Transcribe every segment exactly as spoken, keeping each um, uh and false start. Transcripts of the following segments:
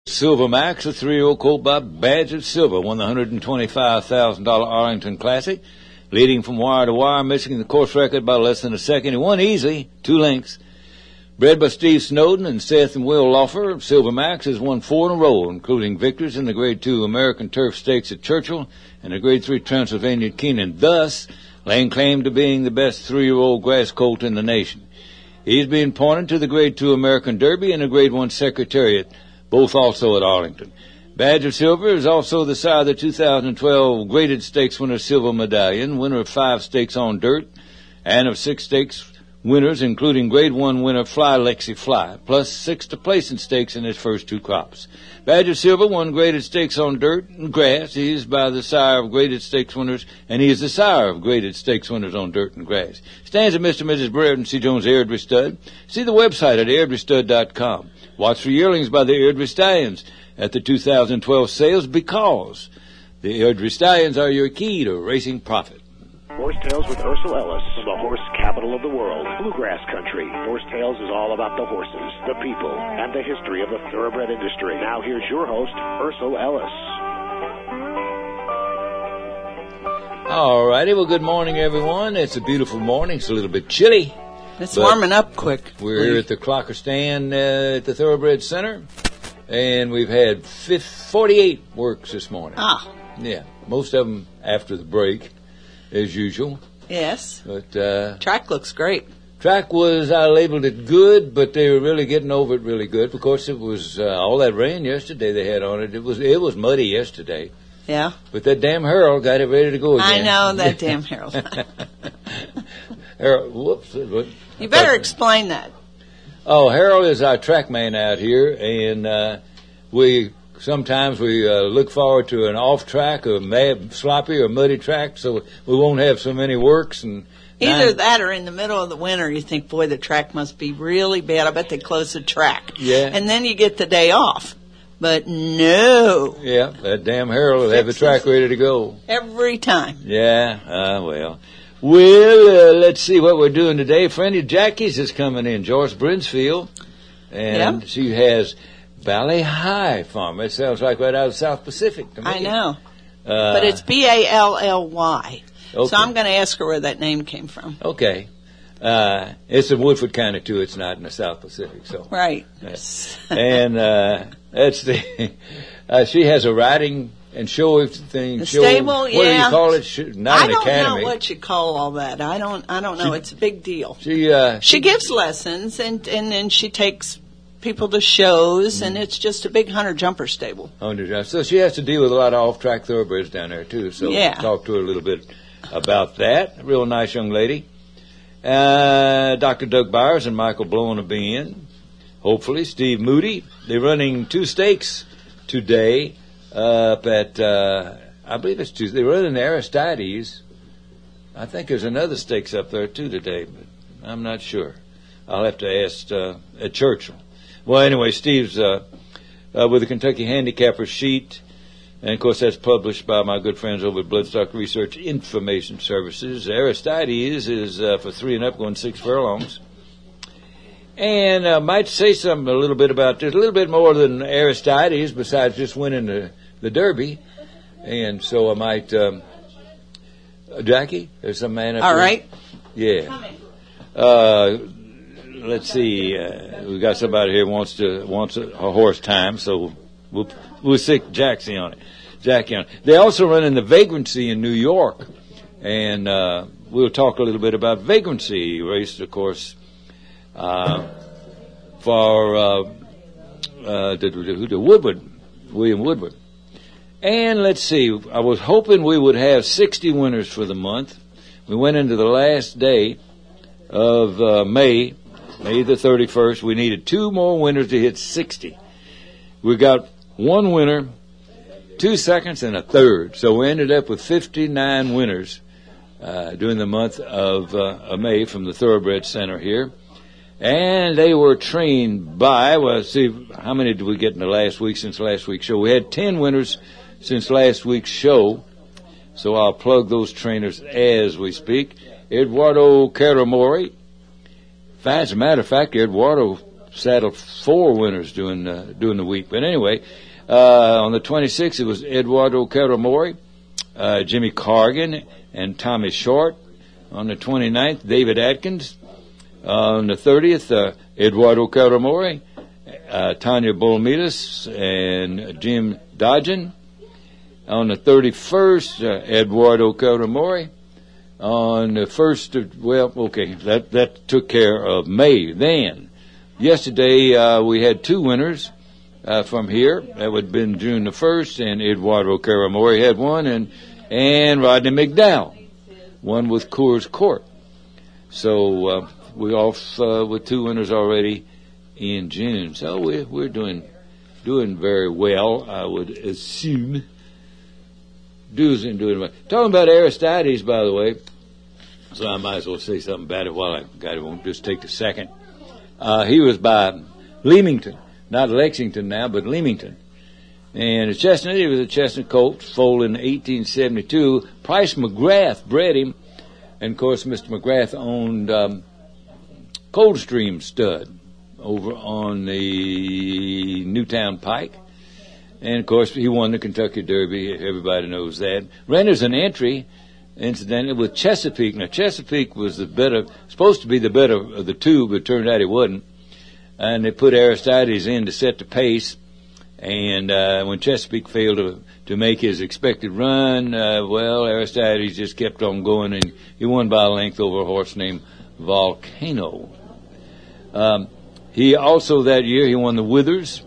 Silver Max, a three-year-old colt by Badge of Silver, won the one hundred twenty-five thousand dollars Arlington Classic, leading from wire to wire, missing the course record by less than a second. He won easily, two lengths. Bred by Steve Snowden and Seth and Will Laufer, Silver Max has won four in a row, including victories in the Grade two American Turf Stakes at Churchill and the Grade three Transylvania Keenan, thus laying claim to being the best three-year-old grass colt in the nation. He's being pointed to the Grade two American Derby and the Grade one Secretariat, both also at Arlington. Badge of Silver is also the sire of the two thousand twelve Graded Stakes winner Silver Medallion, winner of five stakes on dirt, and of six stakes winners, including Grade one winner Fly Lexi Fly, plus six to place in stakes in his first two crops. Badge of Silver won Graded Stakes on dirt and grass. He is by the sire of Graded Stakes winners, and he is the sire of Graded Stakes winners on dirt and grass. Stands at Mister and Missus Brereton C. Jones Airdrie Stud. See the website at airdrie stud dot com. Watch for yearlings by the Airdrie Stallions at the two thousand twelve sales, because the Airdrie Stallions are your key to racing profit. Horse Tales with Ursel Ellis, the horse capital of the world, bluegrass country. Horse Tales is all about the horses, the people, and the history of the thoroughbred industry. Now here's your host, Ursel Ellis. All righty, well, good morning, everyone. It's a beautiful morning. It's a little bit chilly. It's warming up quick. We're here at the Clocker Stand uh, at the Thoroughbred Center, and we've had forty-eight works this morning. Ah. Yeah, most of them after the break, as usual. Yes. But uh, track looks great. Track was, I labeled it good, but they were really getting over it really good. Of course, it was uh, all that rain yesterday they had on it. It was it was muddy yesterday. Yeah. But that damn Harold got it ready to go again. I know, that damn Harold. Harold, whoops. What, you better explain that. Oh, Harold is our track man out here, and uh, we sometimes we uh, look forward to an off track or mad, sloppy or muddy track, so we won't have so many works. And either nine, that or in the middle of the winter, you think, boy, the track must be really bad. I bet they close the track. Yeah. And then you get the day off. But no. Yeah, that damn Harold will have the track ready to go. Every time. Yeah, uh, well. Well, uh, let's see what we're doing today. Friendly Jackie's is coming in, Joyce Brinsfield. And yep. she has Valley High Farm. That sounds like right out of South Pacific to me. I know. Uh, but it's B A L L Y. Okay. So I'm going to ask her where that name came from. Okay. Uh, it's in Woodford County, too. It's not in the South Pacific. So right. Yeah. And uh, that's the. Uh, she has a riding and show thing. The show, stable, what yeah. What do you call it? Sh- not I an don't academy. know what you call all that. I don't. I don't know. She, it's a big deal. She uh, she gives lessons and and then she takes people to shows, mm-hmm. and it's just a big hunter jumper stable. Hunter, so she has to deal with a lot of off track thoroughbreds down there too. So yeah. talk to her a little bit about that. A real nice young lady. Uh, Doctor Doug Byers and Michael Blown will be in. Hopefully, Steve Moody. They're running two stakes today uh, up at, uh, I believe it's Tuesday. They're running the Aristides. I think there's another stakes up there too today, but I'm not sure. I'll have to ask uh, at Churchill. Well, anyway, Steve's uh, uh, with the Kentucky Handicapper sheet. And, of course, that's published by my good friends over at Bloodstock Research Information Services. Aristides is uh, for three and up, going six furlongs. And I uh, might say something a little bit about this, a little bit more than Aristides, besides just winning the, the Derby. And so I might, um, uh, Jackie, there's some man up All there. right. Yeah. Uh, let's see. Uh, we got somebody here who wants to wants a, a horse time, so we'll we'll stick Jackie on it. Jackie on it. They also run in the Vagrancy in New York, and uh, we'll talk a little bit about Vagrancy. He raced, of course, uh, for uh, uh, the, the, the Woodward, William Woodward. And let's see. I was hoping we would have sixty winners for the month. We went into the last day of uh, May, May the thirty-first. We needed two more winners to hit sixty. We got one winner, two seconds, and a third. So we ended up with fifty-nine winners uh, during the month of, uh, of May from the Thoroughbred Center here. And they were trained by, well, let's see, how many did we get in the last week since last week's show? We had ten winners since last week's show. So I'll plug those trainers as we speak. Eduardo Caramori. As a matter of fact, Eduardo saddled four winners during uh, during the week. But anyway, uh, on the twenty-sixth, it was Eduardo Caramori, uh, Jimmy Cargan, and Tommy Short. On the twenty-ninth, David Atkins. Uh, on the thirtieth, uh, Eduardo Caramori, uh, Tanya Bolomides, and Jim Dodgen. On the thirty-first, uh, Eduardo Caramori. On the first, of, well, okay, that, that took care of May. Then, yesterday, uh, we had two winners uh, from here. That would have been June the first, and Eduardo Caramori had one, and, and Rodney McDowell, one with Coors Court. So, uh, we're off uh, with two winners already in June. So we're, we're doing doing very well, I would assume. Doing, doing well. Talking about Aristides, by the way, so I might as well say something about it while I got it. Won't just take a second. Uh, he was by Leamington, not Lexington now, but Leamington. And a chestnut, he was a chestnut colt, foaled in eighteen seventy-two. Price McGrath bred him. And, of course, Mister McGrath owned um, Coldstream Stud over on the Newtown Pike. And, of course, he won the Kentucky Derby. Everybody knows that. Ran as an entry, incidentally, with Chesapeake. Now, Chesapeake was the better, supposed to be the better of the two, but it turned out he wasn't. And they put Aristides in to set the pace. And uh, when Chesapeake failed to, to make his expected run, uh, well, Aristides just kept on going, and he won by a length over a horse named Volcano. Um, he also, that year, he won the Withers.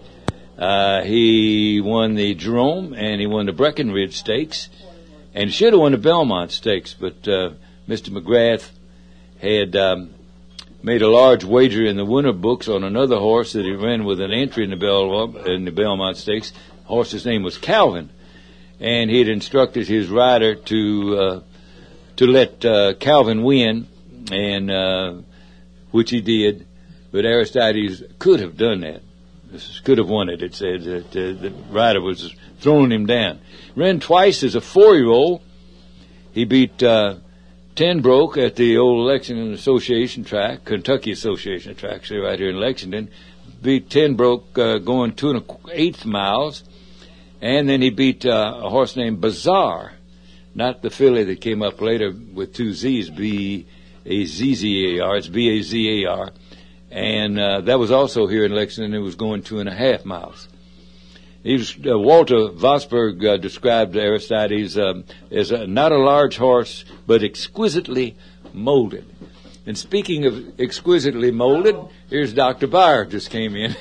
Uh, he won the Jerome, and he won the Breckenridge Stakes. And he should have won the Belmont Stakes, but uh, Mister McGrath had um, made a large wager in the winner books on another horse that he ran with an entry in the, Bel- in the Belmont Stakes. The horse's name was Calvin. And he had instructed his rider to uh, to let uh, Calvin win, and uh, which he did. But Aristides could have done that. This could have won it. It said that uh, the rider was throwing him down. Ran twice as a four-year-old. He beat uh, Ten Broke at the old Lexington Association track, Kentucky Association track, say right here in Lexington. Beat Ten Broke uh, going two and a eighth miles. And then he beat uh, a horse named Bazaar, not the filly that came up later with two Z's, B A Z Z A R. It's B A Z A R. And uh, that was also here in Lexington. It was going two and a half miles. He was, uh, Walter Vosberg uh, described Aristides um, as a, not a large horse, but exquisitely molded. And speaking of exquisitely molded, here's Doctor Byer just came in.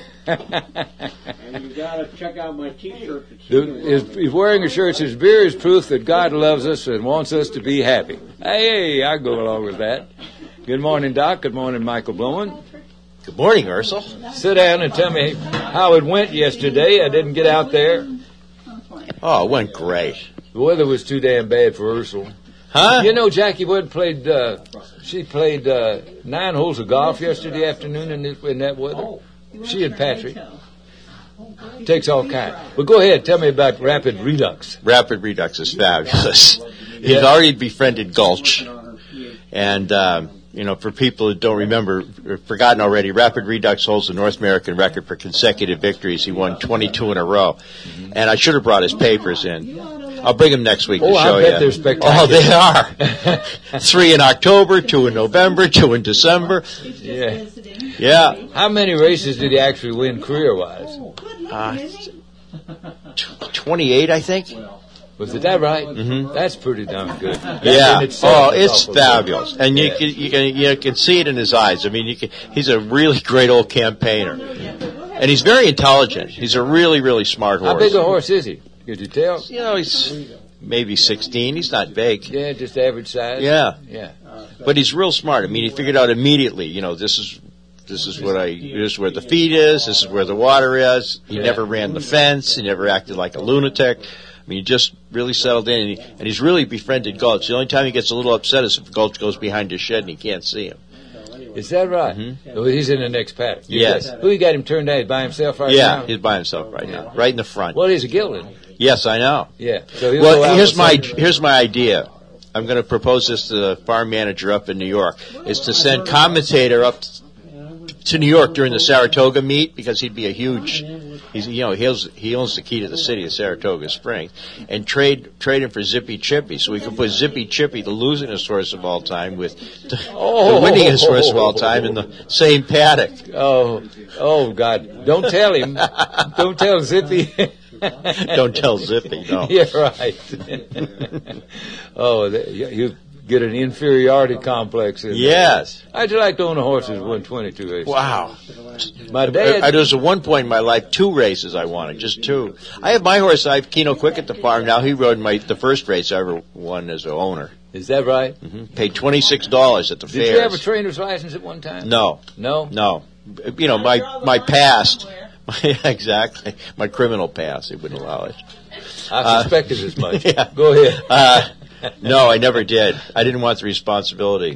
And you got to check out my T-shirt. He's, he's wearing a shirt that says, "Beer is proof that God loves us and wants us to be happy." Hey, hey, I go along with that. Good morning, Doc. Good morning, Michael Blowen. Good morning, Ursel. Sit down and tell me how it went yesterday. I didn't get out there. Oh, it went great. The weather was too damn bad for Ursel. Huh? You know, Jackie Wood played, uh, she played uh, nine holes of golf yesterday afternoon in, this, in that weather. She and Patrick. Takes all kinds. But go ahead, tell me about Rapid Redux. Rapid Redux is fabulous. He's Yeah. already befriended Gulch. And, um, you know, for people that don't remember, or forgotten already, Rapid Redux holds the North American record for consecutive victories. He won twenty-two in a row. Mm-hmm. And I should have brought his papers in. I'll bring them next week oh, to show I bet you. They're spectacular. Oh, they are. Three in October, two in November, two in December. Yeah. Yeah. How many races did he actually win career-wise? Uh, twenty-eight, I think. Was it that right? Mm-hmm. That's pretty darn good. That Yeah. in itself Oh, is it's awful fabulous, good. and you Yeah. can you can you can see it in his eyes. I mean, you can, he's a really great old campaigner, and he's very intelligent. He's a really really smart horse. How big a horse is he? Could you tell? You know, he's maybe sixteen. He's not big. Yeah, just average size. Yeah, Yeah. but he's real smart. I mean, he figured out immediately. You know, this is this is what I this is where the feed is. This is where the water is. He Yeah. never ran the fence. He never acted like a lunatic. I mean, he just really settled in, and, he, and he's really befriended Gulch. The only time he gets a little upset is if Gulch goes behind his shed and he can't see him. Is that right? Mm-hmm. Oh, he's in the next paddock. You Yes. got- who you got him turned down? He's by himself right Yeah, now? he's by himself right now, right in the front. Well, he's a gelding. Yes, I know. Yeah. So he'll go Well, out here's with my some- here's my idea. I'm going to propose this to the farm manager up in New York: is to send commentator up to New York during the Saratoga meet because he'd be a huge. He's you know he owns, he owns the key to the city of Saratoga Springs, and trade trade him for Zippy Chippy, so we could put Zippy Chippy, the losingest horse of all time, with the, Oh. the winningest horse of all time in the same paddock. Oh, oh God! Don't tell him. Don't tell Zippy. Don't tell Zippy. No. Yeah, right. Oh, that, you you get an inferiority complex. In Yes. there. How'd you like to own a horse that won twenty-two races? Wow. My I, dad. I, there was at one point in my life two races I wanted, just two. I have my horse. I have Keno Quick at the farm now. He rode my the first race I ever won as an owner. Is that right? hmm Paid twenty six dollars at the Did fairs. you have a trainer's license at one time? No, No. no. You know my my past. My, exactly. My criminal past. They wouldn't allow it. I suspected as much. Yeah. Go ahead. Uh, no, I never did. I didn't want the responsibility.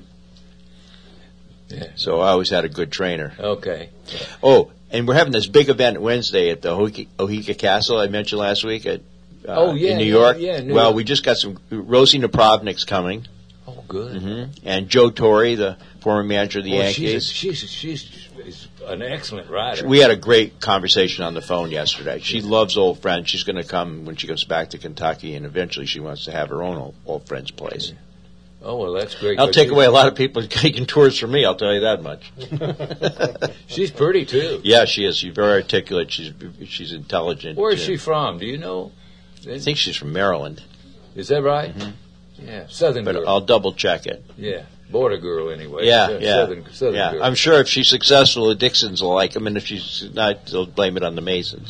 Yeah. So I always had a good trainer. Okay. Oh, and we're having this big event Wednesday at the Ohika, Ohika Castle I mentioned last week at uh, Oh, yeah, in New yeah, York. yeah, New well, York. we just got some Rosie Napravnik's coming, Oh, good. hmm and Joe Torre, the former manager of the Boy, Yankees. she's, a, she's, she's, she's an excellent rider. We had a great conversation on the phone yesterday. She loves Old Friends. She's going to come when she comes back to Kentucky, and eventually she wants to have her own Old, old Friends place. Oh, well, that's great. I'll But take she- away a lot of people taking tours from me, I'll tell you that much. She's pretty, too. Yeah, she is. She's very articulate. She's she's intelligent. Where is Uh, she from? Do you know? I think she's from Maryland, Is that right? Yeah, Southern but girl. I'll double check it. Yeah, border girl anyway. Yeah, Uh, yeah, Southern, Southern yeah. girl. I'm sure if she's successful, the Dixons will like him, and if she's not, they'll blame it on the Masons.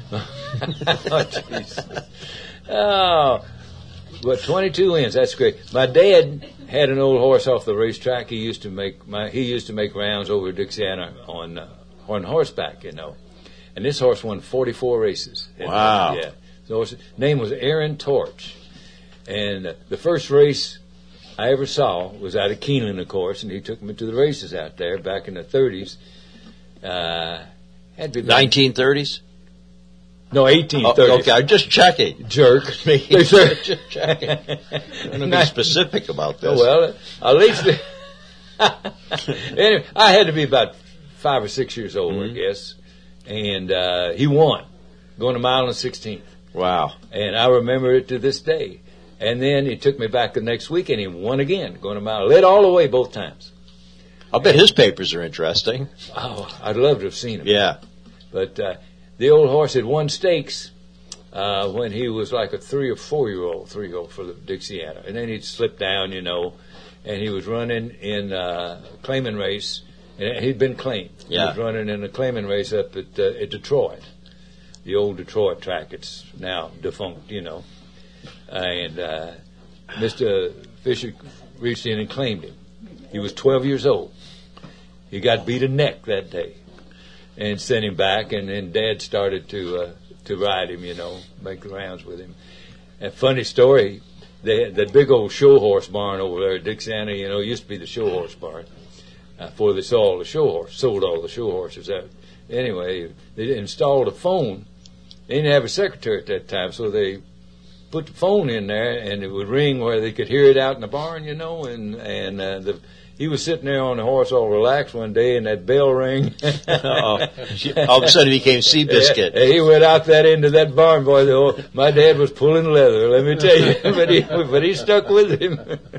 Oh, Jesus. Oh, but twenty-two wins. That's great. My dad had an old horse off the racetrack. He used to make my he used to make rounds over Dixiana on uh, on horseback, you know. And this horse won forty-four races. And, Wow. Yeah. The horse name was Aaron Torch, and uh, the first race I ever saw was out of Keeneland, of course, and he took me to the races out there back in the thirties. Uh, had to be about- nineteen thirties? No, eighteen Oh, thirties. okay, I'm just checking. Jerk. Just checking. I'm going to be specific about this. Oh, well, at least. Anyway, I had to be about five or six years old, Mm-hmm. I guess. And uh, he won, going a mile and sixteenth. Wow. And I remember it to this day. And then he took me back the next week, and he won again, going a mile. Led all the way both times. I'll bet his papers are interesting. Oh, I'd love to have seen him. Yeah. But uh, the old horse had won stakes uh, when he was like a three or four year old, three year old for the Dixiana, and then he'd slip down, you know, and he was running in uh, a claiming race, and he'd been claimed. Yeah. He was running in a claiming race up at, uh, at Detroit, the old Detroit track. It's now defunct, you know, and uh, Mister Fisher reached in and claimed him. He was twelve years old. He got beat a neck that day. And sent him back, and then Dad started to uh, to ride him, you know, make the rounds with him. And funny story, they had that big old show horse barn over there at Dixiana, you know, used to be the show horse barn uh, before they sold all the show horse, sold all the show horses out. Anyway, they installed a phone. They didn't have a secretary at that time, so they put the phone in there, and it would ring where they could hear it out in the barn, you know, and and uh, the. He was sitting there on the horse all relaxed one day, and that bell rang. Uh-oh. All of a sudden he became Seabiscuit. Yeah, he went out that into that barn, boy. The old, my dad was pulling leather, let me tell you. but he but he stuck with him.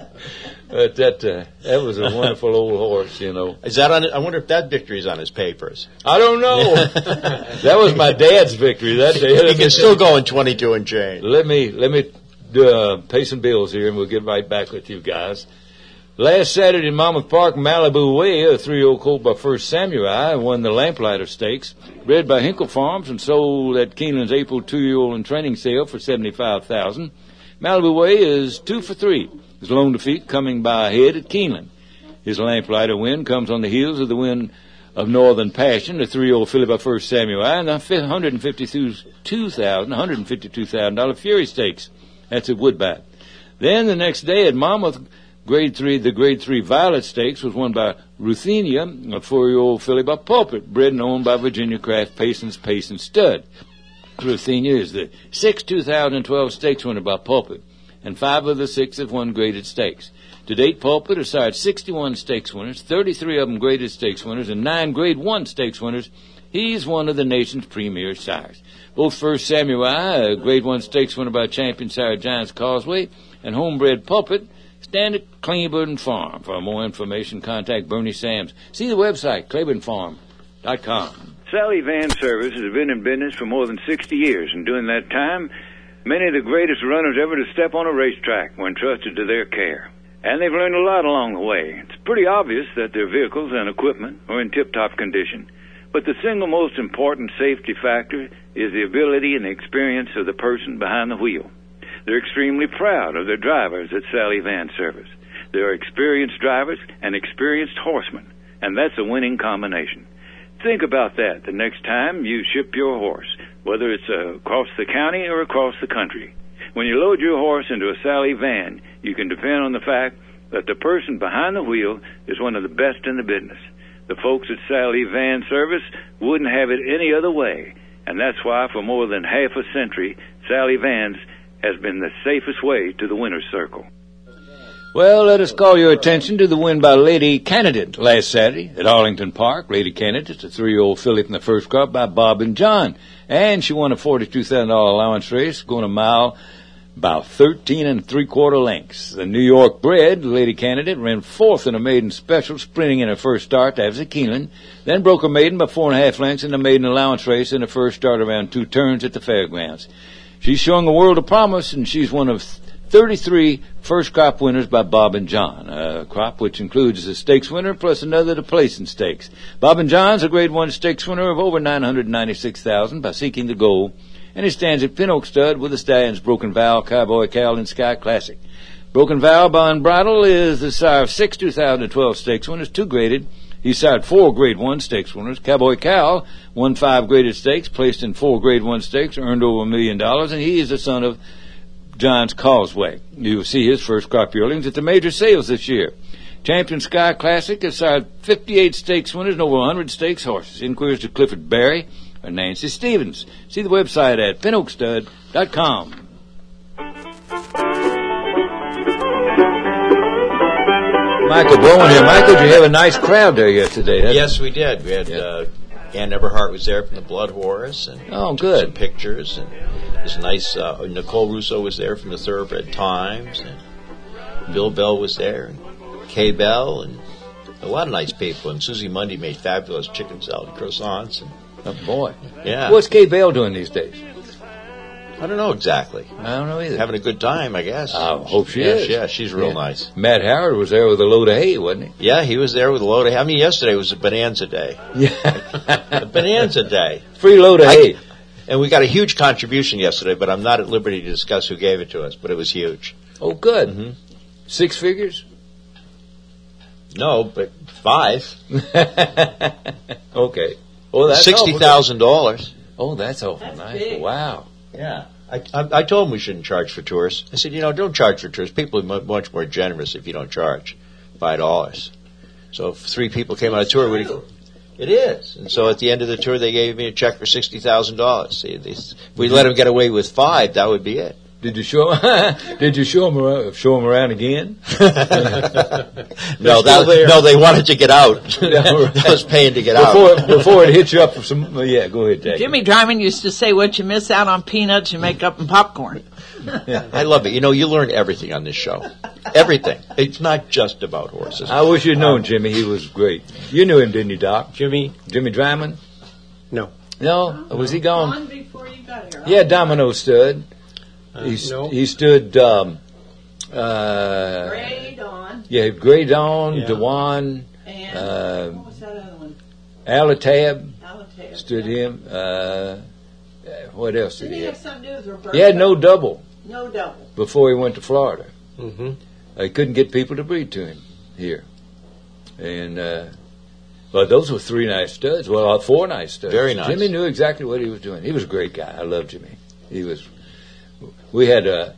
But that uh, that was a wonderful old horse, you know. Is that on? I wonder if that victory's on his papers. I don't know. That was my dad's victory that day. He can still go in twenty-two and change. Let me let me uh, pay some bills here, and we'll get right back with you guys. Last Saturday in Monmouth Park, Malibu Way, a three-year-old colt by First Samurai won the Lamplighter Stakes, bred by Hinkle Farms and sold at Keeneland's April two-year-old in training sale for seventy-five thousand dollars. Malibu Way is two for three. His lone defeat coming by a head at Keeneland. His Lamplighter win comes on the heels of the win of Northern Passion, the three-year-old filly by First Samurai, and the one hundred fifty-two thousand dollars, one hundred fifty-two thousand dollars Fury Stakes. That's at Woodbine. Then the next day at Monmouth, Grade three, the Grade three Violet Stakes was won by Ruthenia, a four-year-old filly by Pulpit, bred and owned by Virginia Craft Payson's Payson Stud. Ruthenia is the sixth two thousand twelve Stakes winner by Pulpit, and five of the six have won graded stakes. To date, Pulpit has sired sixty-one stakes winners, thirty-three of them graded stakes winners, and nine grade one stakes winners. He's one of the nation's premier sires. Both First Samurai, a grade one stakes winner by champion sire Giants Causeway, and homebred Pulpit stand at Claiborne Farm. For more information, contact Bernie Sams. See the website, claiborne farm dot com. Sally Van Service has been in business for more than sixty years, and during that time, many of the greatest runners ever to step on a racetrack were entrusted to their care. And they've learned a lot along the way. It's pretty obvious that their vehicles and equipment are in tip-top condition. But the single most important safety factor is the ability and the experience of the person behind the wheel. They're extremely proud of their drivers at Sally Van Service. They're experienced drivers and experienced horsemen, and that's a winning combination. Think about that the next time you ship your horse, whether it's uh, across the county or across the country. When you load your horse into a Sally Van, you can depend on the fact that the person behind the wheel is one of the best in the business. The folks at Sally Van Service wouldn't have it any other way, and that's why for more than half a century, Sally Vans has been the safest way to the winner's circle. Well, let us call your attention to the win by Lady Candidate last Saturday at Arlington Park. Lady Candidate, a three-year-old filly from the first crop by Bob and John, and she won a forty-two thousand dollars allowance race, going a mile about thirteen and three-quarter lengths. The New York bred Lady Candidate ran fourth in a maiden special, sprinting in her first start. That was at Keeneland. Then broke her maiden by four and a half lengths in the maiden allowance race in the first start around two turns at the fairgrounds. She's showing a world of promise, and she's one of thirty-three first crop winners by Bob and John, a crop which includes a stakes winner plus another to place in stakes. Bob and John's a grade one stakes winner of over nine hundred ninety-six thousand dollars by Seeking the Goal, and he stands at Pin Oak Stud with the stallions Broken Vow, Cowboy Cal, and Sky Classic. Broken Vow by Unbridled is the sire of six two thousand twelve stakes winners, two graded. He sired four grade one stakes winners. Cowboy Cal won five graded stakes, placed in four grade one stakes, earned over a million dollars, and he is the son of Giants Causeway. You will see his first crop yearlings at the major sales this year. Champion Sky Classic has sired fifty-eight stakes winners and over one hundred stakes horses. Inquiries to Clifford Barry or Nancy Stevens. See the website at pin oak stud dot com. Michael Bowen here. Michael, did you have a nice crowd there yesterday? Yes, we did. We had yeah. uh, Ann Eberhart was there from the Blood Horse, and oh, took good. some pictures. And it was nice. Uh, Nicole Russo was there from the Thoroughbred Times, and Bill Bell was there, and Kay Bell, and a lot of nice people. And Susie Mundy made fabulous chicken salad croissants. And, oh boy, yeah. What's Kay Bell doing these days? I don't know exactly. I don't know either. Having a good time, I guess. I hope she yeah, is. Yeah, she's real yeah. nice. Matt Howard was there with a load of hay, wasn't he? Yeah, he was there with a load of hay. I mean, yesterday was a bonanza day. Yeah. A bonanza day. Free load of I, hay. And we got a huge contribution yesterday, but I'm not at liberty to discuss who gave it to us, but it was huge. Oh, good. Mm-hmm. Six figures? No, but five. Okay. Oh, that's sixty thousand dollars. Oh, that's awful That's nice. big. Wow. Yeah. I, I, I told him we shouldn't charge for tours. I said, you know, don't charge for tours. People are mu- much more generous if you don't charge five dollars. So if three people came on a tour, we'd, it is. And so at the end of the tour, they gave me a check for sixty thousand dollars. See, they, if we let them get away with five, that would be it. Did you show? Did you show him around, show him around again? no, that, no, they wanted to get out. That was paying to get before, out. Before it hit you up for some. Well, yeah, go ahead, Jack. Jimmy Dryman used to say, "What you miss out on peanuts, you make up in popcorn." Yeah, I love it. You know, you learn everything on this show. Everything. It's not just about horses. I wish you'd known Jimmy. He was great. You knew him, didn't you, Doc? Jimmy? Jimmy Dryman? No. No? Was he gone? Gone before you got here. Yeah, Domino stood. Uh, He, no. he stood, um, uh, Gray Dawn yeah, Gray Dawn, Yeah. Dewan, and uh, what was that other one? Alatab Alatea. stood him. Uh, what else did Did he he have have? something to do with Roberta? He had no double No double. before he went to Florida. Mm-hmm. He couldn't get people to breed to him here. And, uh, but those were three nice studs. Well, uh, four nice studs. Very nice. Jimmy knew exactly what he was doing. He was a great guy. I love Jimmy. He was, we had a,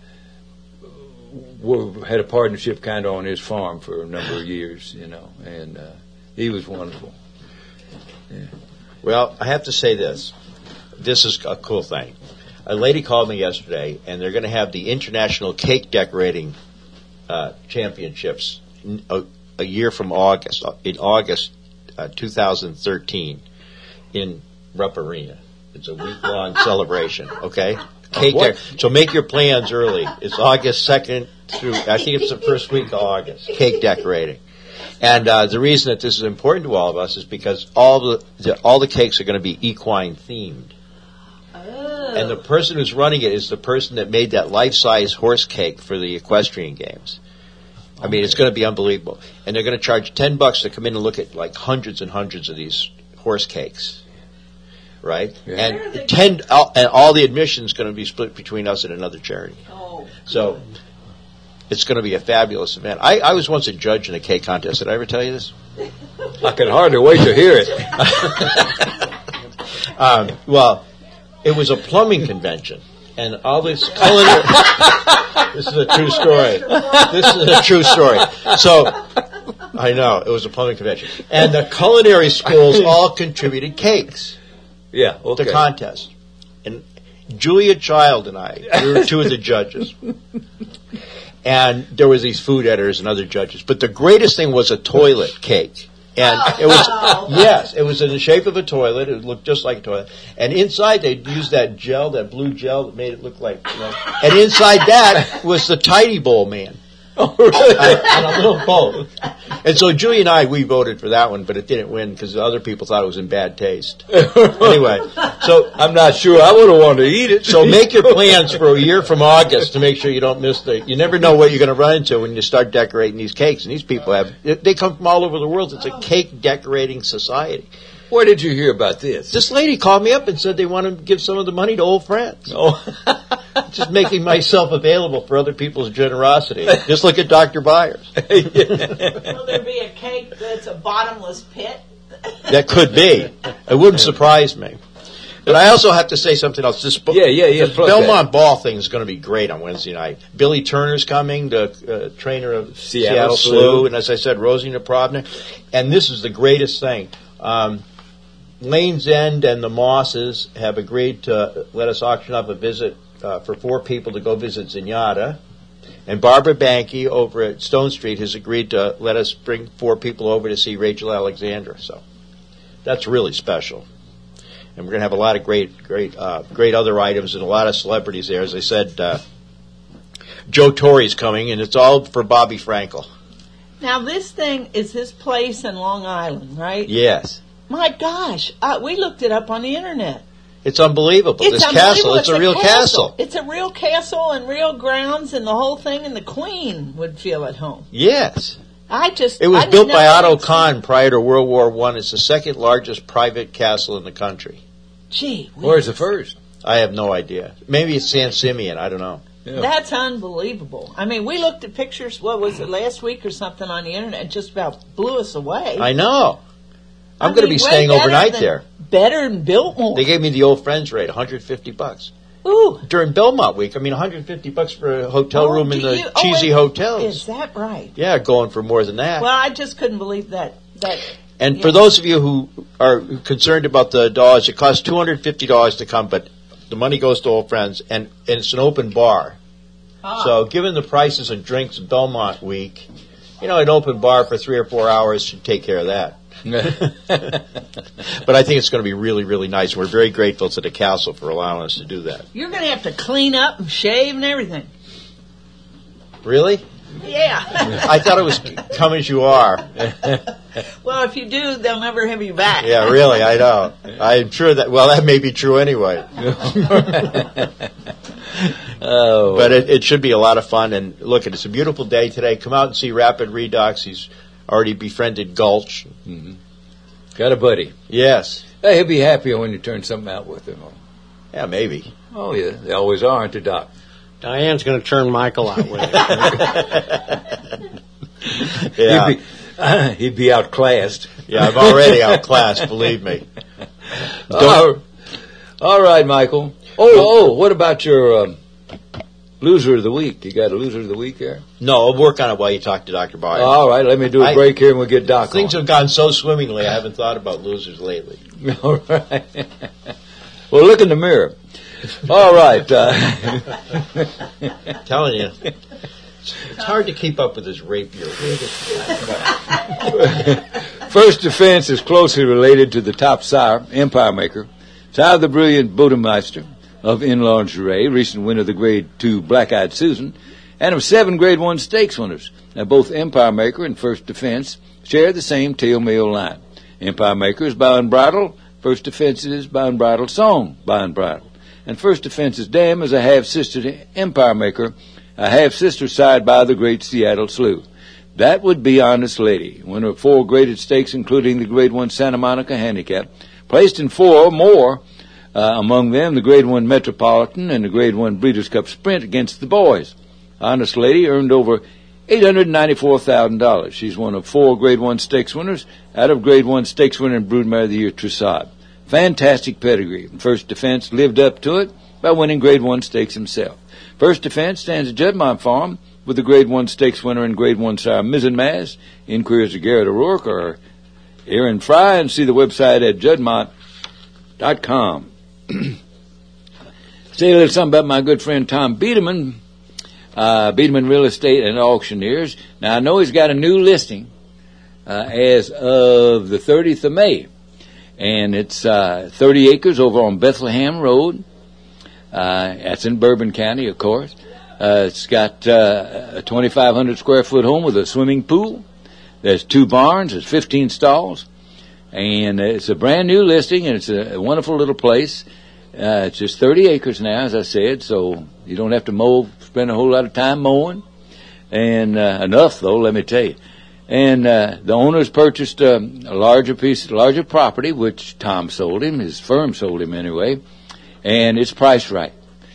we had a partnership kind of on his farm for a number of years, you know, and, uh, he was wonderful. Yeah. Well, I have to say this. This is a cool thing. a lady called me yesterday, and they're going to have the International Cake Decorating uh, Championships a, a year from August, in August uh, two thousand thirteen in Rupp Arena. It's a week-long celebration, okay? Cake dec- so make your plans early. It's August second through, I think it's the first week of August, cake decorating. And uh, the reason that this is important to all of us is because all the, the all the cakes are going to be equine themed. Oh. And the person who's running it is the person that made that life-size horse cake for the equestrian games. I okay. mean, it's going to be unbelievable. And they're going to charge ten bucks to come in and look at like hundreds and hundreds of these horse cakes. Right? Yeah. And ten uh, and all the admission is going to be split between us and another charity. Oh. So it's going to be a fabulous event. I, I was once a judge in a cake contest. Did I ever tell you this? I can hardly wait to hear it. um, well, it was a plumbing convention, and all this culinary. This is a true story. This is a true story. So, I know it was a plumbing convention, and the culinary schools all contributed cakes. Yeah, okay. The contest, and Julia Child and I we were two of the judges. And there was these food editors and other judges. But the greatest thing was a toilet cake. And it was, yes, it was in the shape of a toilet. It looked just like a toilet. And inside they'd used that gel, that blue gel that made it look like, you know. And inside that was the Tidy Bowl man. Oh, really? On a little bowl. And so Julie and I, we voted for that one, but it didn't win because the other people thought it was in bad taste. Anyway, so I'm not sure I would have wanted to eat it. So make your plans for a year from August to make sure you don't miss the. You never know what you're going to run into when you start decorating these cakes. And these people have, they come from all over the world. It's a cake decorating society. Where did you hear about this? This lady called me up and said they want to give some of the money to old friends. Oh. Just making myself available for other people's generosity. Just look at Doctor Byers. Will there be a cake that's a bottomless pit? That could be. It wouldn't surprise me. But I also have to say something else. This yeah, yeah, yeah. The Belmont that. Ball thing is going to be great on Wednesday night. Billy Turner's coming, the uh, trainer of Seattle, Seattle Slew, and as I said, Rosie Napravnik. And this is the greatest thing. Um, Lane's End and the Mosses have agreed to let us auction off a visit uh, for four people to go visit Zenyatta. And Barbara Banke over at Stone Street has agreed to let us bring four people over to see Rachel Alexandra. So that's really special. And we're going to have a lot of great, great, uh, great other items and a lot of celebrities there. As I said, uh, Joe Torre's coming, and it's all for Bobby Frankel. Now, this thing is this place in Long Island, right? Yes. My gosh, uh, we looked it up on the internet. It's unbelievable. It's this unbelievable. castle, it's, it's a real castle. castle. It's a real castle and real grounds and the whole thing, and the Queen would feel at home. Yes. I just It was I built by Otto Kahn prior to World War One. It's the second largest private castle in the country. Gee. Where's the first? I have no idea. Maybe it's San Simeon. I don't know. Yeah. That's unbelievable. I mean, we looked at pictures, what was it, last week or something on the internet, and just about blew us away. I know. I'm I going to mean, be staying overnight than, there. Better than Biltmore. They gave me the old friends rate, one hundred fifty bucks. Ooh. During Belmont week. I mean, one hundred fifty bucks for a hotel oh, room in the you, cheesy oh, hotels. Is that right? Yeah, going for more than that. Well, I just couldn't believe that. that and for know. those of you who are concerned about the dollars, it costs two hundred fifty dollars to come, but the money goes to old friends, and, and it's an open bar. Ah. So given the prices of drinks Belmont week, you know, an open bar for three or four hours should take care of that. But I think it's going to be really, really nice. We're very grateful to the castle for allowing us to do that. You're going to have to clean up and shave and everything. Really? Yeah. I thought it was come as you are. Well, if you do, they'll never have you back. Yeah, really, I know. I'm sure that, well, that may be true anyway. Oh. But it, it should be a lot of fun. And look, it's a beautiful day today. Come out and see Rapid Redux. He's already befriended Gulch. Mm-hmm. Got a buddy. Yes. Hey, he'll be happier when you turn something out with him. Yeah, maybe. Oh, yeah. They always are, aren't they, Doc? Diane's going to turn Michael out with him. Yeah. He'd be, uh, he'd be outclassed. Yeah, I'm already outclassed, believe me. All, all right, Michael. Oh, oh, what about your um, loser of the week? You got a loser of the week there? No, I'll work on it while you talk to Doctor Byers. All right, let me do a break I, here and we'll get Doc Things on. have gone so swimmingly, I haven't thought about losers lately. All right. Well, look in the mirror. All right. Uh, telling you. It's hard to keep up with this rapier. First Defense is closely related to the top sire, Empire Maker, sire the brilliant Bodemeister of In Lingerie, recent winner of the Grade two Black-Eyed Susan, and of seven Grade one stakes winners. Now, both Empire Maker and First Defense share the same tail male line. Empire Maker is by Unbridled, First Defense is by Unbridled Song by Unbridled. And First Defense's dam is a half-sister to Empire Maker, a half-sister side by the Great Seattle Slew. That would be Honest Lady, winner of four graded stakes, including the Grade one Santa Monica Handicap, placed in four more, uh, among them the Grade one Metropolitan and the Grade one Breeders' Cup Sprint against the boys. Honest Lady earned over eight hundred ninety-four thousand dollars. She's one of four Grade one stakes winners out of Grade one stakes winner and Broodmare of the Year Trussard. Fantastic pedigree. First Defense lived up to it by winning Grade one stakes himself. First Defense stands at Juddmont Farm with the Grade one stakes winner and Grade one sire Mizzenmaz. Inquiries of Garrett O'Rourke or Aaron Fry, and see the website at juddmont dot com. Say a little something about my good friend Tom Biederman, uh, Biederman Real Estate and Auctioneers. Now, I know he's got a new listing uh, as of the thirtieth of May, and it's uh, thirty acres over on Bethlehem Road. Uh, that's in Bourbon County, of course. Uh, it's got uh, a twenty-five hundred square foot home with a swimming pool. There's two barns. There's fifteen stalls. And it's a brand new listing, and it's a wonderful little place. Uh, it's just thirty acres now, as I said, so you don't have to mow, spend a whole lot of time mowing. And uh, enough, though, let me tell you. And uh, the owners purchased uh, a larger piece, larger property, which Tom sold him, his firm sold him anyway, and it's priced right.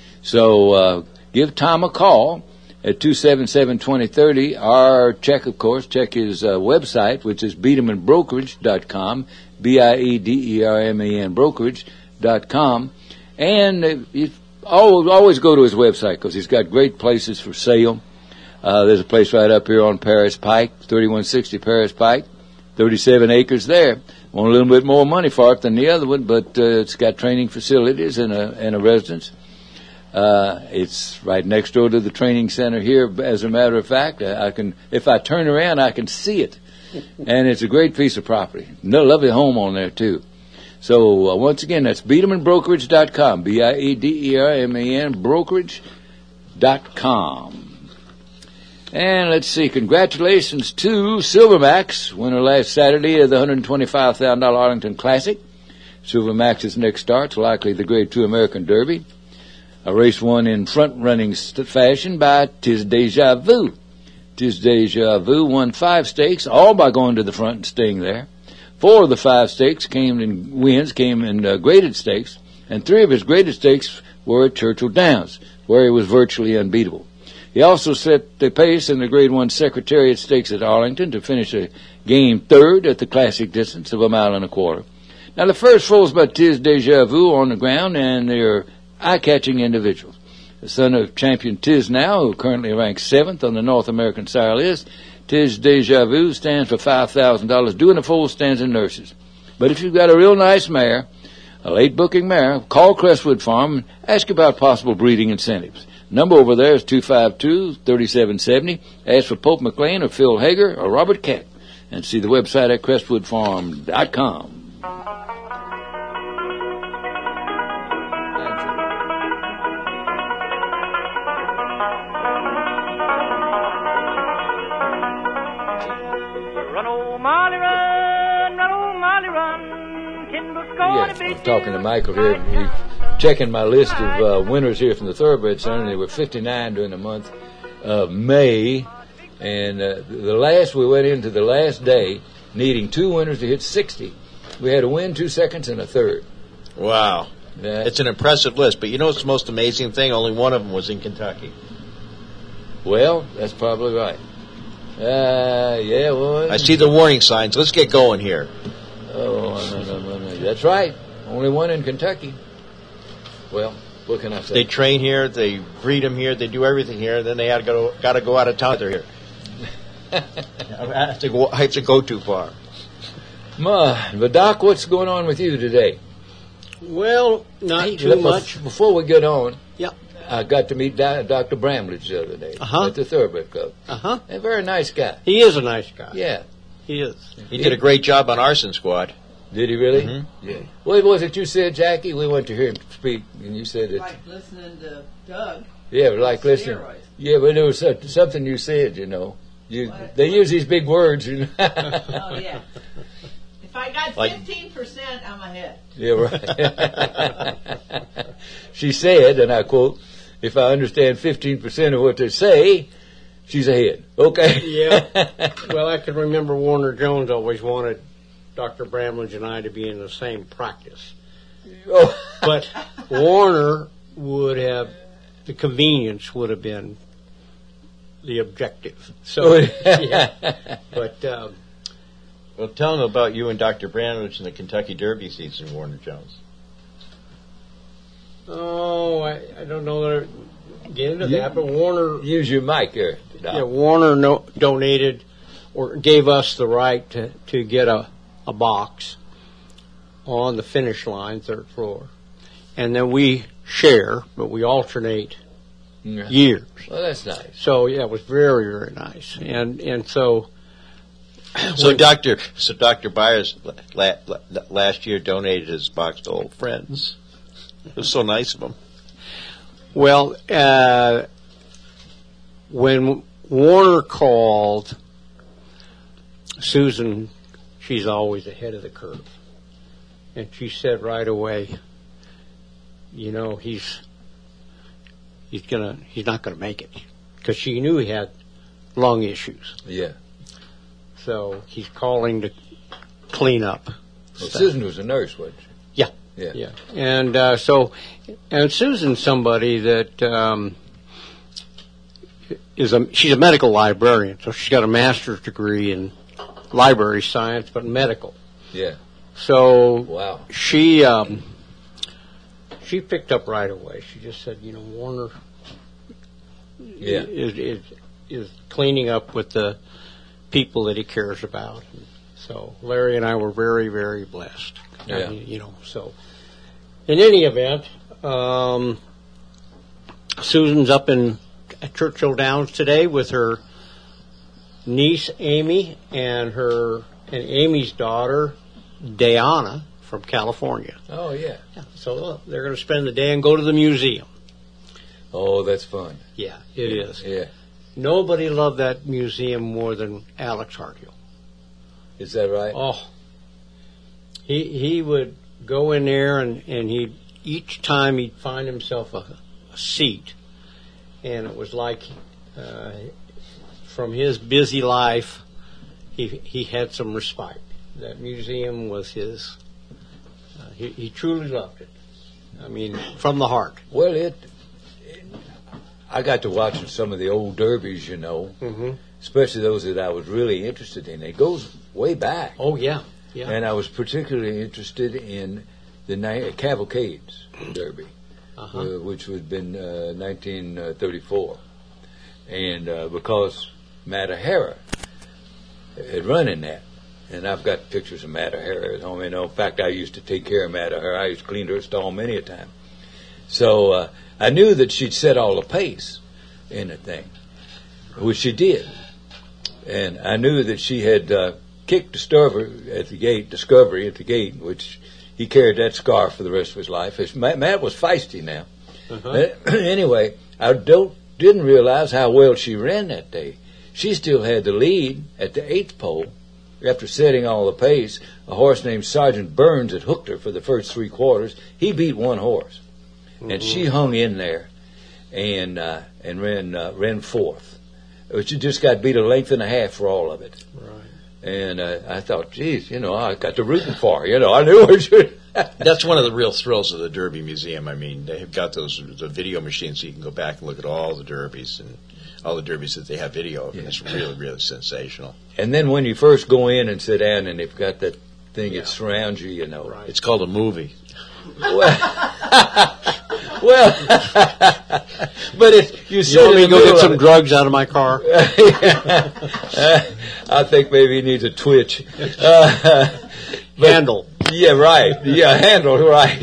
So uh, give Tom a call at two seven seven, two oh three oh, or check, of course, check his uh, website, which is biederman brokerage dot com, B I E D E R M A N brokerage dot com. And uh, you always, always go to his website because he's got great places for sale. Uh, there's a place right up here on Paris Pike, thirty-one sixty Paris Pike, thirty-seven acres there. Want a little bit more money for it than the other one, but uh, it's got training facilities and a, and a residence. Uh, it's right next door to the training center here. As a matter of fact, I can, if I turn around, I can see it. And it's a great piece of property. No, lovely home on there, too. So, uh, once again, that's biederman brokerage dot com, B I E D E R M A N brokerage dot com. And let's see, congratulations to Silvermax, winner last Saturday of the one hundred twenty-five thousand dollars Arlington Classic. Silvermax's next start's likely the Grade two American Derby. A race won in front-running st- fashion by Tis Deja Vu. Tis Deja Vu won five stakes, all by going to the front and staying there. Four of the five stakes came in wins, came in uh, graded stakes, and three of his graded stakes were at Churchill Downs, where he was virtually unbeatable. He also set the pace in the Grade one Secretariat Stakes at Arlington to finish a game third at the classic distance of a mile and a quarter. Now, the first foal's by Tis Deja Vu on the ground, and they're eye-catching individuals. The son of champion Tiz Now, who currently ranks seventh on the North American sire list, Tiz Deja Vu stands for five thousand dollars, doing the foal stands and nurses. But if you've got a real nice mare, a late-booking mare, call Crestwood Farm and ask about possible breeding incentives. Number over there is two five two, three seven seven zero. Ask for Pope McLean or Phil Hager or Robert Keck, and see the website at crestwood farm dot com. Yes, I'm talking to Michael here. He's checking my list of uh, winners here from the Thoroughbred Center. There were fifty-nine during the month of May. And uh, the last, we went into the last day needing two winners to hit sixty. We had a win, two seconds, and a third. Wow. Yeah. It's an impressive list. But you know what's the most amazing thing? Only one of them was in Kentucky. Well, that's probably right. Uh, yeah, well. I see the warning signs. Let's get going here. Oh, no, no, no, no. That's right. Only one in Kentucky. Well, what can I say? They train here, they breed them here, they do everything here, then they had to go, got to go out of town. They're here. I have to go. I have to go too far. Ma, but Doc, what's going on with you today? Well, not Hey, too look, much. Before we get on, Yeah. I got to meet Di- Doctor Bramlage the other day Uh-huh. at the Thoroughbred Club. Uh-huh. A very nice guy. He is a nice guy. Yeah. He is. He did a great job on Arson Squad. Did he really? Mm-hmm. Yeah. What was it you said, Jackie? We went to hear him speak, and you said it. Like listening to Doug. Yeah, like listening. Steroids. Yeah, but there was so- something you said, you know. You, What? they use these big words, you know. Oh, yeah. If I got Like- fifteen percent, I'm ahead. Yeah, right. She said, and I quote, "If I understand fifteen percent of what they say, she's ahead." Okay. Yeah. Well, I can remember Warner Jones always wanted Doctor Bramlage and I to be in the same practice. Oh. But Warner would have, the convenience would have been the objective. So, yeah. But, um, Well, tell him about you and Doctor Bramlage in the Kentucky Derby season, Warner Jones. oh, I, I don't know that I get into You- that, but Warner, Use your mic there, Doc. yeah, Warner no, donated or gave us the right to, to get a, a box on the finish line, third floor. And then we share, but we alternate Yeah. years. Well, that's nice. So yeah, it was very, very nice. And and so So Doctor, so Doctor Byers la, la, last year donated his box to old friends. It was so nice of him. well, uh, when Warner called, Susan, she's always ahead of the curve, and she said right away, you know, he's he's gonna he's not gonna make it, because she knew he had lung issues. Yeah. So he's calling to clean up. Well, Susan was a nurse, wasn't she? Yeah. Yeah. Yeah. And uh, so, and Susan's somebody that um, is a she's a medical librarian, so she's got a master's degree in library science, but medical. Yeah. So Wow. she um, she picked up right away. She just said, you know, Warner Yeah. is is, is cleaning up with the people that he cares about. So Larry and I were very, very blessed. I Yeah. mean, you know, so in any event, um, Susan's up in at Churchill Downs today with her niece Amy and her and Amy's daughter Diana from California. Oh, yeah. So uh, they're going to spend the day and go to the museum. Oh, that's fun. Yeah, it is. Yeah. Nobody loved that museum more than Alex Harthill. Is that right? Oh, he he would go in there and and he each time he'd find himself a, a seat, and it was like uh, from his busy life, he he had some respite. That museum was his. Uh, he he truly loved it. I mean, from the heart. Well, it, it. I got to watching some of the old derbies, you know, Mm-hmm. especially those that I was really interested in. It goes way back. Oh yeah, yeah. And I was particularly interested in the ni- Cavalcades Derby, Uh-huh. uh, which would have been uh, nineteen thirty-four. And uh, because Matt O'Hara had run in that. And I've got pictures of Matt O'Hara at home. You know, in fact, I used to take care of Matt O'Hara. I used to clean her stall many a time. So uh, I knew that she'd set all the pace in the thing, which she did. And I knew that she had uh, kicked Discovery at the gate, Discovery at the gate, which he carried that scar for the rest of his life. His, Matt, Matt was feisty now. Uh-huh. Anyway, I don't didn't realize how well she ran that day. She still had the lead at the eighth pole. After setting all the pace, a horse named Sergeant Burns had hooked her for the first three quarters. He beat one horse, mm-hmm. and she hung in there, and uh, and ran uh, ran fourth. She just got beat a length and a half for all of it. Right. And uh, I thought, geez, you know, I got to rooting for her. You know, I knew her. Should. That's one of the real thrills of the Derby Museum. I mean, they've got those the video machines so you can go back and look at all the derbies and all the derbies that they have video of, and it's really, really sensational. And then when you first go in and sit down, and they've got that thing Yeah. that surrounds you, you know. Right. It's called a movie. Well, well but it, you You sit want in me the to go middle get of some it. drugs out of my car? I think maybe he needs a twitch. Uh, But, handle. Yeah, right. Yeah, handle,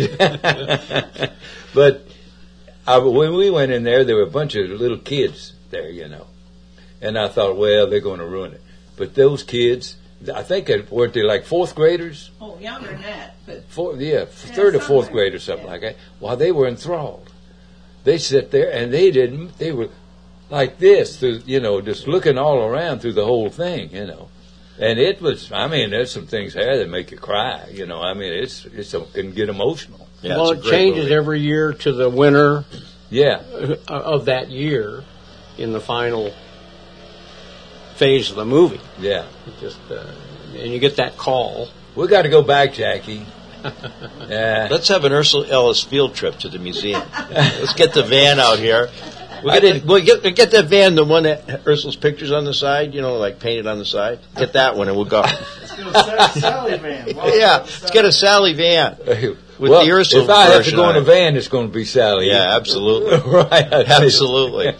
right. But I, when we went in there, there were a bunch of little kids there, you know. And I thought, well, they're going to ruin it. But those kids, I think, it, weren't they like fourth graders? Oh, younger than that. But Four, yeah, third or fourth grade or something yeah. like that. Well, they were enthralled. They sit there and they didn't, they were like this, through, you know, just looking all around through the whole thing, you know. And it was, I mean, there's some things there that make you cry, you know. I mean, it's, it's it can get emotional. Yeah, well, it's it a great changes movie. every year to the winner Yeah. of that year in the final phase of the movie. Yeah. It just uh, and you get that call. We got to go back, Jackie. Yeah. Let's have an Ursula Ellis field trip to the museum. Let's get the van out here. We'll I get, didn't- we'll get, get that van, the one that Ursula's pictures on the side, you know, like painted on the side. Get that one and we'll go. Let's get a Sally van. Yeah, let's get a Sally van. With well, the Ursula if I have to version go in on a it. van, it's going to be Sally. Yeah, absolutely. Right. I see. Absolutely.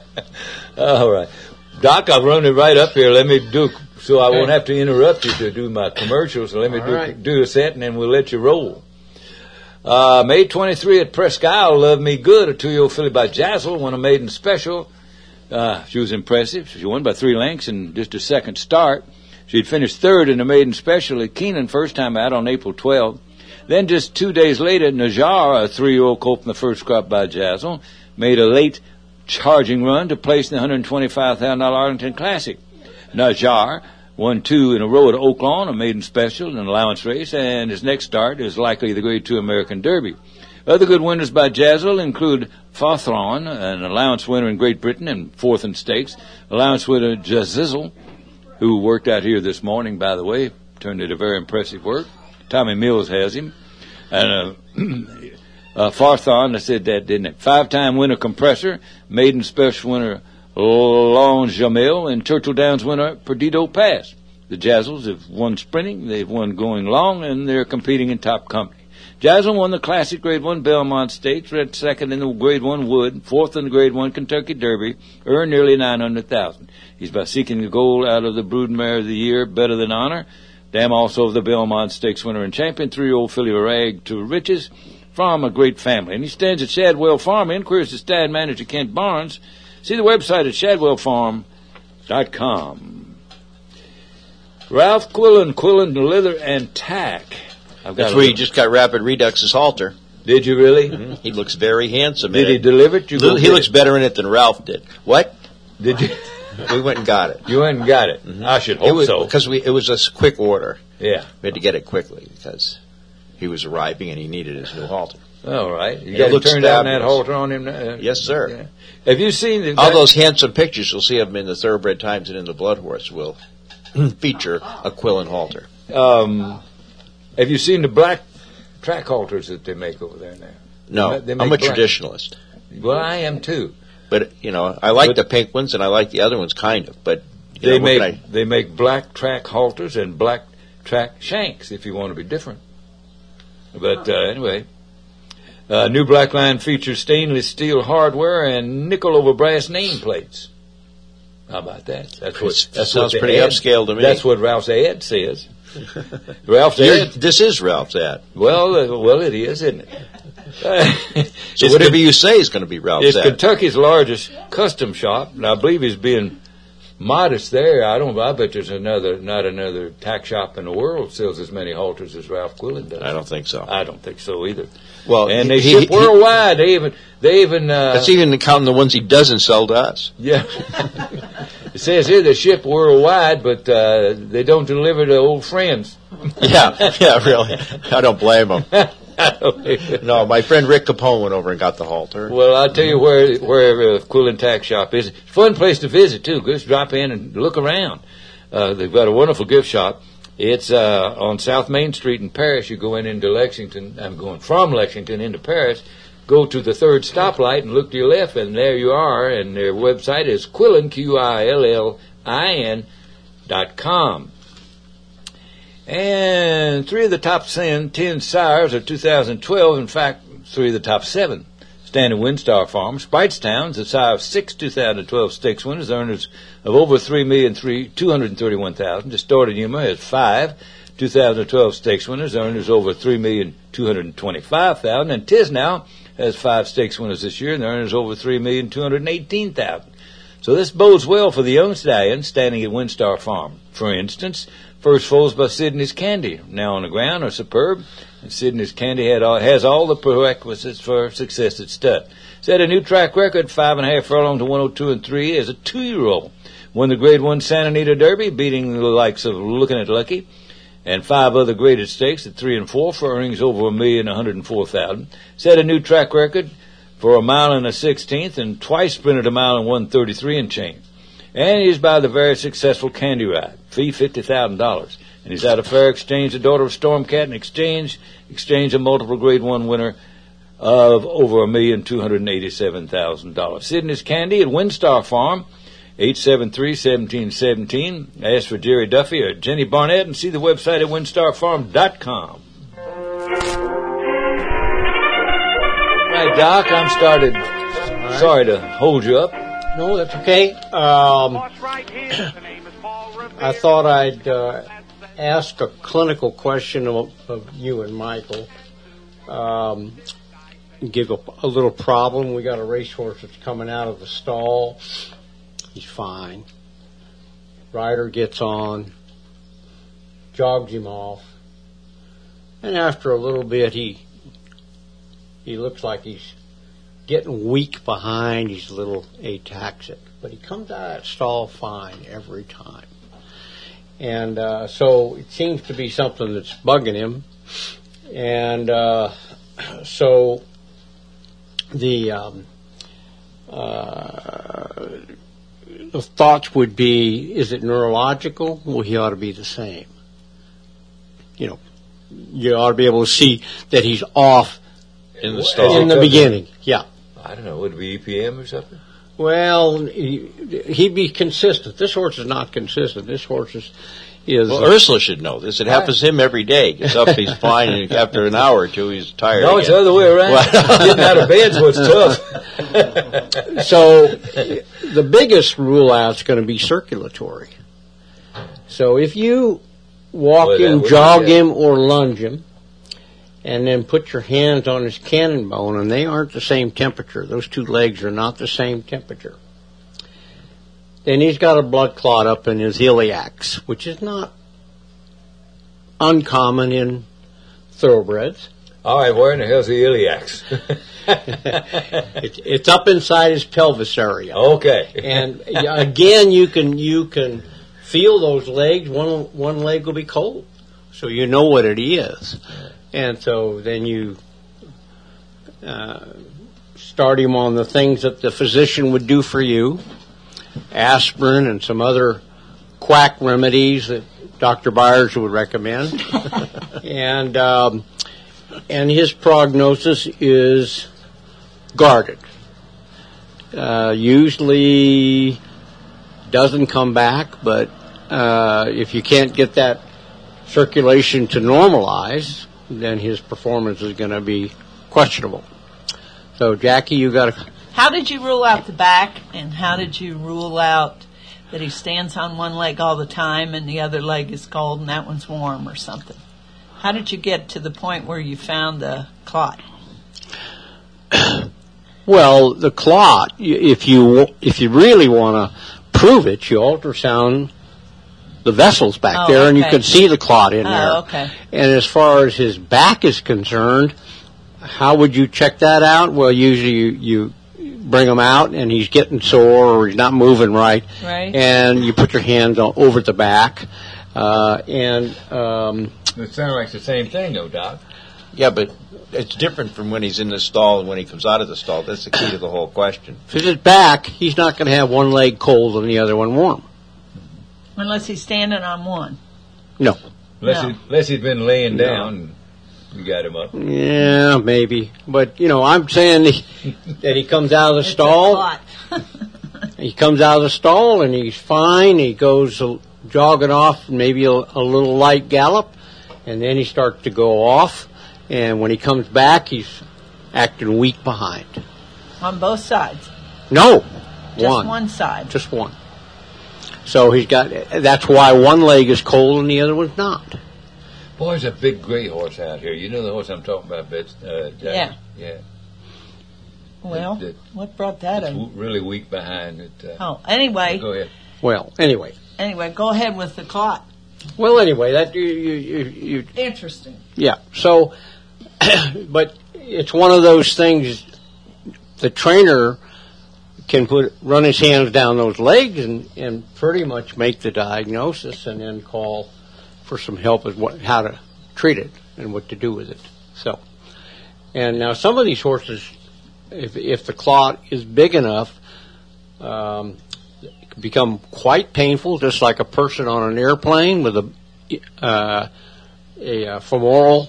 All right. Doc, I've run it right up here. Let me do, so I won't have to interrupt you to do my commercials. So let me All do, right. do a set and then we'll let you roll. Uh, May twenty-third at Presque Isle, Love Me Good, a two-year-old filly by Jazzle, won a maiden special. Uh, she was impressive. She won by three lengths in just a second start. She'd finished third in the maiden special at Keenan, first time out on April twelfth. Then just two days later, Najar, a three-year-old colt from the first crop by Jazzle, made a late charging run to place in the one hundred twenty-five thousand dollars Arlington Classic. Najar won two in a row at Oaklawn, a maiden special, an allowance race, and his next start is likely the Grade two American Derby. Other good winners by Jazzle include Farthron, an allowance winner in Great Britain and fourth in stakes, allowance winner Jazizzle, who worked out here this morning, by the way, turned into very impressive work. Tommy Mills has him. And uh, uh, Farthon, I said that, didn't it? Five-time winner Compressor, maiden special winner Longe Jamil, and Churchill Downs winner Perdido Pass. The Jazzles have won sprinting, they've won going long, and they're competing in top company. Jazzle won the Classic Grade one Belmont Stakes, ran second in the Grade one Wood, fourth in the Grade one Kentucky Derby, earned nearly nine hundred thousand dollars. He's by seeking the gold out of the Broodmare of the Year, Better Than Honor. Dam also the Belmont Stakes winner and champion, three-year-old filly Rag to Riches, from a great family. And he stands at Shadwell Farm. Inquiries to stud manager Kent Barnes. See the website at shadwell farm dot com. Ralph Quillen, Quillen Leather and Tack. I've got That's a where he little- just got Rapid Redux's halter. Did you really? Mm-hmm. He looks very handsome Did in he it. deliver it? You Little- go he get looks it. better in it than Ralph did. What? Did you? We went and got it. You went and got it. I should It hope was, so. Because we, it was a s- quick order. Yeah. We had to get it quickly because he was arriving and he needed his new halter. All right. You It got it looks turned out in that fabulous. halter on him. Uh, Yes, sir. yeah. Have you seen the, All that- those handsome pictures you'll see of him in the Thoroughbred Times and in the Blood Horse will feature a Quillen halter. Um, have you seen the black track halters that they make over there now? No, They I'm a make black- traditionalist. Well, I am too. But, you know, I like But- the pink ones and I like the other ones kind of. But, you They know, what make can they make black track halters and black track shanks if you want to be different. But uh, anyway, uh, new black line features stainless steel hardware and nickel over brass nameplates. How about that? That's what. That's Sounds what the pretty ad- upscale to me. That's what Ralph's ad says. Ralph's You're- ad. this is Ralph's ad. Well, uh, well, it is, isn't it? So It's whatever Ken- you say is going to be Ralph's It's ad. Kentucky's largest custom shop, and I believe he's being modest there. I don't. I bet there's another, not another tack shop in the world sells as many halters as Ralph Quillen does. I don't think so. I don't think so either. Well, And they he- ship he- worldwide. They even, they even. Uh, That's even counting the ones he doesn't sell to us. yeah. It says here they ship worldwide, but uh, they don't deliver to old friends. Yeah, yeah, really. I don't blame him. No, my friend Rick Capone went over and got the halter. Well, I'll tell you where where uh, Quillen Tack Shop is. It's a fun place to visit too. Just drop in and look around. Uh, they've got a wonderful gift shop. It's uh, on South Main Street in Paris. You go in into Lexington. I'm going from Lexington into Paris. Go to the third stoplight and look to your left, and there you are. And their website is Quillen, Q I L L I N dot com. And three of the top ten, ten sires of two thousand twelve, in fact, three of the top seven, stand in Windstar Farm. Spitestown's the sire of six two thousand twelve stakes winners, earners of over three million two hundred thirty-one thousand. Distorted Humor has five. two thousand twelve stakes winners. The earners over three million two hundred twenty-five thousand dollars. And Tisnow has five stakes winners this year, and the earners over three million two hundred eighteen thousand dollars. So this bodes well for the young stallions standing at Windstar Farm. For instance, first foals by Sydney's Candy, now on the ground, are superb. And Sydney's Candy had all, has all the prerequisites for success at stud. Set a new track record, five and a half furlong to one oh two and three as a two-year-old. Won the Grade One Santa Anita Derby, beating the likes of Looking at Lucky, and five other graded stakes at three and four for earnings over a million one hundred and four thousand. Set a new track record for a mile and a sixteenth, and twice sprinted a mile and one thirty-three and change. And he's by the very successful Candy Ride, fee fifty thousand dollars. And he's out of Fair Exchange, the daughter of Stormcat, and Exchange, Exchange a multiple Grade One winner of over a million two hundred and eighty-seven thousand dollars. Sydney's Candy at Windstar Farm, eight seven three, one seven one seven. Ask for Jerry Duffy or Jenny Barnett and see the website at windstar farm dot com. Right, Doc, I'm started. Right. Sorry to hold you up. No, that's okay. Um, I thought I'd uh, ask a clinical question of, of you and Michael. Um, give a, a little problem. We got a racehorse that's coming out of the stall. He's fine. Rider gets on, jogs him off, and after a little bit, he he looks like he's getting weak behind. He's a little ataxic, but he comes out of that stall fine every time. And uh, so it seems to be something that's bugging him. And uh, so the um, uh, the thoughts would be, is it neurological? Well, he ought to be the same. You know, you ought to be able to see that he's off in the stall. In the beginning, yeah. I don't know, would it be E P M or something? Well, he, he'd be consistent. This horse is not consistent. This horse is... is well, Ursula should know this. It happens to him every day. Gets up, he's fine, and after an hour or two, he's tired No, again. it's the other way around. Getting out of bed's what's tough. So, the biggest rule out is going to be circulatory. So, if you walk Boy, him, would jog be him, or lunge him, and then put your hands on his cannon bone, and they aren't the same temperature. Those two legs are not the same temperature. Then he's got a blood clot up in his iliacs, which is not uncommon in thoroughbreds. All right, where in the hell's the iliacs? it's, it's up inside his pelvis area. Okay. And again, you can you can feel those legs. One one leg will be cold, so you know what it is. And so then you uh, start him on the things that the physician would do for you, aspirin and some other quack remedies that Doctor Byers would recommend. and um, and his prognosis is guarded. Uh, usually doesn't come back, but uh, if you can't get that circulation to normalize, then his performance is going to be questionable. So, Jackie, you got to... How did you rule out the back, and how did you rule out that he stands on one leg all the time and the other leg is cold and that one's warm or something? How did you get to the point where you found the clot? Well, the clot, if you if you really want to prove it, you ultrasound the vessels back oh, there, okay. and you can see the clot in oh, there. Okay. And as far as his back is concerned, how would you check that out? Well, usually you, you bring him out, and he's getting sore or he's not moving right, right. and you put your hands on, over the back. Uh, and um, it sounds like the same thing, though, Doc. Yeah, but it's different from when he's in the stall and when he comes out of the stall. That's the key to the whole question. If it's his back, he's not going to have one leg cold and the other one warm. Unless he's standing on one. No. Unless, no. He, unless he's been laying No. down and you got him up. Yeah, maybe. But, you know, I'm saying that he comes out of the It's stall. a clot. He comes out of the stall and he's fine. He goes uh, jogging off, maybe a, a little light gallop, and then he starts to go off. And when he comes back, he's acting weak behind. On both sides? No. Just one. one side? Just one. So he's got, that's why one leg is cold and the other one's not. Boy, there's a big gray horse out here. You know the horse I'm talking about, Betsy? Uh, Jack? Yeah. Yeah. Well, It- it- what brought that It's in? w- really weak behind it. Uh, Oh, anyway, Go ahead. Well, anyway. anyway, go ahead with the clot. Well, anyway, that you, you, you, you Interesting. yeah. So, but it's one of those things. The trainer can put run his hands down those legs and, and pretty much make the diagnosis, and then call for some help with what how to treat it and what to do with it. So, and now some of these horses, if if the clot is big enough, um, it can become quite painful, just like a person on an airplane with a uh, a uh, femoral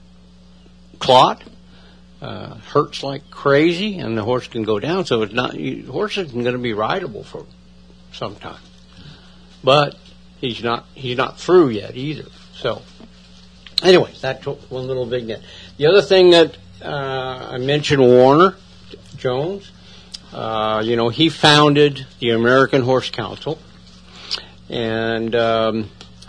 clot. Uh, hurts like crazy, and the horse can go down. So it's not you, horse isn't going to be rideable for some time. But he's not he's not through yet either. So, anyways, that's one little vignette. The other thing that uh, I mentioned, Warner Jones. Uh, you know, he founded the American Horse Council, and um,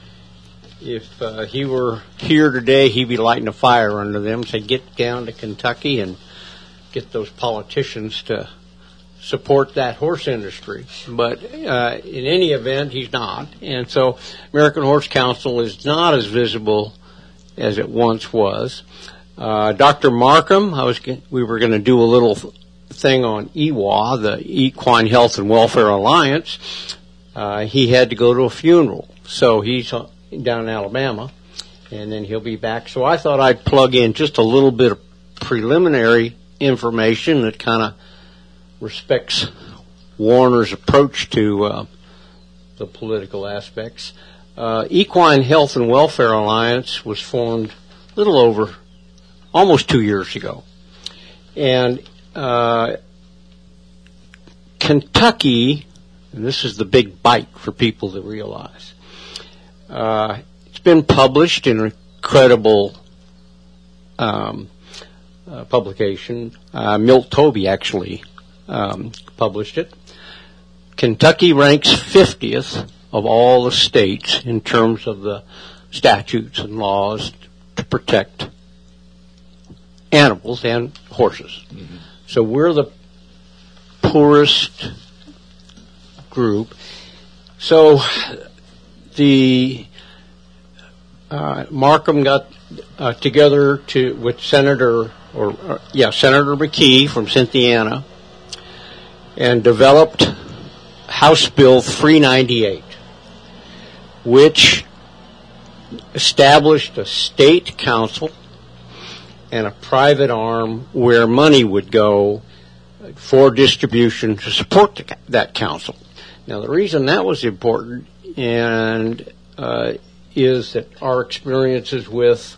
if uh, he were here today, he'd be lighting a fire under them. Say, get down to Kentucky and get those politicians to support that horse industry. But uh, in any event, he's not. And so American Horse Council is not as visible as it once was. Uh, Doctor Markham, I was g- we were going to do a little thing on E W A, the Equine Health and Welfare Alliance. Uh, he had to go to a funeral. So he's uh, down in Alabama, and then he'll be back. So I thought I'd plug in just a little bit of preliminary information that kind of respects Warner's approach to uh, the political aspects. Uh, Equine Health and Welfare Alliance was formed a little over, almost two years ago. And uh, Kentucky, and this is the big bite for people to realize, uh, it's been published in a credible um, uh, publication. Uh, Milt Toby actually um, published it. Kentucky ranks fiftieth of all the states in terms of the statutes and laws to protect animals and horses. Mm-hmm. So we're the poorest group. So the uh, Markham got uh, together to with Senator or uh, yeah Senator McKee from Cynthiana and developed House Bill three ninety-eight, which established a state council and a private arm where money would go for distribution to support the, that council. Now, the reason that was important and uh, is that our experiences with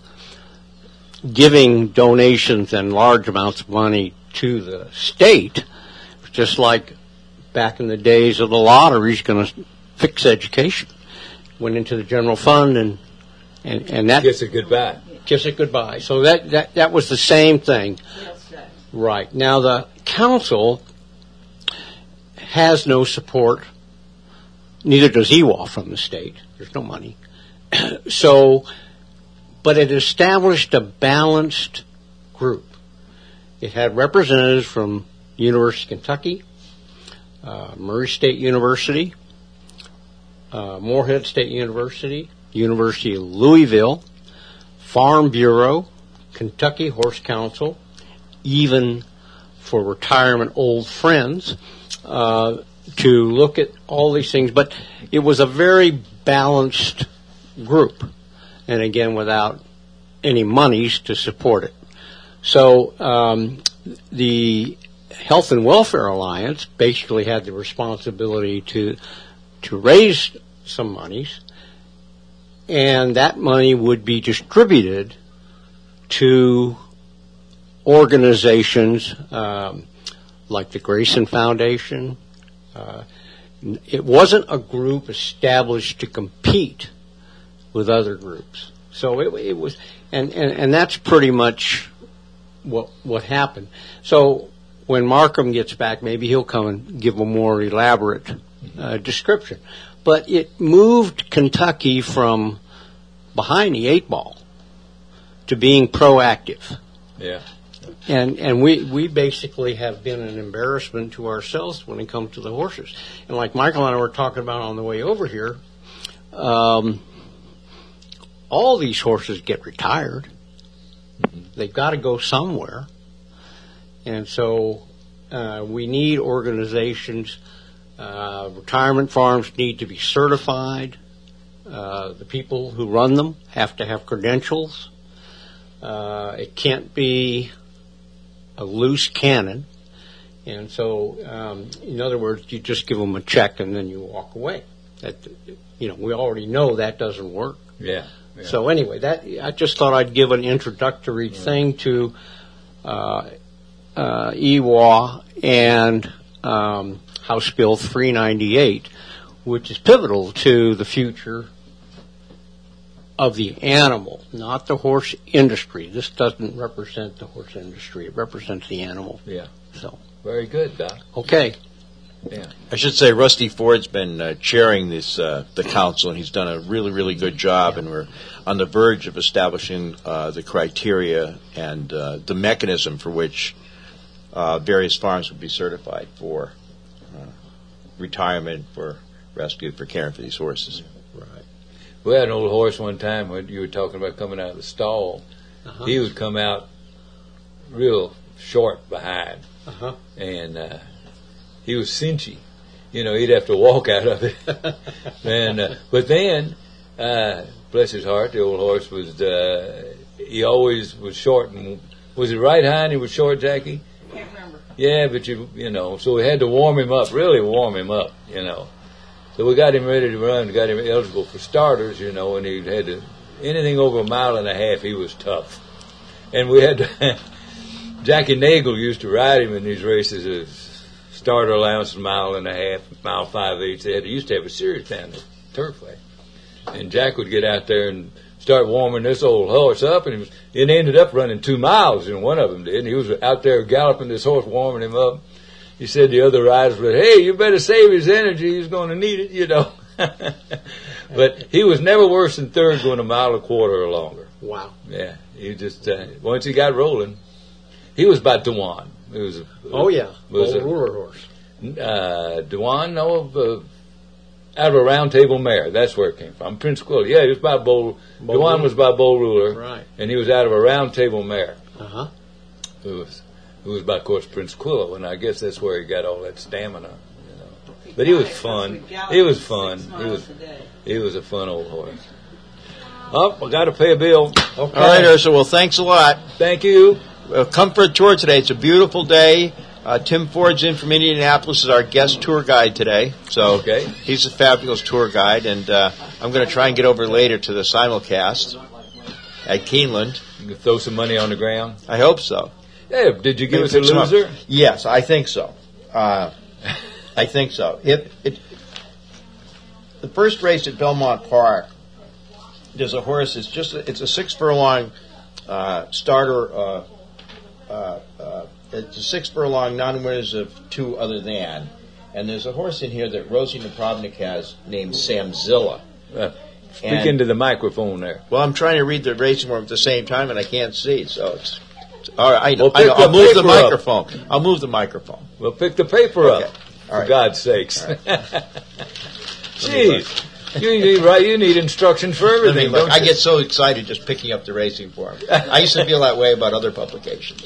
giving donations and large amounts of money to the state, just like back in the days of the lotteries, going to fix education, went into the general fund and and, and that kiss it goodbye. Kiss it goodbye. So that, that, that was the same thing. Yes, sir. Right. Now, the council has no support, neither does E W A from the state. There's no money. So, but it established a balanced group. It had representatives from University of Kentucky, uh, Murray State University, uh, Morehead State University, University of Louisville, Farm Bureau, Kentucky Horse Council, even for retirement old friends, uh, to look at all these things. But it was a very balanced group, and again, without any monies to support it. So um, the Health and Welfare Alliance basically had the responsibility to to raise some monies, and that money would be distributed to organizations um, like the Grayson Foundation. Uh, it wasn't a group established to compete with other groups. So it, it was, and, and, and that's pretty much what what happened. So when Markham gets back, maybe he'll come and give a more elaborate uh, description. But it moved Kentucky from behind the eight ball to being proactive. Yeah. And and we, we basically have been an embarrassment to ourselves when it comes to the horses. And like Michael and I were talking about on the way over here, um, all these horses get retired. Mm-hmm. They've got to go somewhere. And so uh, we need organizations. Uh, retirement farms need to be certified. Uh, the people who run them have to have credentials. Uh, it can't be a loose cannon. And so, um, in other words, you just give them a check and then you walk away. That, you know, we already know that doesn't work. Yeah. yeah. So anyway, that I just thought I'd give an introductory yeah. thing to uh, uh, E W A and um, House Bill three ninety-eight, which is pivotal to the future of the animal, not the horse industry. This doesn't represent the horse industry. It represents the animal. Yeah. So. Very good, Doc. Okay. Yeah. I should say Rusty Ford's been uh, chairing this uh, the council, and he's done a really, really good job, yeah. and we're on the verge of establishing uh, the criteria and uh, the mechanism for which uh, various farms would be certified for uh, retirement, for rescue, for caring for these horses. Right. We had an old horse one time when you were talking about coming out of the stall. Uh-huh. He would come out real short behind, uh-huh. and uh, he was cinchy. You know, he'd have to walk out of it. and uh, But then, uh, bless his heart, the old horse was, uh, he always was short. And was it right hind he was short, Jackie? Can't remember. Yeah, but you, you know, so we had to warm him up, really warm him up, you know. So we got him ready to run, got him eligible for starters, you know, and he had to, anything over a mile and a half, he was tough. And we had to, Jackie Nagel used to ride him in these races of starter allowance a mile and a half, mile five eighths. They had, they used to have a series down at Turfway. And Jack would get out there and start warming this old horse up, and he was, it ended up running two miles, and one of them did. And he was out there galloping this horse, warming him up. He said the other riders would, hey, you better save his energy. He's going to need it, you know. But he was never worse than third going a mile a quarter or longer. Wow. Yeah. He just, uh, once he got rolling, he was by Dewan. It was a, oh, yeah. Was old ruler horse. Uh, Dewan, no, uh, out of a round table mare. That's where it came from. Prince Quilla. Yeah, he was by Bull. Dewan was by Bull Ruler. Right. And he was out of a round table mare. Uh-huh. It was. It was by, of course, Prince Quilla, and I guess that's where he got all that stamina. You know. But he was fun. He was fun. He was. He was a fun old horse. Oh, I got to pay a bill. Okay. All right, Ursula. Well, thanks a lot. Thank you. Uh, come for a tour today. It's a beautiful day. Uh, Tim Ford's in from Indianapolis is our guest tour guide today. So okay. He's a fabulous tour guide, and uh, I'm going to try and get over later to the simulcast at Keeneland. You can throw some money on the ground? I hope so. Yeah, did you give Maybe us a loser? Yes, I think so. Uh, I think so. It, it, the first race at Belmont Park, there's a horse. It's just a, it's a six furlong uh, starter. Uh, uh, uh, it's a six furlong non-winners of two other than, and there's a horse in here that Rosie Napravnik has named Samzilla. Uh, speak and, into the microphone there. Well, I'm trying to read the racing form at the same time, and I can't see, so it's. All right, I know. Well, I know. I'll move the up. microphone. I'll move the microphone. Well, pick the paper okay. up. All for right. God's sakes. Right. Jeez. You need, right, you need instructions for everything, don't I you? get so excited just picking up the racing form. I used to feel that way about other publications.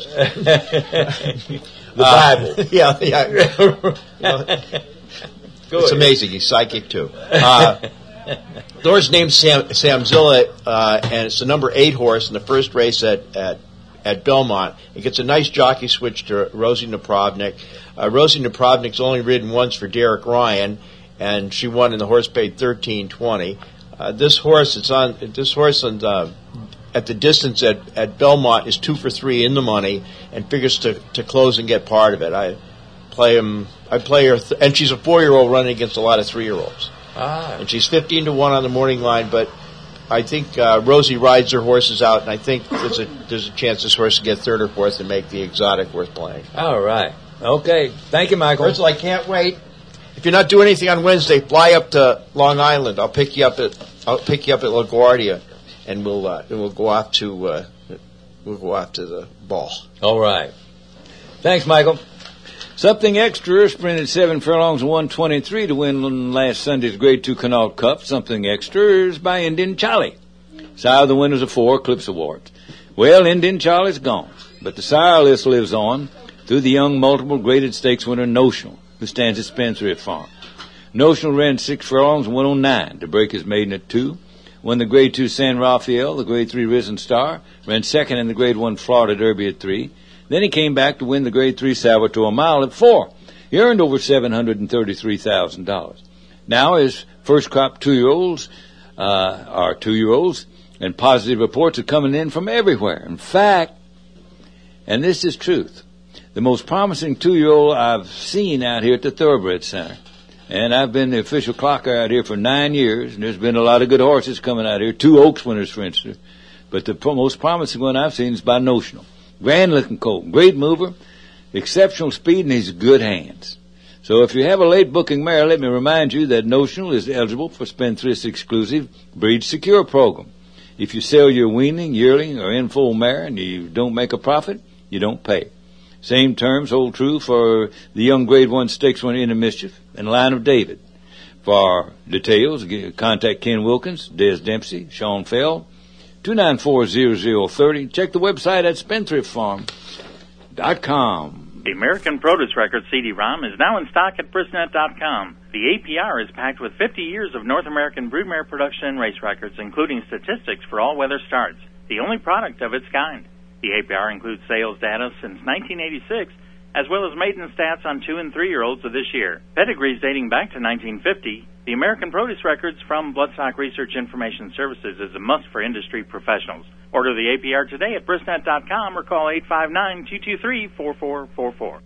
The Bible. Uh, yeah, yeah. Well, it's amazing. He's psychic, too. Uh, the horse named Sam, Samzilla, uh, and it's the number eight horse in the first race at, at at Belmont. It gets a nice jockey switch to Rosie Napravnik. Uh, Rosie Napravnik's only ridden once for Derek Ryan, and she won, and the horse paid thirteen twenty. Uh, this horse, it's on. This horse on uh, at the distance at, at Belmont is two for three in the money, and figures to, to close and get part of it. I play him. I play her, th- and she's a four-year-old running against a lot of three-year-olds. Ah. And she's fifteen to one on the morning line, but I think uh, Rosie rides her horses out, and I think there's a there's a chance this horse will get third or fourth and make the exotic worth playing. All right. Okay. Thank you, Michael. Ursula, I can't wait. If you're not doing anything on Wednesday, fly up to Long Island. I'll pick you up at I'll pick you up at LaGuardia, and we'll uh, and we'll go off to uh, we'll go off to the ball. All right. Thanks, Michael. Something Extra sprinted seven furlongs and one twenty-three to win last Sunday's Grade Two Connaught Cup. Something Extra is by Indian Charlie, sire of the winners of four Eclipse Awards. Well, Indian Charlie's gone, but the sire list lives on through the young multiple graded stakes winner Notional, who stands at Spendthrift Farm. Notional ran six furlongs and went on nine to break his maiden at two. Won the Grade Two San Rafael, the Grade Three Risen Star, ran second in the Grade One Florida Derby at three. Then he came back to win the Grade Three Salvatore Mile at four. He earned over seven hundred thirty-three thousand dollars. Now his first crop two-year-olds uh, are two-year-olds, and positive reports are coming in from everywhere. In fact, and this is truth, the most promising two-year-old I've seen out here at the Thoroughbred Center, and I've been the official clocker out here for nine years, and there's been a lot of good horses coming out here, two Oaks winners, for instance, but the pro- most promising one I've seen is by Notional. Grand-looking colt, great mover, exceptional speed, and he's in good hands. So if you have a late booking mare, let me remind you that Notional is eligible for Spendthrift's exclusive Breed Secure program. If you sell your weaning, yearling, or in-full mare and you don't make a profit, you don't pay. Same terms hold true for the young Grade One Stakes winner Inner Mischief and Line of David. For details, contact Ken Wilkins, Des Dempsey, Sean Fell, two nine four, zero zero three zero. Check the website at spendthrift farm dot com. The American Produce Record C D ROM is now in stock at brisnet dot com. The A P R is packed with fifty years of North American broodmare production and race records, including statistics for all weather starts, the only product of its kind. The A P R includes sales data since nineteen eighty-six, as well as maiden stats on two- and three-year-olds of this year. Pedigrees dating back to nineteen fifty. The American Produce Records from Bloodstock Research Information Services is a must for industry professionals. Order the A P R today at brisnet dot com or call eight five nine, two two three, four four four four.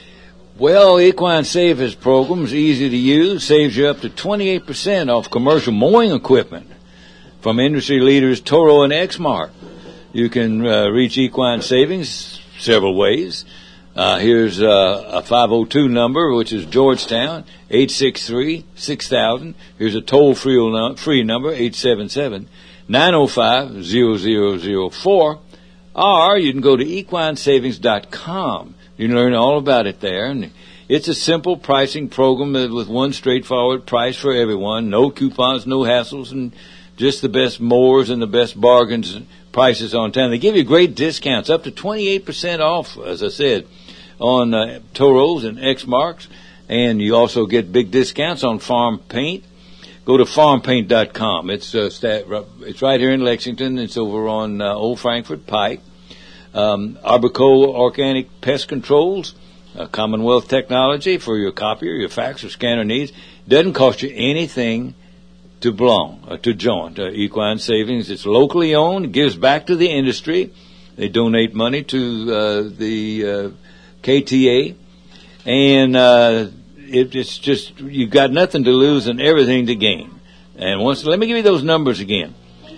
Well, Equine Savers program is easy to use, saves you up to twenty-eight percent off commercial mowing equipment from industry leaders Toro and Exmark. You can uh, reach Equine Savings several ways. Uh, here's uh, a five oh two number, which is Georgetown, eight six three, six thousand. Here's a toll-free free number, eight seven seven, nine oh five, zero zero zero four. Or you can go to equine savings dot com. You can learn all about it there. And it's a simple pricing program with one straightforward price for everyone. No coupons, no hassles, and just the best mowers and the best bargains and prices on town. They give you great discounts, up to twenty-eight percent off, as I said, on uh, Toros and Exmarks. And you also get big discounts on farm paint. Go to farm paint dot com. It's uh, stat, it's right here in Lexington. It's over on uh, Old Frankfort Pike. Um, Arbico Organic Pest Controls, uh, Commonwealth Technology for your copier, your fax, or scanner needs. Doesn't cost you anything to belong, uh, to join uh, Equine Savings. It's locally owned, gives back to the industry. They donate money to uh, the uh, K T A, and uh, it, it's just, you've got nothing to lose and everything to gain. And once, let me give you those numbers again.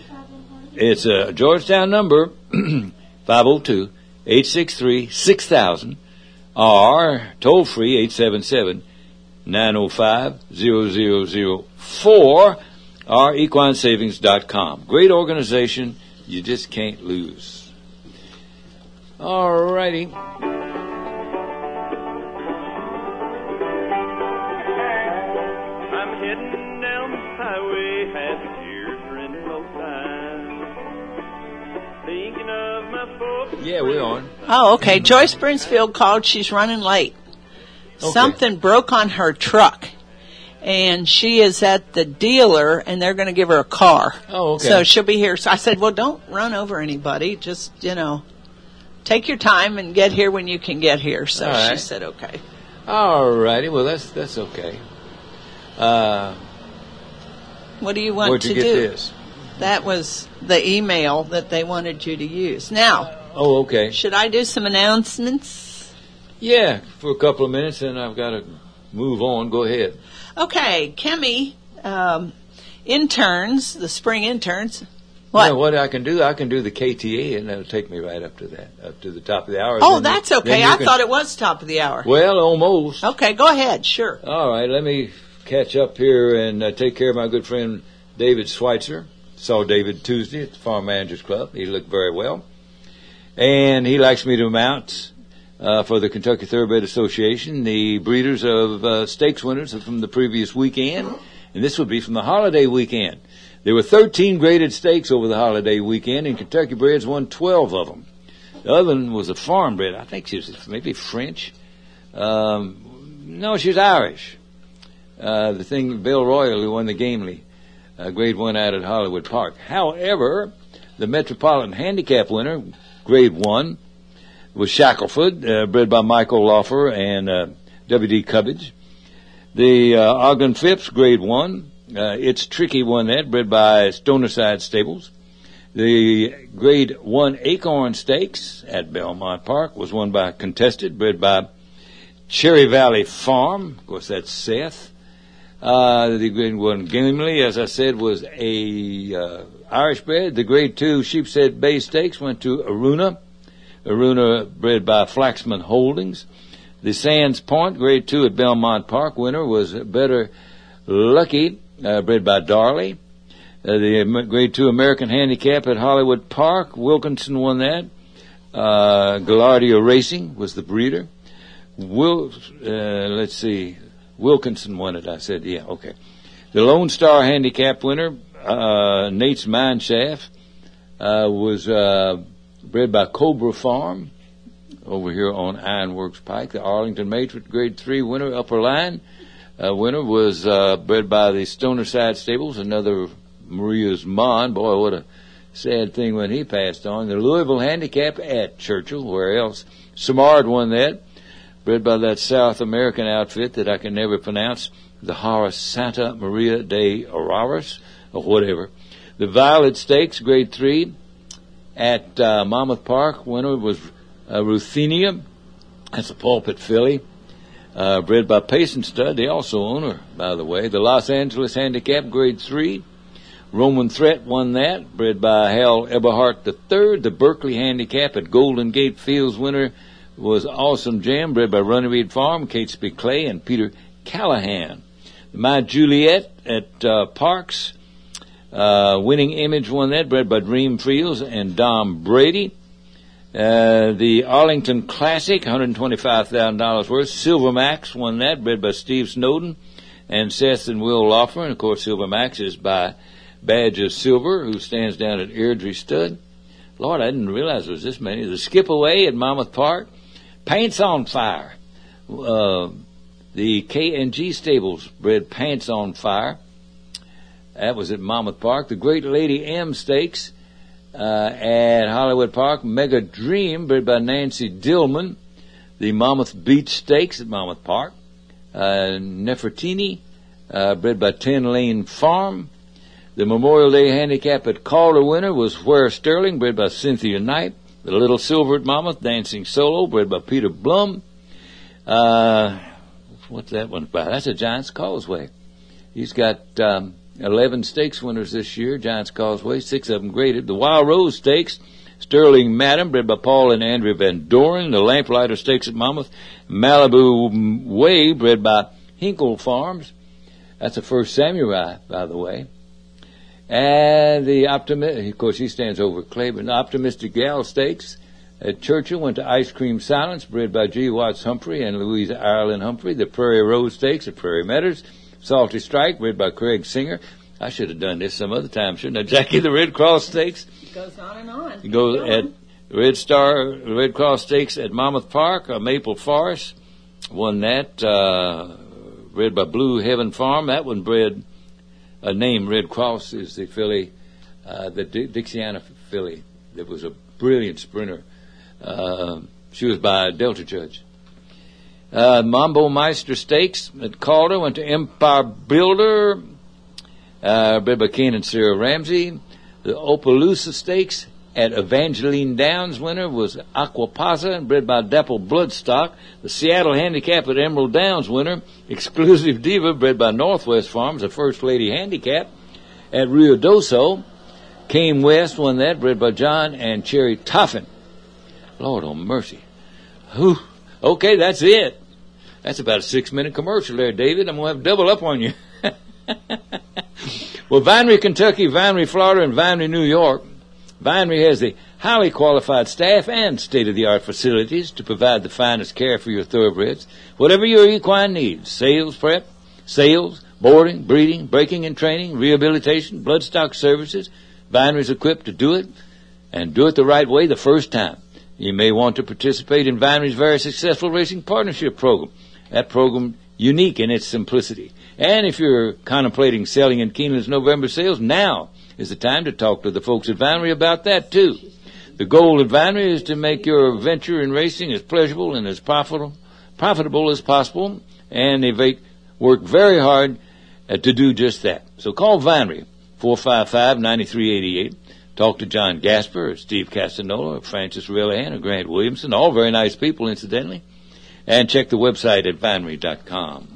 It's a Georgetown number, five oh two, eight six three, six thousand, or toll free, eight seven seven, nine oh five, zero zero zero four, or equine savings dot com. Great organization. You just can't lose. All righty. I'm heading down the highway, had the gears running low time. Thinking of my folks. Yeah, we're on. Oh, okay. Joyce Brinsfield called. She's running late. Okay. Something broke on her truck, and she is at the dealer, and they're going to give her a car. Oh, okay. So she'll be here. So I said, well, don't run over anybody. Just, you know, take your time and get here when you can get here. So All right. she said, okay. All righty. Well, that's that's okay. Uh, What do you want where'd to you get do? this? That was the email that they wanted you to use. Now, Oh, okay. should I do some announcements? Yeah, for a couple of minutes, and I've got to move on. Go ahead. Okay, Kemi, um, interns, the spring interns. What? You know, what I can do, I can do the K T A, and that'll take me right up to that, up to the top of the hour. Oh, Then that's you- okay. then you I can- thought it was top of the hour. Well, almost. Okay, go ahead. Sure. All right, let me catch up here and uh, take care of my good friend David Schweitzer, saw David Tuesday at the Farm Managers Club. He looked very well. And he likes me to mount uh, for the Kentucky Thoroughbred Association the breeders of uh, stakes winners from the previous weekend. And this would be from the holiday weekend. There were thirteen graded stakes over the holiday weekend, and Kentucky breds won twelve of them. The other one was a farm bred. I think she was maybe French. Um, no, she was Irish. Uh, the thing, Belle Royal, who won the Gamely, uh, grade one out at Hollywood Park. However, the Metropolitan Handicap winner, grade one, was Shackelford, uh, bred by Michael Laufer and uh, W D Cubbage. The uh, Ogden Phipps, grade one, uh, It's Tricky won that, bred by Stonerside Stables. The grade one Acorn Stakes at Belmont Park was won by Contested, bred by Cherry Valley Farm. Of course, that's Seth. Uh, the grade one Gamely, as I said, was a uh, Irish bred. The grade two Sheepshead Bay Stakes went to Aruna. Aruna bred by Flaxman Holdings. The Sands Point, grade two at Belmont Park, winner was Better Lucky, uh, bred by Darley. Uh, the grade two American Handicap at Hollywood Park, Wilkinson won that. Uh, Gallardia Racing was the breeder. Will, uh, let's see, Wilkinson won it, I said, yeah, okay. The Lone Star Handicap winner, uh, Nate's Mineshaft, uh, was, uh, bred by Cobra Farm over here on Ironworks Pike. The Arlington Matrix grade three winner, Upper Line, uh, winner was, uh, bred by the Stonerside Stables, another Maria's Mon. Boy, what a sad thing when he passed on. The Louisville Handicap at Churchill, where else? Samard won that, bred by that South American outfit that I can never pronounce, the Horace Santa Maria de Araras, or whatever. The Violet Stakes, grade three, at uh, Monmouth Park, winner was uh, Ruthenia. That's a pulpit filly, uh, bred by Payson Stud. They also own her, by the way. The Los Angeles Handicap, grade three, Roman Threat won that, bred by Hal Eberhardt the third. The Berkeley Handicap at Golden Gate Fields, winner was Awesome Jam, bred by Runnymede Farm, Catesby Clay and Peter Callahan. My Juliet at uh, Parks, uh, Winning Image won that, bred by Dream Fields and Dom Brady. Uh, the Arlington Classic, one hundred twenty-five thousand dollars worth. Silver Max won that, bred by Steve Snowden and Seth and Will Laufer. And, of course, Silver Max is by Badge of Silver, who stands down at Airdrie Stud. Lord, I didn't realize there was this many. The Skip Away at Monmouth Park. Pants on Fire. Uh, the K and G Stables bred Pants on Fire. That was at Monmouth Park. The Great Lady M Stakes uh, at Hollywood Park. Mega Dream, bred by Nancy Dillman. The Monmouth Beach Stakes at Monmouth Park. Uh, Nefertiti, uh, bred by Ten Lane Farm. The Memorial Day Handicap at Calder winner was Where Sterling, bred by Cynthia Knight. The Little Silver at Monmouth, Dancing Solo, bred by Peter Blum. Uh, what's that one about? That's a Giants Causeway. He's got um, eleven stakes winners this year, Giants Causeway, six of them graded. The Wild Rose Stakes, Sterling Madam, bred by Paul and Andrea Van Doren. The Lamplighter Stakes at Monmouth, Malibu Way, bred by Hinkle Farms. That's the first Samurai, by the way. And the Optimistic, of course, he stands over Claiborne. The Optimistic Gal Stakes at Churchill went to Ice Cream Silence, bred by G. Watts Humphrey and Louisa Ireland Humphrey. The Prairie Rose Stakes at Prairie Meadows. Salty Strike, bred by Craig Singer. I should have done this some other time, shouldn't I? Jackie, the Red Cross Stakes. It goes on and on. It goes at Red Star, Red Cross Stakes at Monmouth Park. Uh, Maple Forest won that, uh, bred by Blue Heaven Farm. That one bred, a uh, name, Red Cross is the filly, uh, the D- Dixiana filly that was a brilliant sprinter. Uh, she was by Delta Judge. Uh, Mambo Meister Stakes at Calder went to Empire Builder, uh, bred by Ken and Sarah Ramsey. The Opelousas Stakes at Evangeline Downs winner was Aquapasa, and bred by Dapple Bloodstock. The Seattle Handicap at Emerald Downs winner, Exclusive Diva, bred by Northwest Farms, the First Lady Handicap at Rio Doso. Came West won that, bred by John and Cherry Toffin. Lord on mercy. Whew. Okay, that's it. That's about a six-minute commercial there, David. I'm going to have to double up on you. Well, Vinery, Kentucky, Vinery, Florida, and Vinery, New York. Vinery has the highly qualified staff and state-of-the-art facilities to provide the finest care for your thoroughbreds. Whatever your equine needs, sales prep, sales, boarding, breeding, breaking and training, rehabilitation, bloodstock services, Vinery's equipped to do it, and do it the right way the first time. You may want to participate in Vinery's very successful racing partnership program. That program unique in its simplicity. And if you're contemplating selling in Keeneland's November sales, now is the time to talk to the folks at Vinery about that, too. The goal at Vinery is to make your venture in racing as pleasurable and as profitable, profitable as possible, and they work very hard uh, to do just that. So call Vinery, four five five, nine three eight eight. Talk to John Gasper or Steve Castanola or Francis Relihan or Grant Williamson, all very nice people, incidentally. And check the website at vinery dot com.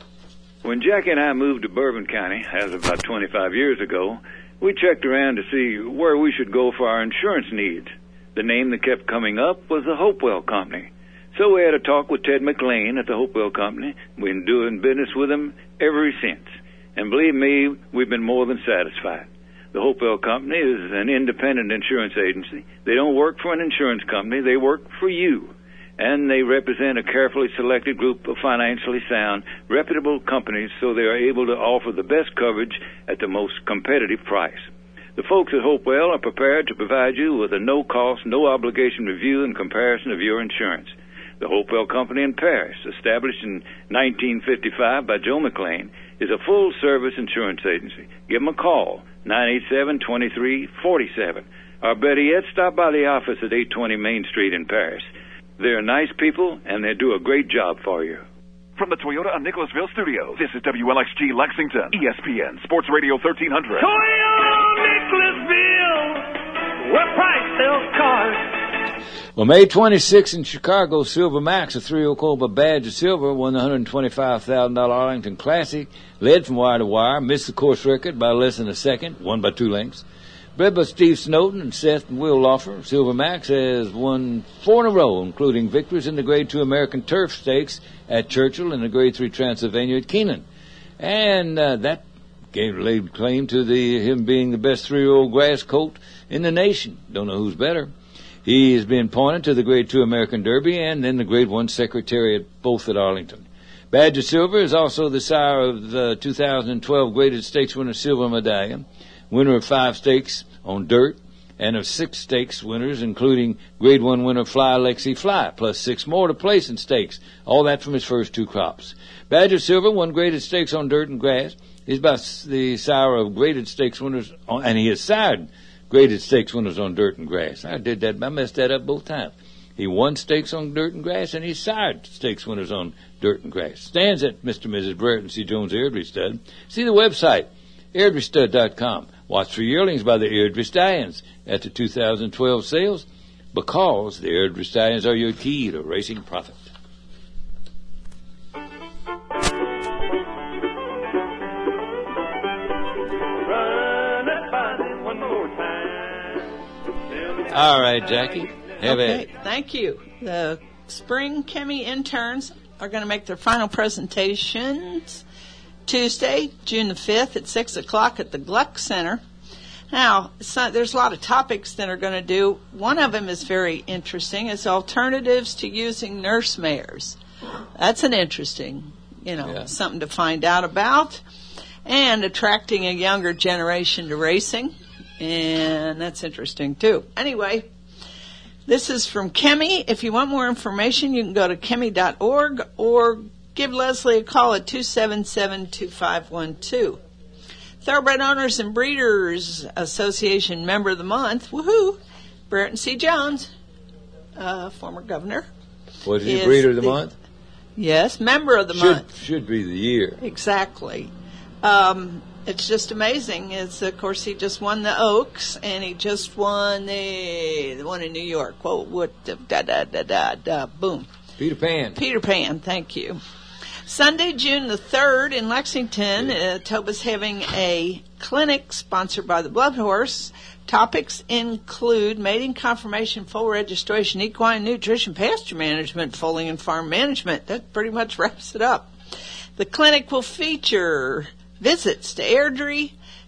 When Jackie and I moved to Bourbon County, as of about twenty-five years ago, we checked around to see where we should go for our insurance needs. The name that kept coming up was the Hopewell Company. So we had a talk with Ted McLean at the Hopewell Company. We've been doing business with him ever since. And believe me, we've been more than satisfied. The Hopewell Company is an independent insurance agency. They don't work for an insurance company. They work for you. And they represent a carefully selected group of financially sound, reputable companies so they are able to offer the best coverage at the most competitive price. The folks at Hopewell are prepared to provide you with a no-cost, no-obligation review and comparison of your insurance. The Hopewell Company in Paris, established in nineteen fifty-five by Joe McLean, is a full-service insurance agency. Give them a call, nine eight seven, two three four seven. Or better yet, stop by the office at eight twenty Main Street in Paris. They're nice people, and they do a great job for you. From the Toyota of Nicholasville studio, this is W L X G Lexington, E S P N Sports Radio thirteen hundred. Toyota Nicholasville, where price sells cars. Well, May twenty-sixth in Chicago, Silver Max, a three-oh Colba badge of silver, won the one hundred twenty-five thousand dollars Arlington Classic, led from wire to wire, missed the course record by less than a second, won by two lengths. Bred by Steve Snowden and Seth and Will Laufer, Silver Max has won four in a row, including victories in the Grade two American Turf Stakes at Churchill and the Grade three Transylvania at Keeneland. And uh, that gave laid claim to the him being the best three-year-old grass colt in the nation. Don't know who's better. He has been appointed to the Grade two American Derby and then the Grade one Secretariat, both at Arlington. Badge of Silver is also the sire of the two thousand twelve Graded Stakes winner Silver Medallion, winner of five stakes on dirt, and of six stakes winners, including Grade one winner Fly Lexi Fly, plus six more to place in stakes. All that from his first two crops. Badge of Silver won Graded Stakes on dirt and grass. He's about the sire of Graded Stakes winners, on, and he has sired Graded Stakes winners on dirt and grass. I did that, I messed that up both times. He won stakes on dirt and grass, and he sired stakes winners on dirt and grass. Stands at Mister and Missus Brereton C. Jones Airdrie Stud. See the website, airdrie stud dot com. Watch for yearlings by the Airdrie Stallions at the two thousand twelve sales, because the Airdrie Stallions are your key to racing profit. All right, Jackie. Have okay, it. Thank you. The spring Chemi interns are going to make their final presentations Tuesday, June the fifth at six o'clock at the Gluck Center. Now, so there's a lot of topics that are going to do. One of them is very interesting. It's alternatives to using nurse mares. That's an interesting, you know, yeah. something to find out about. And attracting a younger generation to racing. And that's interesting, too. Anyway, this is from Chemi. If you want more information, you can go to chemi dot org or give Leslie a call at two seven seven, two five one two. Thoroughbred Owners and Breeders Association Member of the Month, woohoo, Brereton C. Jones, uh, former governor. Was he Breeder of the, the Month? Yes, Member of the should, Month. Should be the year. Exactly. Um, it's just amazing. It's, of course, he just won the Oaks, and he just won the, the one in New York. Whoa, what, da, da, da, da, da, boom. Peter Pan. Peter Pan, thank you. Sunday, June the third in Lexington, uh, Toba's having a clinic sponsored by the Blood Horse. Topics include mating, confirmation, full registration, equine nutrition, pasture management, foaling, and farm management. That pretty much wraps it up. The clinic will feature visits to Airdrie,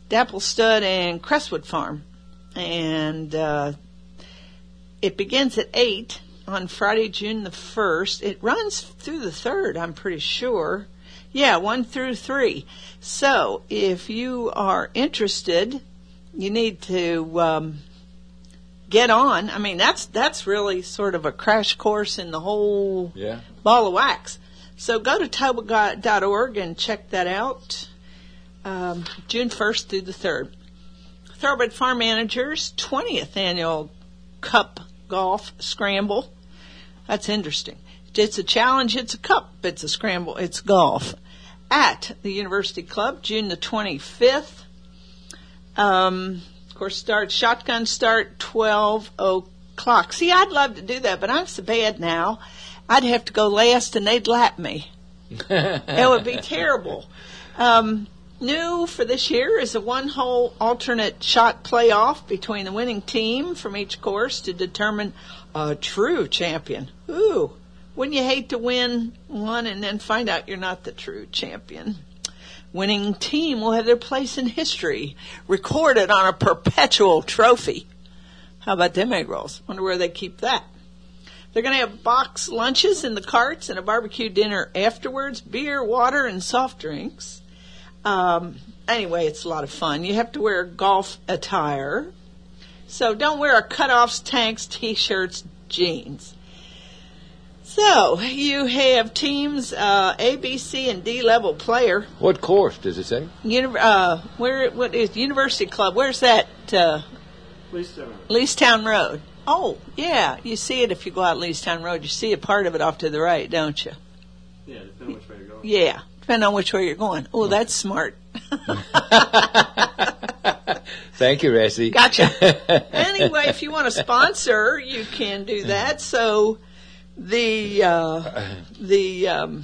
Dapple Stud and Crestwood Farm. And uh, it begins at eight on Friday, June the first. It runs through the third, I'm pretty sure. Yeah, one through three. So if you are interested, you need to um, get on. I mean, that's that's really sort of a crash course in the whole yeah. ball of wax. So go to toba dot org and check that out. Um, June first through the third. Thoroughbred Farm Managers twentieth Annual Cup Golf Scramble. That's interesting. It's a challenge, it's a cup, it's a scramble, it's golf. At the University Club, June the twenty-fifth. Um, of course, start shotgun start twelve o'clock. See, I'd love to do that, but I'm so bad now. I'd have to go last and they'd lap me. It would be terrible. Um, new for this year is a one-hole alternate shot playoff between the winning team from each course to determine a true champion. Ooh, wouldn't you hate to win one and then find out you're not the true champion? Winning team will have their place in history, recorded on a perpetual trophy. How about them egg rolls? Wonder where they keep that. They're going to have box lunches in the carts and a barbecue dinner afterwards, beer, water, and soft drinks. Um, anyway, it's a lot of fun. You have to wear golf attire. So don't wear a cutoffs, tanks, T-shirts, jeans. So you have teams uh, A, B, C, and D level player. What course does it say? Uni- uh, where what is University Club? Where's that? Uh, Leestown Road. Leestown Road. Oh, yeah. You see it if you go out Leestown Road. You see a part of it off to the right, don't you? Yeah, depending on which way you're going. Yeah, depending on which way you're going. Oh, that's smart. Thank you, Ressie. Gotcha. Anyway, if you want to sponsor, you can do that. So the uh, the um,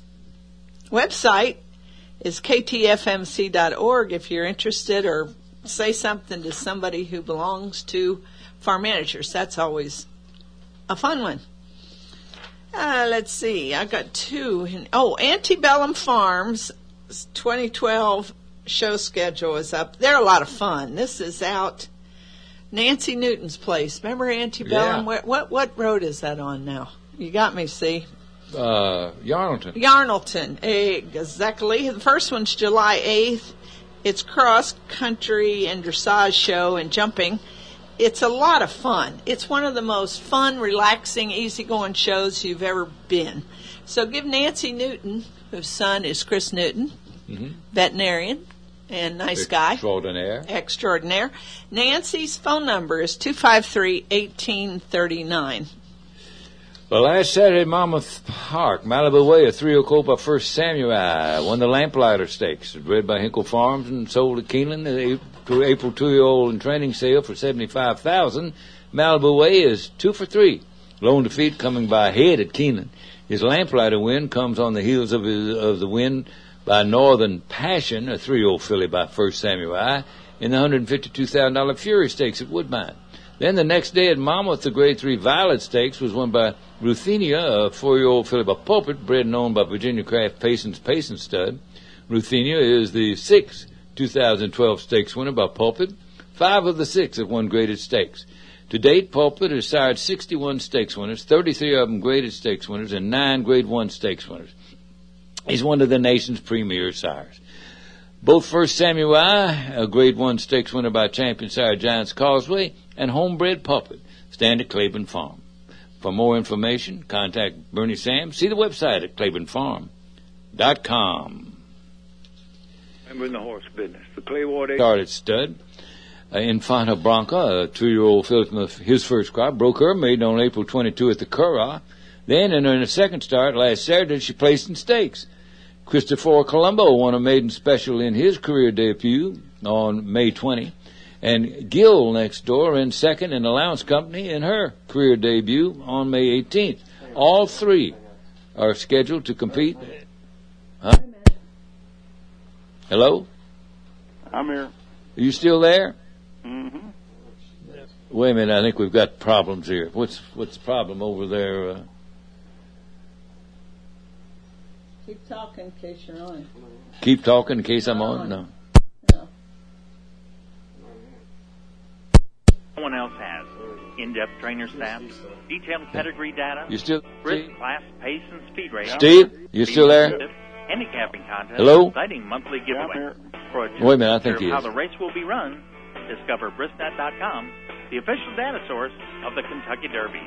website is k t f m c dot org if you're interested, or say something to somebody who belongs to Farm Managers. That's always a fun one. Uh, let's see. I got two. In, oh, Antebellum Farms twenty twelve show schedule is up. They're a lot of fun. This is out Nancy Newton's place. Remember Antebellum? Yeah. Where, what what road is that on now? You got me, see? Uh, Yarnleton. Yarnleton. Exactly. The first one's July eighth. It's cross country and dressage show and jumping. It's a lot of fun. It's one of the most fun, relaxing, easygoing shows you've ever been. So give Nancy Newton, whose son is Chris Newton, mm-hmm. veterinarian and nice guy. Extraordinaire. Extraordinaire. Nancy's phone number is two five three, one eight three nine. Well, last Saturday, Monmouth Park, Malibu Way, a three o'clock by First Samurai, won the Lamplighter Stakes, bred by Hinkle Farms and sold at Keeneland at the April two-year-old and training sale for seventy-five thousand dollars. Malibu Way is two for three. Lone defeat coming by head at Keeneland. His Lamplighter win comes on the heels of his, of the win by Northern Passion, a three-year-old filly by First Samurai, in the one hundred fifty-two thousand dollars Fury Stakes at Woodbine. Then the next day at Monmouth, the Grade three Violet Stakes was won by Ruthenia, a four-year-old filly by Pulpit, bred and owned by Virginia Craft Payson's Payson stud. Ruthenia is the sixth two thousand twelve stakes winner by Pulpit. Five of the six have won graded stakes. To date, Pulpit has sired sixty-one stakes winners, thirty-three of them graded stakes winners, and nine Grade one stakes winners. He's one of the nation's premier sires. Both First Samurai, a Grade one stakes winner by champion sire Giants Causeway, and Homebred Pulpit stand at Claiborne Farm. For more information, contact Bernie Sam. See the website at claiborne farm dot com. Remember in the horse business, the Claywater Started stud. Uh, Infanta Bronca, a two-year-old filly from his first crop, broke her maiden on April twenty-second at the Curragh. Then, in her second start last Saturday, she placed in stakes. Christopher Colombo won a maiden special in his career debut on May twentieth. And Gill next door in second in Allowance Company in her career debut on May eighteenth. All three are scheduled to compete. Huh? Hello? I'm here. Are you still there? Mm-hmm. Wait a minute, I think we've got problems here. What's what's the problem over there? Uh, Keep talking in case you're on. keep talking in case I'm on? No. No. In-depth trainer staff, detailed pedigree data, You still, brisk class, pace, and speed rating. Steve? You still there? Handicapping contest. Hello? Exciting monthly giveaway. For a Wait a minute, I think of he how is. the race will be run, discover Brisnet dot com, the official data source of the Kentucky Derby.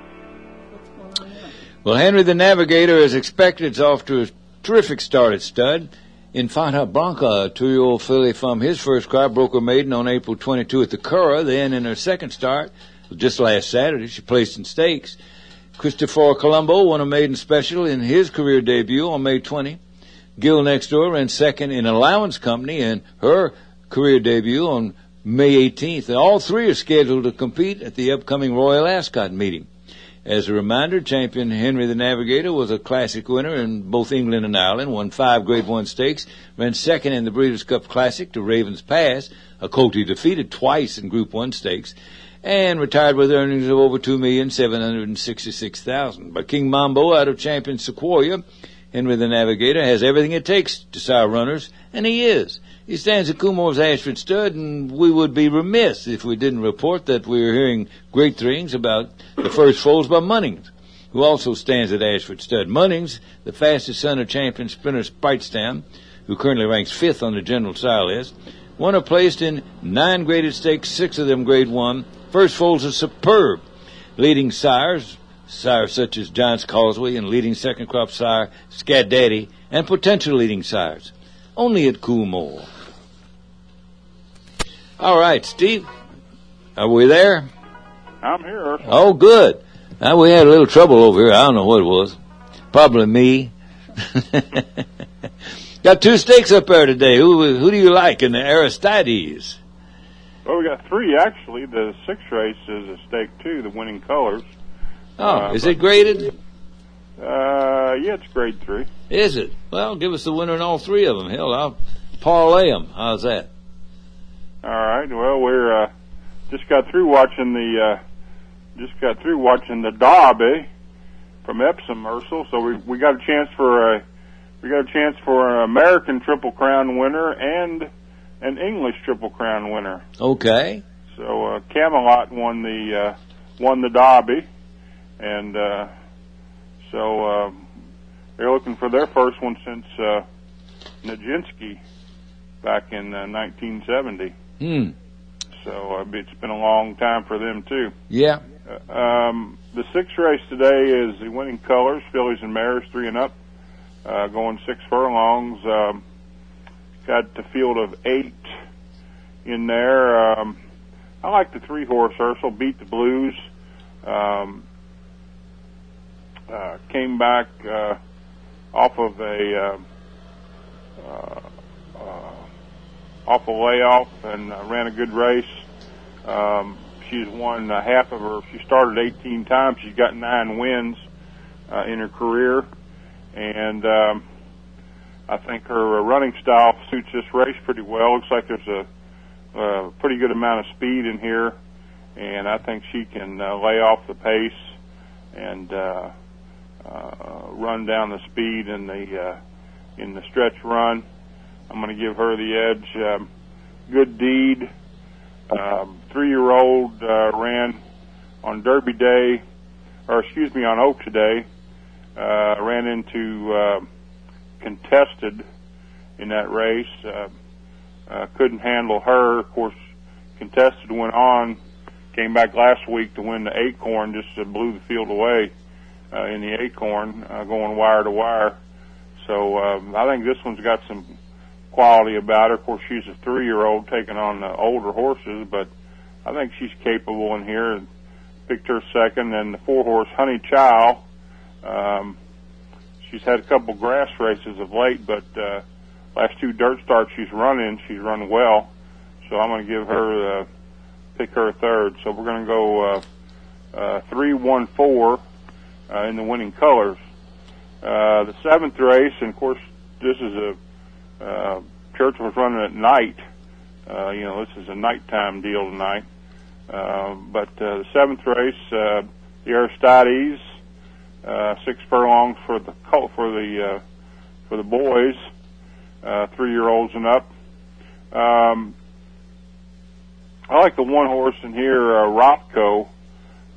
Well, Henry the Navigator, as expected, is off to a terrific start at stud. Infanta Blanca, a two-year-old filly from his first crop, broke her maiden on April twenty-second at the Curragh. Then in her second start, just last Saturday, she placed in stakes. Christopher Colombo won a maiden special in his career debut on May twentieth. Gil Next Door ran second in Allowance Company in her career debut on May eighteenth. And all three are scheduled to compete at the upcoming Royal Ascot meeting. As a reminder, champion Henry the Navigator was a classic winner in both England and Ireland, won five Grade One stakes, ran second in the Breeders' Cup Classic to Ravens Pass, a colt he defeated twice in Group One stakes, and retired with earnings of over two million seven hundred sixty-six thousand dollars. But King Mambo out of champion Sequoia, Henry the Navigator has everything it takes to sire runners, and he is. He stands at Coolmore's Ashford Stud, and we would be remiss if we didn't report that we are hearing great things about the first foals by Munnings, who also stands at Ashford Stud. Munnings, the fastest son of champion sprinter Spritestam, who currently ranks fifth on the general sire list, won or placed in nine graded stakes, six of them Grade One. First foals are superb. Leading sires, sires such as Giant's Causeway, and leading second crop sire Scat Daddy, and potential leading sires. Only at Coolmore. All right, Steve, are we there? I'm here. Oh, good. Now, we had a little trouble over here. I don't know what it was. Probably me. Got two stakes up there today. Who who do you like in the Aristides? Well, we got three, actually. The sixth race is a stake, too, the Winning Colors. Oh, uh, is it graded? Uh, yeah, it's grade three. Is it? Well, give us the winner in all three of them. Hell, I'll parlay them. How's that? All right. Well, we're uh, just got through watching the uh, just got through watching the Derby from Epsom, Ursel. So we we got a chance for a we got a chance for an American Triple Crown winner and an English Triple Crown winner. Okay. So uh, Camelot won the uh, won the Derby, and uh, so uh, they're looking for their first one since uh, Nijinsky back in uh, nineteen seventy. Hmm. So uh, it's been a long time for them too. Yeah. Uh, um, the sixth race today is the Winning Colors, fillies and mares, three and up, uh, going six furlongs. Um, got the field of eight in there. Um, I like the three horse Ursel, Beat the Blues. Um, uh, came back uh, off of a uh, uh, uh, off a layoff and uh, ran a good race. Um, she's won uh, half of her. She started eighteen times. She's got nine wins uh, in her career, and um, I think her uh, running style suits this race pretty well. Looks like there's a, a pretty good amount of speed in here, and I think she can uh, lay off the pace and uh, uh, run down the speed in the uh, in the stretch run. I'm going to give her the edge. Um, Good Deed, um, three-year-old, uh, ran on Derby Day, or excuse me, on Oaks Day, uh, ran into uh, Contested in that race. Uh, uh, couldn't handle her. Of course, Contested went on, came back last week to win the Acorn, just uh, blew the field away uh, in the Acorn, uh, going wire to wire. So um, I think this one's got some quality about her. Of course, she's a three-year-old taking on the older horses, but I think she's capable in here. Picked her second, and the four-horse Honey Chow. Um, she's had a couple grass races of late, but uh, last two dirt starts she's running, she's run well. So I'm going to give her, uh, pick her third. So we're going to go uh, uh, three, one, four uh, in the Winning Colors. Uh, the seventh race, and of course, this is a Uh, Church was running at night. Uh, you know, this is a nighttime deal tonight. Uh, but uh, the seventh race, uh, the Aristides, uh, six furlongs for the for the uh, for the boys, uh, three-year-olds and up. Um, I like the one horse in here, uh, Rothko.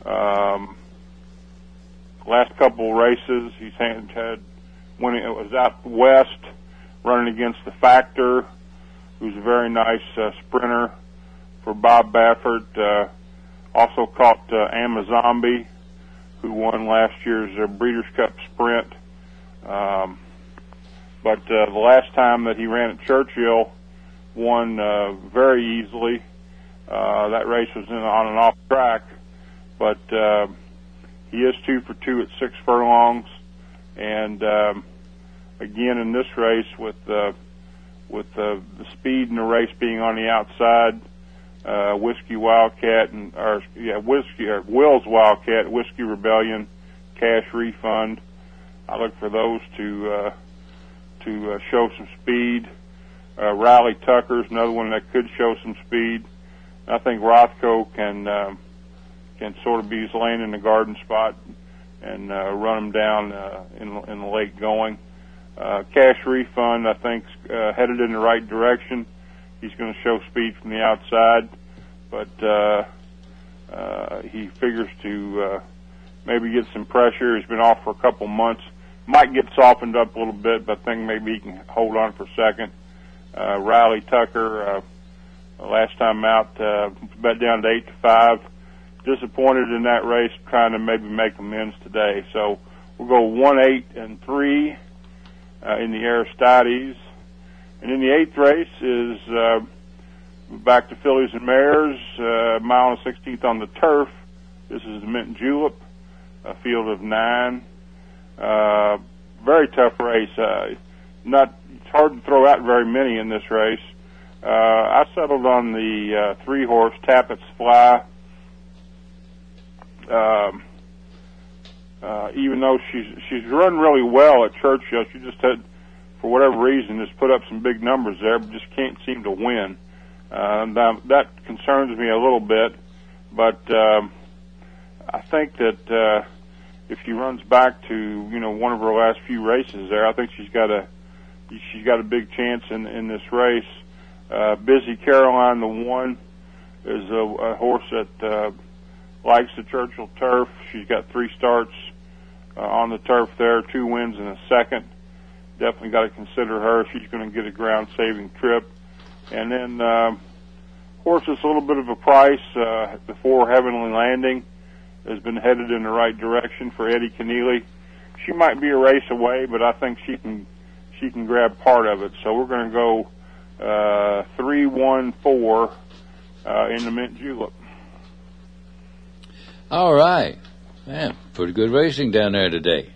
Um, last couple races, he's had, had when it was out west, running against the Factor, who's a very nice uh, sprinter for Bob Baffert. Uh, also caught uh, Amazombi, who won last year's uh, Breeders' Cup Sprint. Um, but uh, the last time that he ran at Churchill, won uh, very easily. Uh, that race was in, on an off track, but uh, he is two for two at six furlongs. And um, again in this race, with uh, with uh, the speed in the race being on the outside, uh, Whiskey Wildcat and or yeah Whiskey or Will's Wildcat, Whiskey Rebellion, Cash Refund. I look for those to uh, to uh, show some speed. Uh, Riley Tucker's another one that could show some speed. I think Rothko can um, can sort of be his lane in the garden spot and uh, run him down uh, in, in the late going. Uh, Cash Refund, I think, uh, headed in the right direction. He's going to show speed from the outside, but uh, uh, he figures to uh, maybe get some pressure. He's been off for a couple months. Might get softened up a little bit, but I think maybe he can hold on for second. Uh, Riley Tucker, uh, last time out, uh, bet down to eight to five. Disappointed in that race, trying to maybe make amends today. So we'll go one, eight, and three uh, in the Aristides. And in the eighth race is uh, back to fillies and mares, uh, mile and sixteenth on the turf. This is the Mint Julep, a field of nine. Uh, very tough race. Uh, not it's hard to throw out very many in this race. Uh, I settled on the uh, three horse Tappett's Fly. Um, uh, even though she's she's run really well at Churchill, she just had, for whatever reason, just put up some big numbers there, but just can't seem to win. Uh, that, that concerns me a little bit, but um, I think that uh, if she runs back to you know one of her last few races there, I think she's got a she's got a big chance in in this race. Uh, Busy Caroline, the one, is a, a horse that uh, likes the Churchill turf. She's got three starts uh, on the turf there, two wins and a second. Definitely got to consider her if she's going to get a ground-saving trip. And then um, horse is a little bit of a price. Uh, the four Heavenly Landing has been headed in the right direction for Eddie Keneally. She might be a race away, but I think she can she can grab part of it. So we're going to go uh, three, one, four uh, in the Mint Julep. All right. Man, pretty good racing down there today.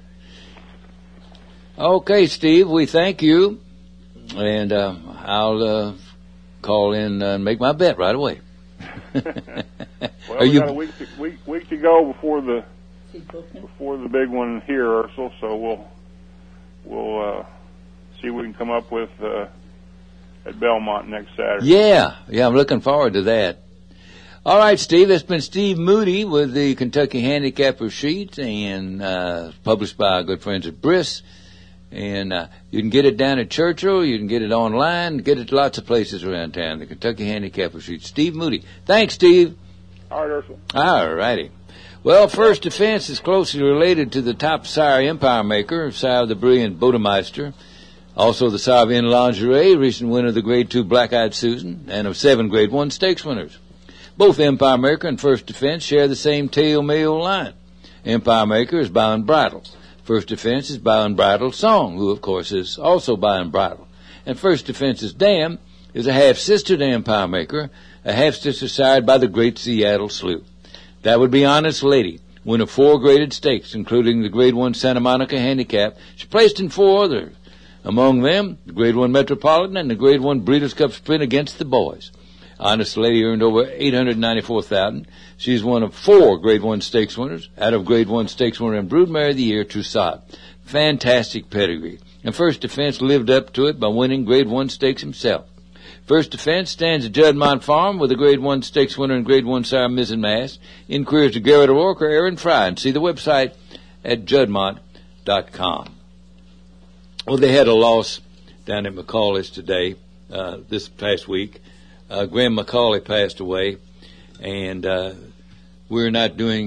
Okay, Steve, we thank you, and uh, I'll uh, call in and make my bet right away. Well, we you... got a week to, week, week to go before the before the big one here, Ursel. So we'll we'll uh, see what we can come up with uh, at Belmont next Saturday. Yeah, yeah, I'm looking forward to that. All right, Steve, it's been Steve Moody with the Kentucky Handicapper Sheet, and uh, published by our good friends at Briss. And uh, you can get it down at Churchill, you can get it online, get it lots of places around town, the Kentucky Handicapper Sheet. Steve Moody. Thanks, Steve. All right, Ursula. All righty. Well, First Defense is closely related to the top sire Empire Maker, sire of the brilliant Bodemeister. Also the sire of In Lingerie, recent winner of the Grade two Black-Eyed Susan, and of seven Grade one stakes winners. Both Empire Maker and First Defense share the same tail male line. Empire Maker is Bow and Bridle. First Defense is Bow and Bridle Song, who, of course, is also Bow and Bridle. And First Defense's Dam is a half-sister to Empire Maker, a half-sister sired by the Great Seattle Slew. That would be Honest Lady, winner of four graded stakes, including the Grade one Santa Monica Handicap. She placed in four others. Among them, the Grade one Metropolitan and the Grade one Breeders' Cup Sprint against the boys. Honest Lady earned over eight hundred ninety-four thousand dollars. She's one of four Grade one stakes winners out of Grade one stakes winner and Broodmare of the Year, Toussaint. Fantastic pedigree. And First Defense lived up to it by winning Grade one stakes himself. First Defense stands at Juddmont Farm with a Grade one stakes winner and Grade one sire Miz and Mass. Inquiries to Garrett O'Rourke or Aaron Fry, and see the website at juddmont dot com. Well, they had a loss down at McCauley's today, uh, this past week. Uh, Graham McCauley passed away, and uh, we're not doing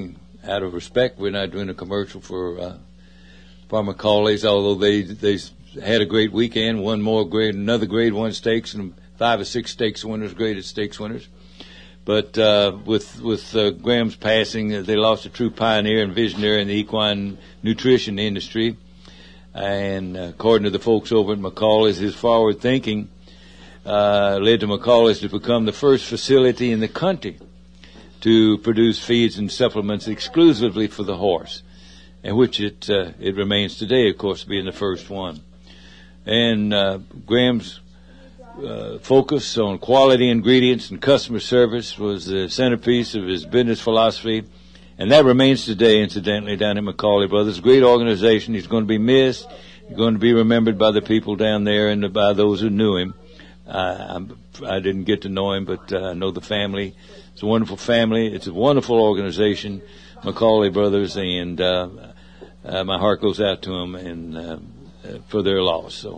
out of respect, we're not doing a commercial for uh, Farmer Cawley's, although they they had a great weekend, one more grade, another grade one stakes, and five or six stakes winners, graded stakes winners. But uh, with with uh, Graham's passing, uh, they lost a true pioneer and visionary in the equine nutrition industry. And uh, according to the folks over at McCauley's, his forward thinking uh, led to McCauley's to become the first facility in the country to produce feeds and supplements exclusively for the horse, and which it uh, it remains today, of course, being the first one. And uh, Graham's uh, focus on quality ingredients and customer service was the centerpiece of his business philosophy, and that remains today, incidentally, down at McCauley Brothers. Great organization. He's going to be missed. He's going to be remembered by the people down there and by those who knew him. Uh, I didn't get to know him, but uh, I know the family. It's a wonderful family. It's a wonderful organization, McCauley Brothers, and uh, uh, my heart goes out to them and uh, for their loss. So,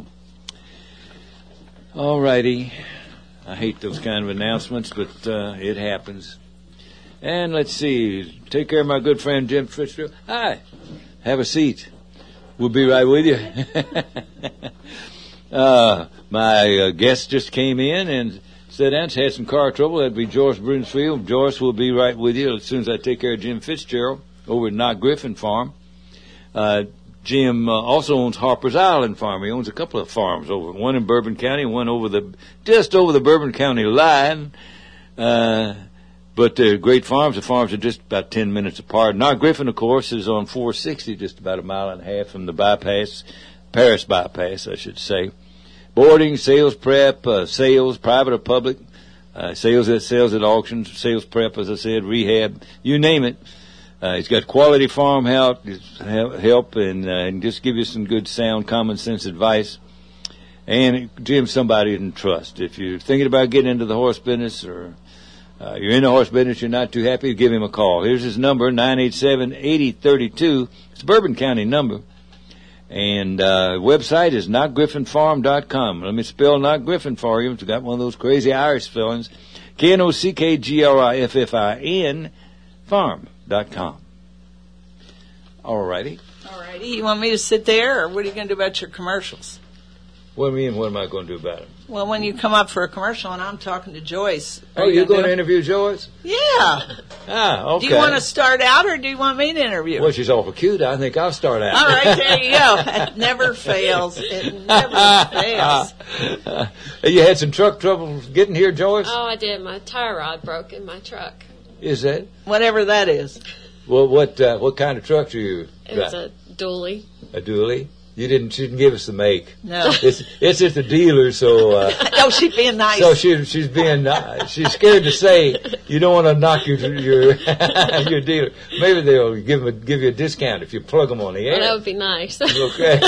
all righty. I hate those kind of announcements, but uh, it happens. And let's see. Take care of my good friend Jim Fitzgerald. Hi. Have a seat. We'll be right with you. uh, my uh, guest just came in and said Aunt's had some car trouble. That'd be Joyce Brunsfield. Joyce will be right with you as soon as I take care of Jim Fitzgerald over at Knock Griffin Farm. Uh, Jim uh, also owns Harper's Island Farm. He owns a couple of farms over, one in Bourbon County, one over the, just over the Bourbon County line. Uh, but they're great farms. The farms are just about ten minutes apart. Knock Griffin, of course, is on four sixty, just about a mile and a half from the bypass, Paris bypass, I should say. Boarding, sales prep, uh, sales, private or public, uh, sales at sales at auctions, sales prep, as I said, rehab, you name it. Uh, he's got quality farm help, help and, uh, and just give you some good, sound, common sense advice. And Jim's somebody you can trust. If you're thinking about getting into the horse business or uh, you're in the horse business, you're not too happy, give him a call. Here's his number, nine eight seven, eight zero three two. It's a Bourbon County number. And uh website is knock griffin farm dot com. Let me spell Knock Griffin for you. It's got one of those crazy Irish spellings. K N O C K G R I F F I N farm dot com. All righty. All righty. You want me to sit there, or what are you going to do about your commercials? What do you mean, what am I going to do about it? Well, when you come up for a commercial and I'm talking to Joyce. Oh, you you're going to interview Joyce? Yeah. Ah, okay. Do you want to start out, or do you want me to interview? Well, she's awful cute. I think I'll start out. All right, there you go. It never fails. It never fails. Uh, you had some truck trouble getting here, Joyce? Oh, I did. My tire rod broke in my truck. Is that? Whatever that is. Well, what uh, what kind of truck do you It drive? was a dually. A dually? You didn't. She didn't give us the make. No. It's it's at the dealer, so. Uh, no, she's being nice. So she she's being uh, she's scared to say you don't want to knock your your your dealer. Maybe they'll give them a, give you a discount if you plug them on the air. Well, that would be nice. Okay.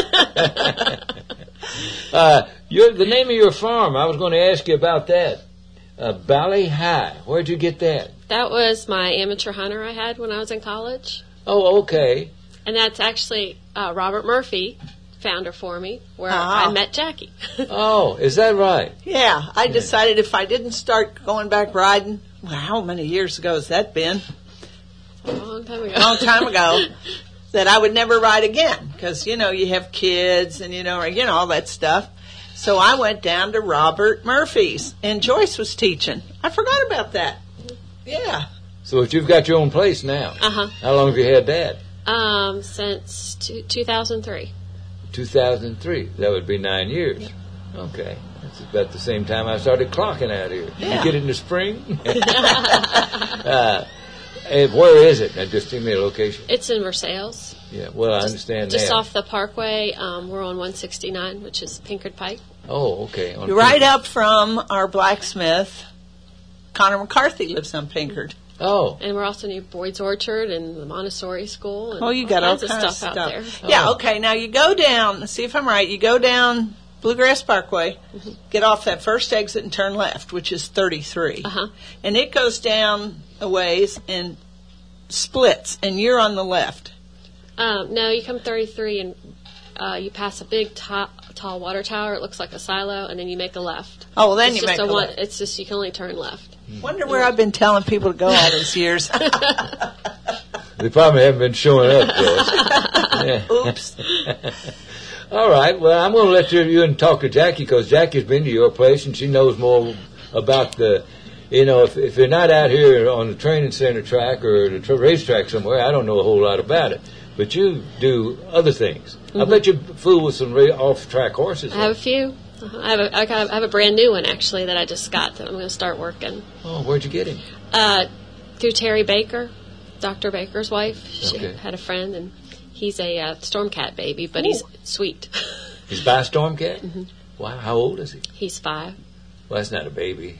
uh, your the name of your farm. I was going to ask you about that. Uh, Bally High. Where'd you get that? That was my amateur hunter I had when I was in college. Oh, okay. And that's actually uh, Robert Murphy found her for me, where Uh-huh. I met Jackie. Oh, is that right? Yeah, I decided if I didn't start going back riding, well, how many years ago has that been? A long time ago. A long time ago. That I would never ride again, because, you know, you have kids and, you know, you know, all that stuff. So I went down to Robert Murphy's, and Joyce was teaching. I forgot about that. Yeah. So you've got your own place now. Uh-huh. How long have you had that? Um, since two, two thousand three. two thousand three. That would be nine years. Yeah. Okay. That's about the same time I started clocking out here. Did Yeah. you get it in the spring? uh, and where is it? Now, just give me a location. It's in Versailles. Yeah, well, I just, understand just that. off the Parkway. Um, we're on one sixty-nine, which is Pinkard Pike. Oh, okay. On Right up from our blacksmith. Connor McCarthy lives on Pinkard. Oh. And we're also near Boyd's Orchard and the Montessori School. And Oh, you got all kinds kinds of of stuff, stuff. out there. Yeah, Oh. okay. Now you go down, see if I'm right, you go down Bluegrass Parkway, Mm-hmm. get off that first exit and turn left, which is thirty-three. Uh-huh. And it goes down a ways and splits, and you're on the left. Um, no, you come thirty-three and uh, you pass a big ta- tall water tower. It looks like a silo, and then you make a left. Oh, well, then it's you just make a a one, left. It's just you can only turn left. Wonder where I've been telling people to go all these years. They probably haven't been showing up, Joyce. Yeah. Oops. All right. Well, I'm going to let you, you and talk to Jackie because Jackie's been to your place and she knows more about the, you know, if, if you're not out here on the training center track or the tra- racetrack somewhere, I don't know a whole lot about it. But you do other things. Mm-hmm. I bet you fool with some ra- off-track horses. I have a few. Uh-huh. I have a, I have a brand new one, actually, that I just got that I'm going to start working. Oh, where'd you get him? Uh, through Terry Baker, Doctor Baker's wife. She Okay. had a friend, and he's a uh, Stormcat baby, but Ooh. he's sweet. He's by Stormcat? Mm-hmm. Wow, how old is he? He's five. Well, that's not a baby.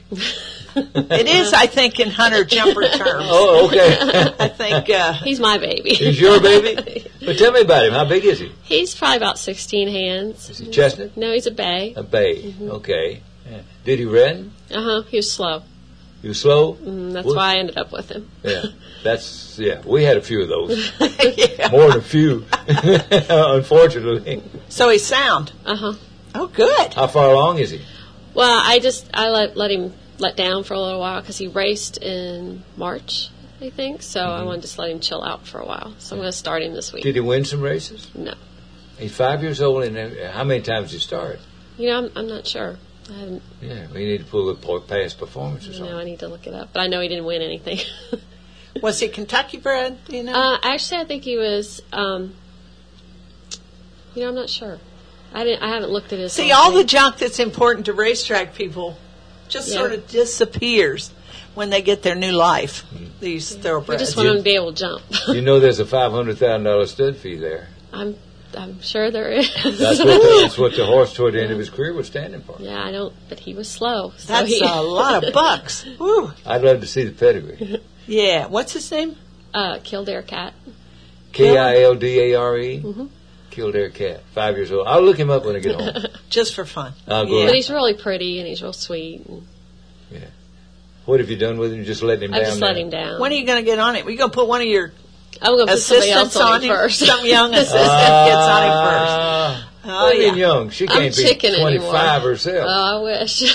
It is, I think, in hunter jumper terms. Oh, okay. I think uh, He's my baby. He's your baby? But tell me about him. How big is he? He's probably about sixteen hands. Is he chestnut? No, he's a bay. A bay. Mm-hmm. Okay. Yeah. Did he run? Uh-huh. He was slow. He was slow? Mm, that's What? why I ended up with him. Yeah. That's, yeah. We had a few of those. yeah. More than a few. Unfortunately. So he's sound. Uh-huh. Oh, good. How far along is he? Well, I just, I let, let him let down for a little while because he raced in March, I think. So Mm-hmm. I wanted to just let him chill out for a while. So I'm going to start him this week. Did he win some races? No. He's five years old, and uh, how many times did he start? You know, I'm, I'm not sure. I haven't, Yeah, we need to pull a po- past performance or you something. know, I need to look it up. But I know he didn't win anything. Was he Kentucky bred? Do you know? uh, actually, I think he was, um, you know, I'm not sure. I didn't. I haven't looked at his. See, whole all the thing. junk that's important to racetrack people just Yeah. sort of disappears when they get their new life. These We thoroughbreds. just want him to be able to jump. You know there's a five hundred thousand dollars stud fee there. I'm. I'm sure there is. That's what, the, that's what the horse toward the end of his career was standing for. Yeah, I don't. But he was slow. So That's he, a lot of bucks. Woo. I'd love to see the pedigree. Yeah. What's his name? uh, Kildare Cat. K I L D A R E. Mm-hmm. Kildare Cat. Five years old. I'll look him up when I get home. Just for fun. I'll go. But he's really pretty and he's real sweet. And Yeah. What have you done with him? Just letting him I down? just let now? him down. When are you going to get on it? Are you going to put one of your I'm going to put somebody else assistants on, on him him first. Some young assistant gets on him first. Ah, Oh, what do you mean yeah. young? She I'm can't be chicken twenty-five anymore. herself. Oh, I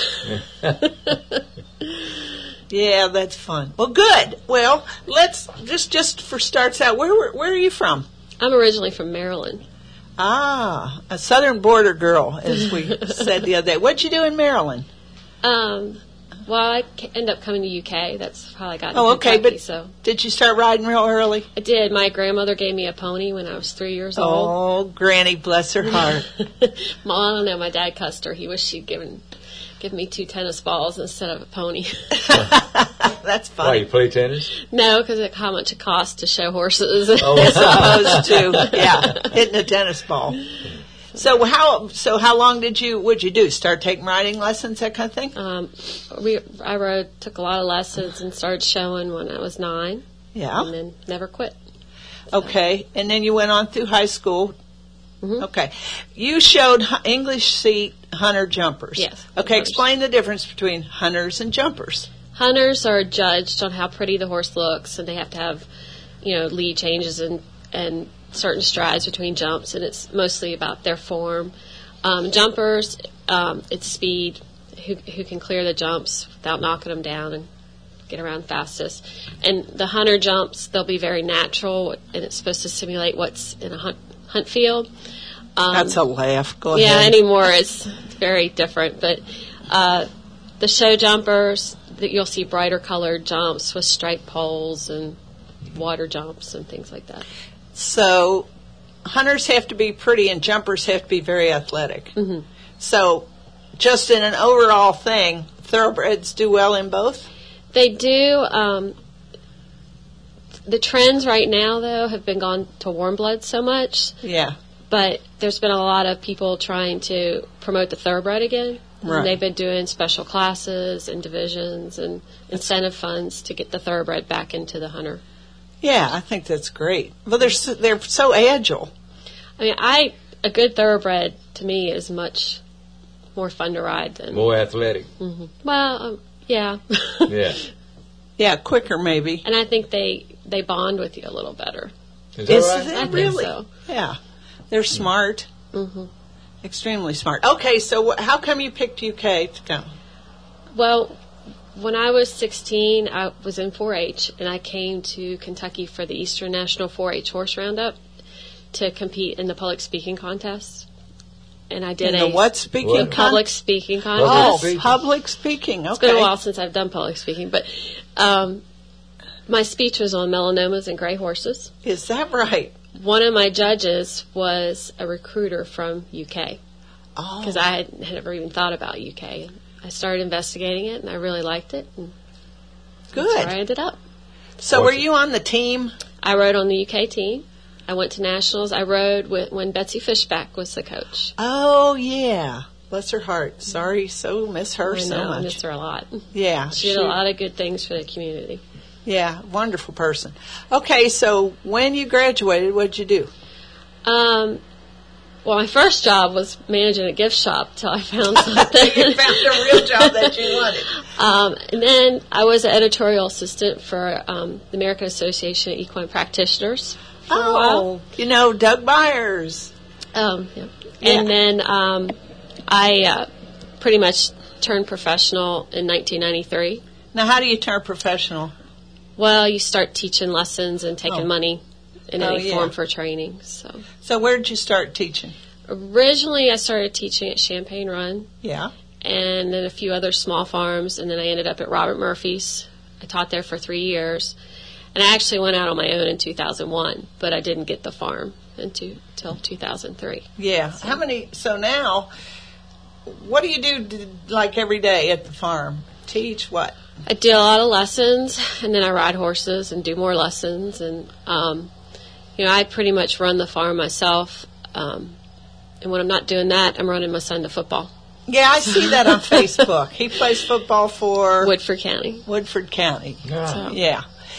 wish. Yeah, that's fun. Well, good. Well, let's just just for starts out. Where were- where are you from? I'm originally from Maryland. Ah, a southern border girl, as we said the other day. What'd you do in Maryland? Um, well, I ca- ended up coming to U K. That's how I got into Oh, okay, Kentucky, but so did you start riding real early? I did. My grandmother gave me a pony when I was three years old. Oh, Granny, bless her heart. Well, I don't know. My dad cussed her. He wished she'd given given me two tennis balls instead of a pony. That's Why, funny. you play tennis? No, because of how much it costs to show horses. Oh, As opposed to, yeah, hitting a tennis ball. So how so how long did you would you do? Start taking riding lessons, that kind of thing? um, we I rode, took a lot of lessons and started showing when I was nine, Yeah. and then never quit. Okay, and then you went on through high school. Mhm. Okay, you showed hu- English seat hunter jumpers. Yes, Okay, hunters. explain the difference between hunters and jumpers. Hunters are judged on how pretty the horse looks, and they have to have, you know, lead changes and and certain strides between jumps, and it's mostly about their form. Um, jumpers, um, it's speed, who who can clear the jumps without knocking them down and get around fastest. And the hunter jumps, they'll be very natural, and it's supposed to simulate what's in a hunt hunt field. Um, That's a laugh. Go yeah, ahead. anymore it's very different. But uh, the show jumpers, that you'll see brighter colored jumps with striped poles and water jumps and things like that. So, hunters have to be pretty and jumpers have to be very athletic. Mm-hmm. So, just in an overall thing, thoroughbreds do well in both? They do. Um, the trends right now, though, have been gone to warm blood so much. Yeah. But there's been a lot of people trying to promote the thoroughbred again. Right. And they've been doing special classes and divisions and incentive funds to get the thoroughbred back into the hunter. Yeah, I think that's great. Well, they're so, they're so agile. I mean, I a good thoroughbred to me is much more fun to ride than More athletic. Mhm. Well, um, yeah, Yeah. Yeah, quicker maybe. and I think they they bond with you a little better. Is that Is right? it I think really? so. Yeah, they're smart, hmm extremely smart. Okay, so wh- how come you picked U K to come? Well, when I was sixteen, I was in four H, and I came to Kentucky for the Eastern National four H Horse Roundup to compete in the public speaking contest. And I did in the a what speaking what? con- public speaking Oh, contest. public speaking. Okay. It's been a while since I've done public speaking, but um, my speech was on melanomas and gray horses. Is that right? One of my judges was a recruiter from U K. Oh. Because I had, had never even thought about U K. I started investigating it, and I really liked it. And Good. That's where I ended up. So were you on the team? I rode on the U K team. I went to nationals. I rode with, when Betsy Fishback was the coach. Oh, yeah. Bless her heart. Sorry, so miss her I so know, much. I miss her a lot. Yeah. She did a lot of good things for the community. Yeah, wonderful person. Okay, so when you graduated, what did you do? Um, well, my first job was managing a gift shop till I found something. You found a real job that you wanted. Um, and then I was an editorial assistant for um, the American Association of Equine Practitioners for oh, a while. You know, Doug Byers. Um, yeah. Yeah. And then um, I uh, pretty much turned professional in nineteen ninety-three. Now, how do you turn professional? Well, you start teaching lessons and taking Oh. money in Oh, any yeah. form for training. So, So where did you start teaching? originally I started teaching at Champaign Run. Yeah. And then a few other small farms, and then I ended up at Robert Murphy's. I taught there for three years. And I actually went out on my own in two thousand one, but I didn't get the farm until two thousand three. Yeah. So. How many? So now, what do you do d- like every day at the farm? Teach what? I do a lot of lessons, and then I ride horses and do more lessons. And, um, you know, I pretty much run the farm myself. Um, and when I'm not doing that, I'm running my son to football. Yeah, I see that on Facebook. He plays football for Woodford County. Woodford County. So, Yeah.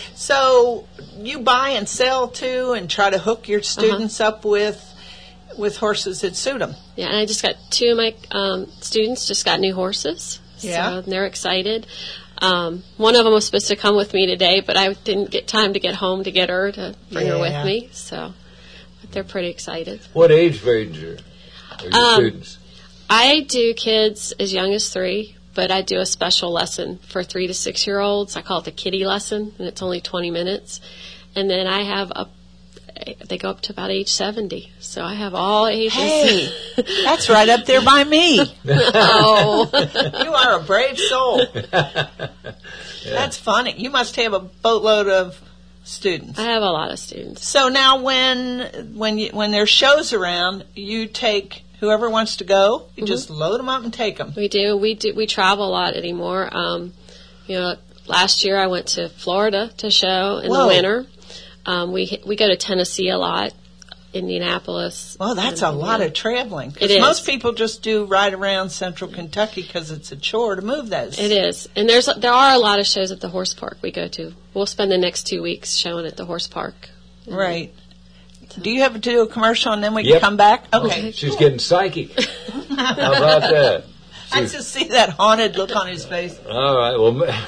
So you buy and sell too, and try to hook your students Uh-huh. up with with horses that suit them. Yeah, and I just got two of my um, students just got new horses. Yeah. So they're excited. Um, one of them was supposed to come with me today, but I didn't get time to get home to get her to bring her Yeah. with me. So but they're pretty excited. What age range are, are your Um, students? I do kids as young as three, but I do a special lesson for three to six year olds. I call it the kiddie lesson, and it's only twenty minutes. And then I have up, they go up to about age seventy. So I have all ages. Hey, that's right up there by me. Oh. You are a brave soul. That's funny. You must have a boatload of students. I have a lot of students. So now when when you, when there's shows around, you take whoever wants to go, you Mhm. just load them up and take them. We do. We do. We travel a lot anymore. Um, you know, last year I went to Florida to show in Whoa. the winter. Um, we we go to Tennessee a lot, Indianapolis. Well, that's and, a lot yeah. of traveling. 'Cause It is. most people just do right around central Kentucky because it's a chore to move those. It is, and there's there are a lot of shows at the horse park we go to. We'll spend the next two weeks showing at the horse park. Right. Do you have to do a commercial and then we Yep. can come back? Okay. She's getting psychic. How about that? I just see that haunted look on his face. All right. Well, ma-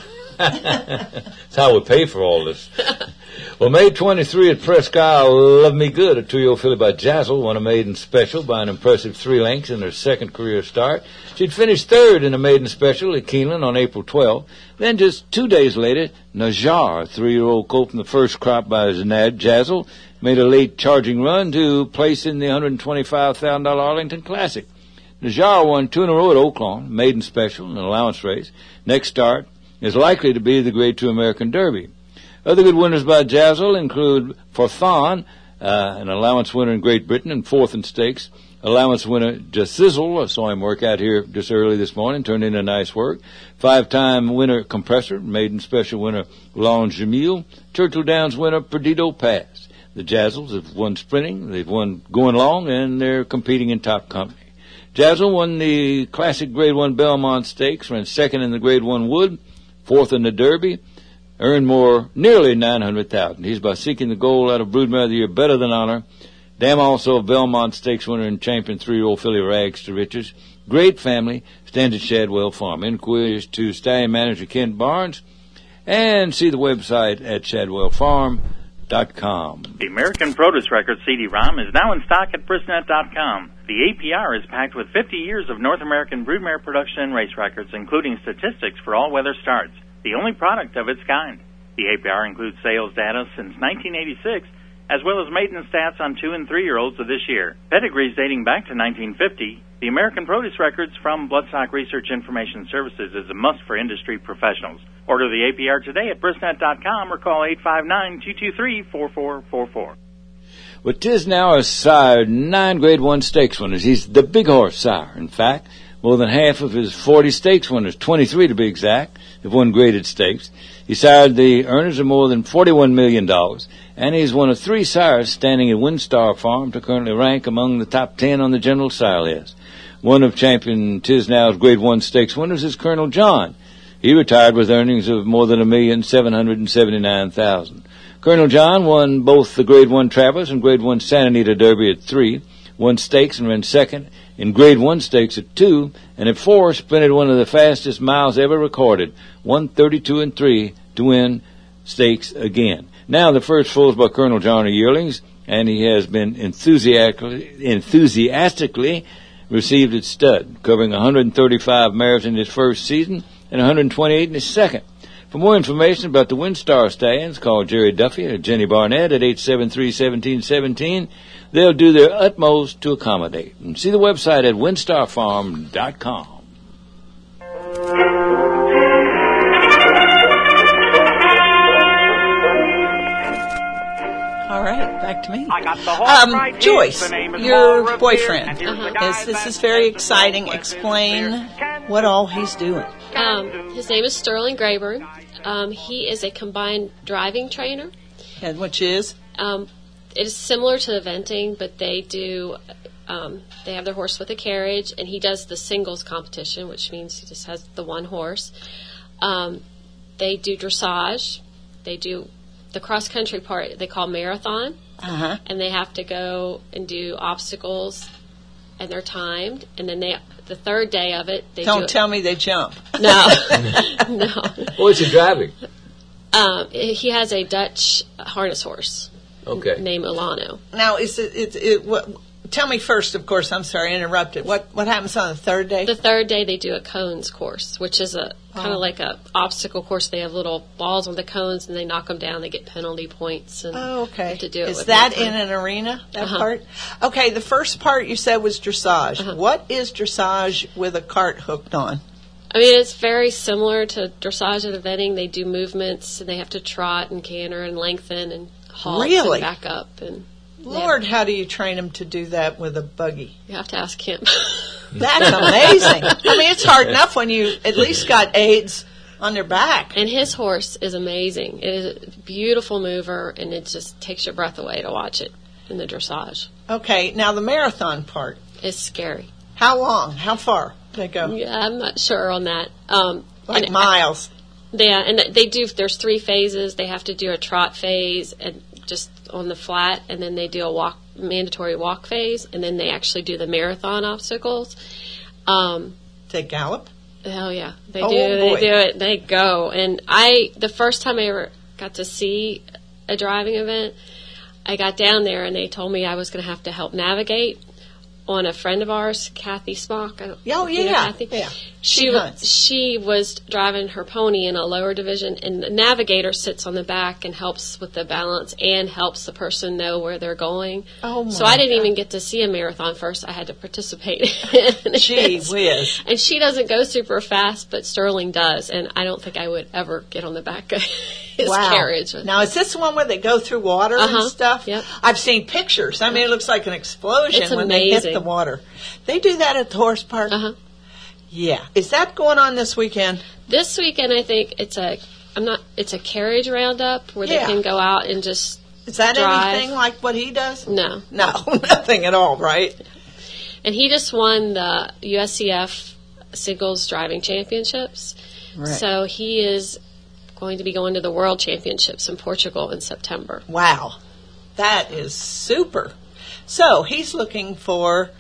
that's how we pay for all this. Well, May twenty-third at Presque Isle, Love Me Good, a two-year-old filly by Jazzle, won a maiden special by an impressive three lengths in her second career start. She'd finished third in a maiden special at Keeneland on April twelfth. Then just two days later, Najar, a three-year-old colt from the first crop by Zanad Jazzle, made a late charging run to place in the one hundred twenty-five thousand dollars Arlington Classic. Najar won two in a row at Oaklawn, maiden special, an allowance race. Next start is likely to be the Grade two American Derby. Other good winners by Jazzle include Forthon, uh, an allowance winner in Great Britain, and fourth in stakes. Allowance winner Jazizzle, I saw him work out here just early this morning, turned in a nice work. Five-time winner Compressor, maiden special winner Lange Jamil, Churchill Downs winner Perdido Pass. The Jazzles have won sprinting, they've won going long, and they're competing in top company. Jazzle won the Classic Grade one Belmont Stakes, ran second in the Grade one Wood, fourth in the Derby, earned more, nearly nine hundred thousand dollars. He's by seeking the gold out of Broodmare of the Year, Better Than Honor. Dam also a Belmont Stakes winner and champion three-year-old filly Rags to Riches. Great family, stands at Shadwell Farm. Inquiries to stallion manager Kent Barnes, and see the website at shadwell farm dot com. The American Produce Record C D-ROM is now in stock at Brisnet dot com. The A P R is packed with fifty years of North American broodmare production and race records, including statistics for all weather starts, the only product of its kind. The A P R includes sales data since nineteen eighty-six, as well as maiden stats on two- and three-year-olds of this year. Pedigrees dating back to nineteen fifty. The American Produce Records from Bloodstock Research Information Services is a must for industry professionals. Order the A P R today at Brisnet dot com or call eight five nine, two two three, four four four four. Well, Tisnow has sired nine Grade One stakes winners. He's the big horse sire. In fact, more than half of his forty stakes winners, twenty-three to be exact, have won graded stakes. He sired the earners of more than forty-one million dollars, and he's one of three sires standing at Windstar Farm to currently rank among the top ten on the general sire list. One of champion Tisnow's Grade One stakes winners is Colonel John. He retired with earnings of more than a million seven hundred and seventy-nine thousand. Colonel John won both the Grade One Travelers and Grade One Santa Anita Derby at three, won stakes and ran second in Grade One stakes at two, and at four sprinted one of the fastest miles ever recorded, one thirty-two and three, to win stakes again. Now the first foals by Colonel John are yearlings, and he has been enthusiastically, enthusiastically received at stud, covering one hundred thirty-five mares in his first season and one hundred twenty-eight in his second. For more information about the Windstar Stallions, call Jerry Duffy or Jenny Barnett at eight seven three, one seven one seven. They'll do their utmost to accommodate. And see the website at winstar farm dot com. All right, back to me. I got the horse Um, right Joyce, here. The name is your Paul boyfriend. Revere, and here's the Uh-huh. guy Is, this that is very makes the exciting. world Explain clear. what all he's doing. Um, his name is Sterling Grayburn. Um, he is a combined driving trainer. And which is? Um, it is similar to eventing, but they do. Um, they have their horse with a carriage, and he does the singles competition, which means he just has the one horse. Um, they do dressage. They do the cross country part. They call marathon, Uh-huh. and they have to go and do obstacles, and they're timed. And then they, the third day of it, they Don't do tell me they jump. No, no. What's he driving? Um, he has a Dutch harness horse. Okay. Named Milano. Now, is it, it, it what, tell me first, of course, I'm sorry, I interrupted. What what happens on the third day? The third day they do a cones course, which is a kind of Oh. like a obstacle course. They have little balls on the cones, and they knock them down. They get penalty points. And Oh, okay. have to do it Is with that their in friend. an arena, that Uh-huh. part? Okay, the first part you said was dressage. Uh-huh. What is dressage with a cart hooked on? I mean, it's very similar to dressage and eventing. They do movements, and they have to trot and canter and lengthen and halt Really? and back up. And Lord, how do you train them to do that with a buggy? you have to ask him. That's amazing. I mean, it's hard enough when you at least got aids on their back. And his horse is amazing. It is a beautiful mover, and it just takes your breath away to watch it in the dressage. Okay, now the marathon part. It's scary. How long? How far they go? Yeah, I'm not sure on that. Um, Like and- miles. Yeah, and they do. There's three phases. They have to do a trot phase and just on the flat, and then they do a walk, mandatory walk phase, and then they actually do the marathon obstacles. Um, they gallop. Hell yeah, they Oh, do. boy. They do it. They go. And I, the first time I ever got to see a driving event, I got down there, and they told me I was going to have to help navigate on a friend of ours, Kathy Smock. I don't, Oh, you know yeah. Kathy? Yeah. She She wa- hunts. she was driving her pony in a lower division, and the navigator sits on the back and helps with the balance and helps the person know where they're going. Oh, so my I didn't God. even get to see a marathon first. I had to participate. in it. Gee whiz. And she doesn't go super fast, but Sterling does, and I don't think I would ever get on the back of his Wow. carriage. Now, is this the one where they go through water Uh-huh. and stuff? Yep. I've seen pictures. I mean, it looks like an explosion It's when they hit amazing. the water. They do that at the horse park? Uh-huh. Yeah. Is that going on this weekend? This weekend, I think it's a. I'm not. It's a carriage roundup where Yeah. they can go out and just. Is that drive. anything like what he does? No. No, nothing at all, right? And he just won the U S C F Singles Driving Championships. Right. So he is going to be going to the World Championships in Portugal in September. Wow. That is super. So he's looking for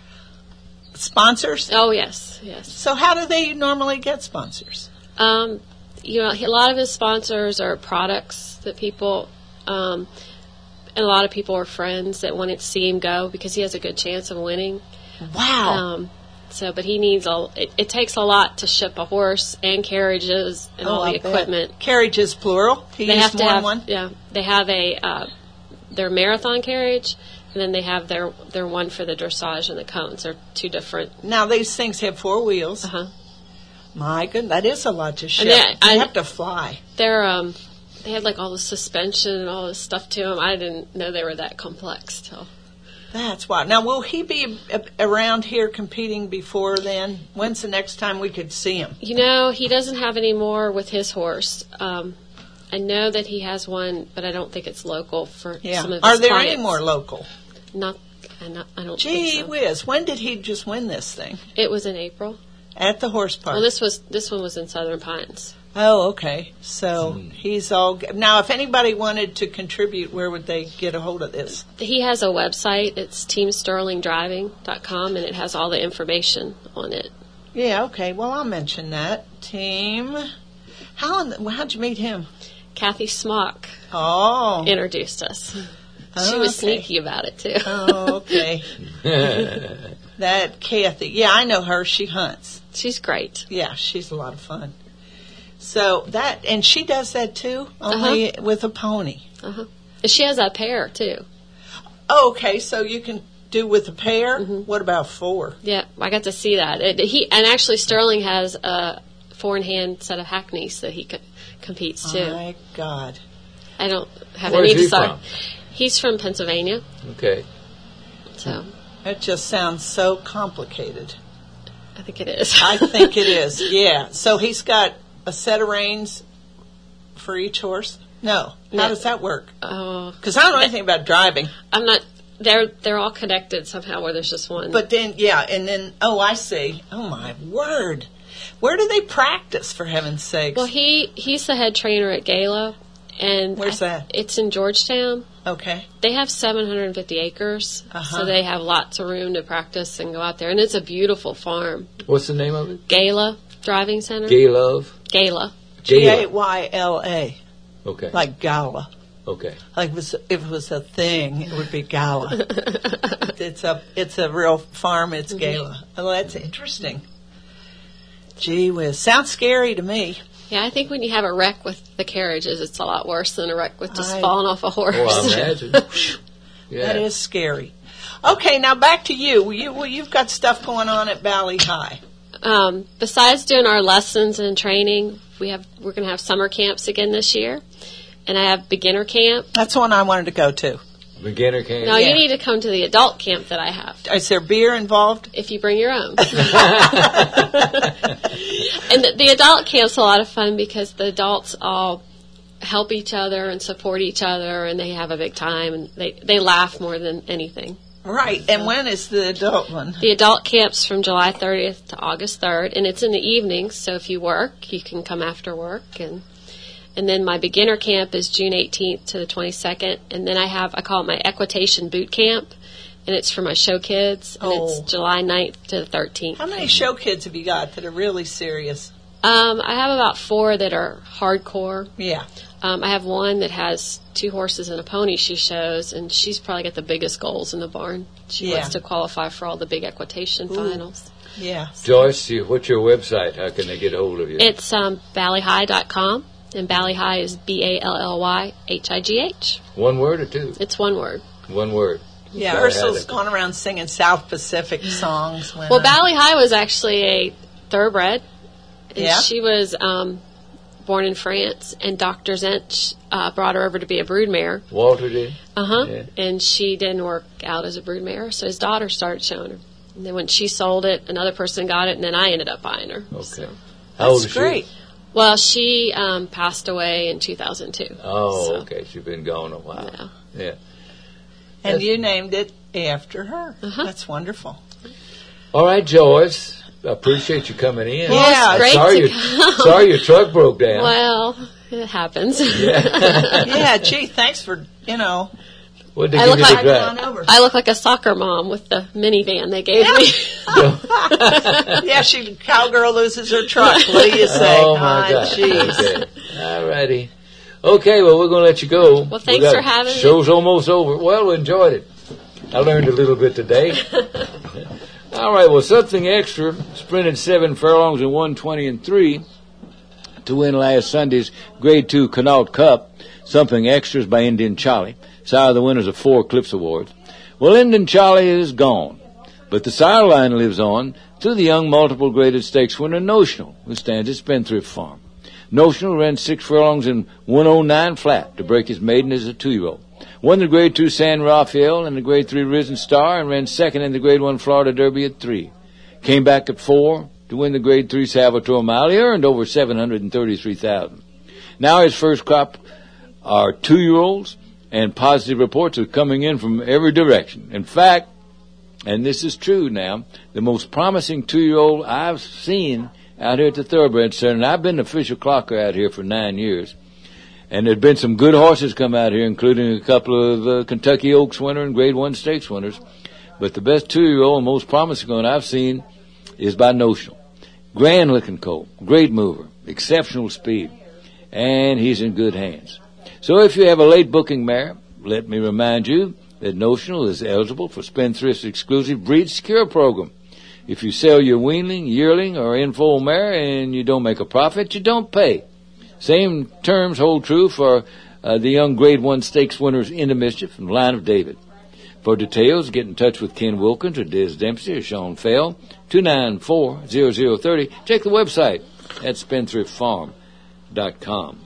sponsors? Oh, yes, yes. So how do they normally get sponsors? Um, you know, a lot of his sponsors are products that people, um, and a lot of people are friends that wanted to see him go because he has a good chance of winning. Wow. Um, so, but he needs a. It, it takes a lot to ship a horse and carriages and Oh, all the I bet. equipment. Carriages plural. He They used have to more than have one. yeah. They have a uh, their marathon carriage, and then they have their their one for the dressage and the cones. They're two different. Now these things have four wheels. Uh huh. My goodness, that is a lot to ship. they- You I- have to fly. They're um. They had like all the suspension and all this stuff to them. I didn't know they were that complex till. That's why. Now, will he be a- around here competing before then? When's the next time we could see him? You know, he doesn't have any more with his horse. Um, I know that he has one, but I don't think it's local for Yeah. some of his Are there clients. any more local? Not, I, not, I don't Gee think so. whiz! When did he just win this thing? It was in April. At the horse park. Well, this was this one was in Southern Pines. Oh, okay. So he's all g- now. If anybody wanted to contribute, where would they get a hold of this? He has a website. It's team sterling driving dot com, and it has all the information on it. Yeah. Okay. Well, I'll mention that team. How? in the- How'd you meet him? Kathy Smock Oh. introduced us. She Oh, was okay. sneaky about it too. Oh, okay. That Kathy. Yeah, I know her. She hunts. She's great. Yeah, she's a lot of fun. So that, and she does that too, only with a pony. Uh-huh. And she has a pair too. Oh, okay, so you can do with a pair. Mm-hmm. What about four? Yeah, I got to see that. It, he and actually Sterling has a four-in-hand set of hackneys that he co- competes too. My God. I don't have Where's any he desire. from? He's from Pennsylvania. Okay. So It just sounds so complicated. I think it is. I think it is. Yeah. So he's got a set of reins for each horse. No. How No. does that work? Oh, Because I don't know anything about driving. I'm not. They're they're all connected somehow. Where there's just one. But then, yeah, and then, oh, I see. Oh, my word. Where do they practice, for heaven's sakes? well, he he's the head trainer at Gala, and Where's I- that? It's in Georgetown. Okay. They have seven hundred fifty acres, Uh-huh. so they have lots of room to practice and go out there. And it's a beautiful farm. What's the name of it? Gala Driving Center. Gay Love? Gala. G A Y L A. Okay. Like gala. Okay. Like if it was, if it was a thing, it would be gala. it's a it's a real farm. It's gala. Oh, that's interesting. Gee whiz, sounds scary to me. Yeah, I think when you have a wreck with the carriages, it's a lot worse than a wreck with just I- falling off a horse. Oh, I imagine. Yeah. That is scary. Okay, now back to you. You well, you've got stuff going on at Valley High. Um, besides doing our lessons and training, we have we're going to have summer camps again this year, and I have beginner camp. That's one I wanted to go to. Beginner camp. Now Yeah. you need to come to the adult camp that I have Is there beer involved? if you bring your own. And the, the adult camp's a lot of fun because the adults all help each other and support each other, and they have a big time, and they they laugh more than anything. Right. And when is the adult one? The adult camp's from July thirtieth to August third, and it's in the evenings, so if you work, you can come after work. And and then my beginner camp is June eighteenth to the twenty-second, and then I have, I call it my equitation boot camp, and it's for my show kids, and Oh. it's July ninth to the thirteenth. How many show kids have you got that are really serious? Um, I have about four that are hardcore. Yeah. Um, I have one that has two horses and a pony she shows, and she's probably got the biggest goals in the barn. She Yeah. wants to qualify for all the big equitation Ooh. finals. Yeah. Joyce, you- what's your website? How can they get a hold of you? It's um, Bally High dot com, and Bally High is B A L L Y H I G H. One word or two? It's one word. One word. Yeah, Gotta Ursula's have it. gone around singing South Pacific songs. When Well, I- Bally High was actually a thoroughbred. And Yeah? she was um, born in France, and Doctor Zench uh, brought her over to be a broodmare. Walter did? Uh huh. Yeah. And she didn't work out as a broodmare, so his daughter started showing her. And then when she sold it, another person got it, and then I ended up buying her. Okay. How old That's is she? great. Well, she um, passed away in two thousand two. Oh, So, okay. She's been gone a while. Yeah. Yeah. And you named it after her. Uh-huh. That's wonderful. All right, Joyce. I appreciate you coming in. Well, it's I'm great sorry, to your, come. sorry your truck broke down. Well, it happens. Yeah, gee, thanks for, you know. What did I they look give you like to Come on drive? over. I look like a soccer mom with the minivan they gave me. Yeah, she cowgirl loses her truck. What do you say? Oh, my Ah, God. jeez. Okay. All righty. Okay, well, we're going to let you go. Well, thanks we for having me. Show's almost over. Well, we enjoyed it. I learned a little bit today. All right, well, something extra. Sprinted seven furlongs in one twenty and three to win last Sunday's Grade two Connaught Cup. Something extras by Indian Charlie, sire of the winners of four Eclipse Awards. Well, Indian Charlie is gone, but the sire line lives on through the young multiple graded stakes winner Notional, who stands at Spendthrift Farm. Notional ran six furlongs in one oh nine flat to break his maiden as a two-year-old. Won the Grade two San Rafael and the Grade three Risen Star and ran second in the Grade one Florida Derby at three. Came back at four to win the Grade three Salvatore Mile. He earned over seven hundred thirty-three thousand dollars. Now his first crop are two-year-olds, and positive reports are coming in from every direction. In fact, and this is true now, the most promising two-year-old I've seen out here at the Thoroughbred Center, and I've been the official clocker out here for nine years, and there's been some good horses come out here, including a couple of uh, Kentucky Oaks winner and Grade one Stakes winners. But the best two-year-old and most promising one I've seen is by Notional. Grand looking colt, great mover, exceptional speed, and he's in good hands. So if you have a late booking mare, let me remind you that Notional is eligible for Spendthrift's exclusive Breed Secure program. If you sell your weanling, yearling, or in-foal mare and you don't make a profit, you don't pay. Same terms hold true for uh, the young Grade one Stakes winners Into Mischief and Line of David. For details, get in touch with Ken Wilkins or Diz Dempsey or Sean Fell, two nine four, zero zero three zero. Check the website at spendthrift farm dot com.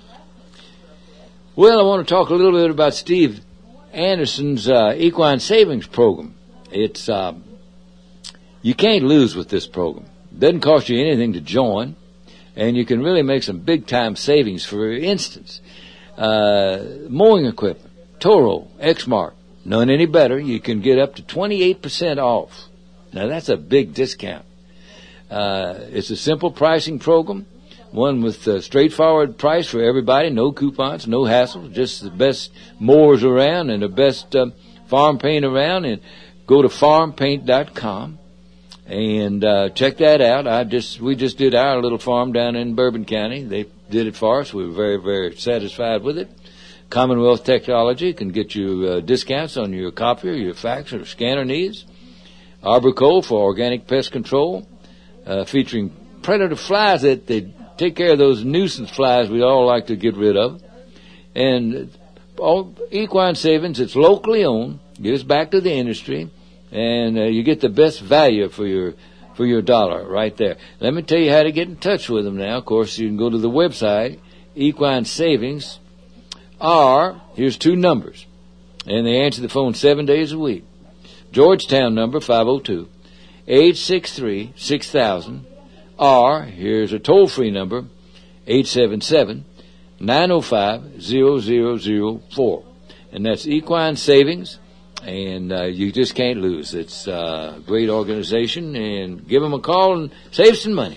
Well, I want to talk a little bit about Steve Anderson's uh, Equine Savings Program. It's uh, you can't lose with this program. It doesn't cost you anything to join, and you can really make some big-time savings. For instance, uh, mowing equipment, Toro, Exmark, none any better. You can get up to twenty-eight percent off. Now, that's a big discount. Uh, it's a simple pricing program, one with a straightforward price for everybody, no coupons, no hassle, just the best mowers around and the best uh, farm paint around. And go to farm paint dot com and uh, check that out. I just we just did our little farm down in Bourbon County. They did it for us. We were very, very satisfied with it. Commonwealth Technology can get you uh, discounts on your copier, your fax, or scanner needs. Arborco for organic pest control, uh, featuring predator flies that they take care of those nuisance flies we all like to get rid of. And all Equine Savings, it's locally owned, gives back to the industry, and uh, you get the best value for your for your dollar right there. Let me tell you how to get in touch with them now. Of course, you can go to the website, Equine Savings, or here's two numbers, and they answer the phone seven days a week. Georgetown number, five oh two, eight six three, six thousand, or here's a toll-free number, eight seven seven, nine oh five, zero zero zero four. And that's Equine Savings, and uh, you just can't lose. It's uh, a great organization, and give them a call and save some money.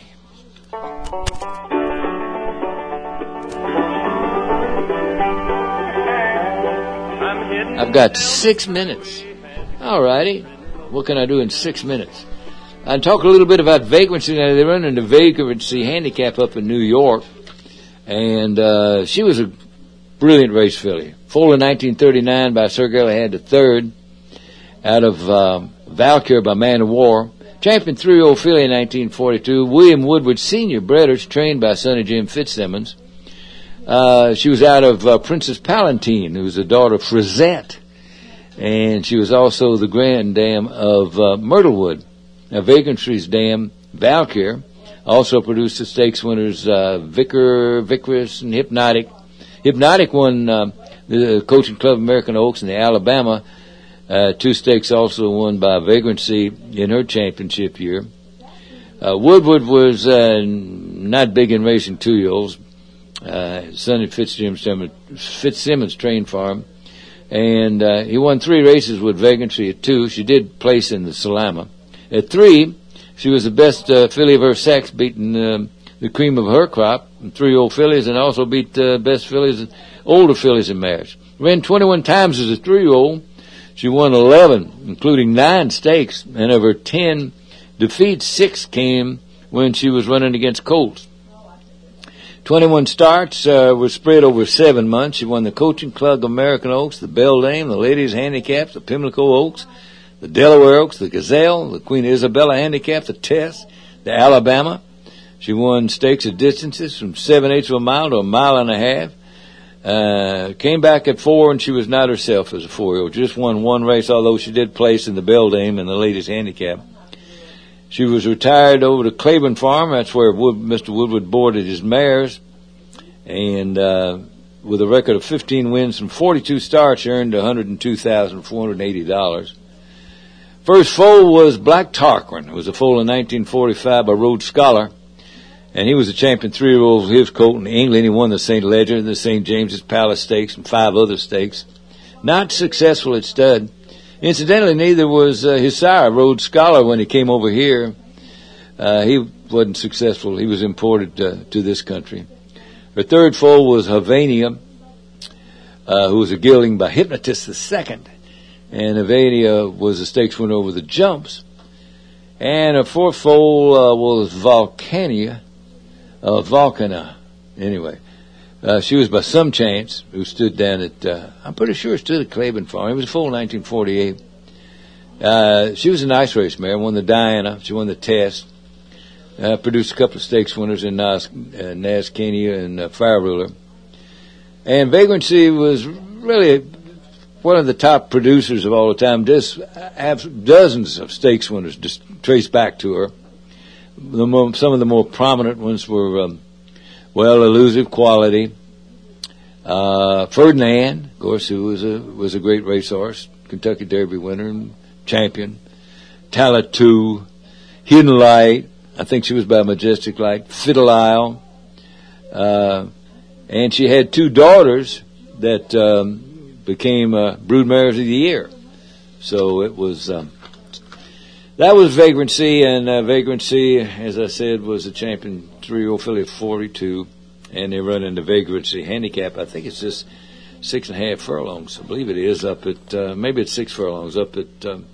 I've got six minutes. All righty. What can I do in six minutes? I'll talk a little bit about vagrancy. Now, they're running the vagrancy handicap up in New York, and uh, she was a brilliant race filly. Foaled in nineteen thirty-nine by Sir Galahad the third, out of um, Valkyr by Man of War. Champion three-year-old filly in nineteen forty-two. William Woodward Senior bred her, trained by Sonny Jim Fitzsimmons. Uh, she was out of uh, Princess Palatine, who was the daughter of Frizette. And she was also the granddam of uh, Myrtlewood. Now, Vagrancy's dam, Valkyr, also produced the stakes winners uh, Vicar, Vicarous, and Hypnotic. Hypnotic won uh, the Coaching Club of American Oaks in the Alabama. Uh, two stakes also won by Vagrancy in her championship year. Uh, Woodward was uh, not big in racing two-year-olds. Uh, Sonny Fitzsimmons, Fitzsimmons trained for him. And uh, he won three races with Vagrancy at two. She did place in the Salama. At three, she was the best uh, filly of her sex, beating uh, the cream of her crop, three old fillies, and also beat uh, best fillies, older fillies in mares. Ran twenty-one times as a three-year-old. She won eleven, including nine stakes, and of her ten defeats, six came when she was running against colts. twenty-one starts uh, were spread over seven months. She won the Coaching Club American Oaks, the Beldame, the Ladies Handicaps, the Pimlico Oaks, the Delaware Oaks, the Gazelle, the Queen Isabella Handicap, the Test, the Alabama. She won stakes at distances from seven-eighths of a mile to a mile and a half. Uh, came back at four, and she was not herself as a four-year-old. Just won one race, although she did place in the Beldame and the Ladies Handicap. She was retired over to Claiborne Farm. That's where Wood, Mister Woodward boarded his mares. And uh, with a record of fifteen wins from forty-two starts, she earned one hundred two thousand four hundred eighty dollars. First foal was Black Tarquin. It was a foal in nineteen forty-five by Rhodes Scholar. And he was a champion three-year-old with his colt in England. He won the Saint Leger, the Saint James's Palace Stakes, and five other stakes. Not successful at stud. Incidentally, neither was uh, his sire, Rhodes Scholar, when he came over here. Uh, he wasn't successful. He was imported uh, to this country. Her third foal was Havania, uh, who was a gelding by Hypnotist the Second. And Havania was a stakes winner over the jumps. And her fourth foal uh, was Volcania, uh, Volcana, anyway. Uh, she was by Some Chance, who stood down at, uh, I'm pretty sure stood at Claiborne Farm. It was a foal in nineteen forty-eight. Uh, she was a nice race mare, won the Diana, she won the Test, uh, produced a couple of stakes winners in Nas, uh, Nas Kenia and uh, Fire Ruler. And Vagrancy was really one of the top producers of all the time. Just have dozens of stakes winners just traced back to her. The more, some of the more prominent ones were, um, well, Elusive Quality, uh, Ferdinand, of course, who was a was a great racehorse, Kentucky Derby winner and champion, Talatu, Hidden Light, I think she was by Majestic Light, Fiddle Isle, uh, and she had two daughters that um, became uh, Broodmares of the Year. So it was, um, that was Vagrancy, and uh, Vagrancy, as I said, was a champion three-year-old filly of forty-two, and they run into Vagrancy Handicap. I think it's just six and a half furlongs. I believe it is up at, uh, maybe it's six furlongs up at um,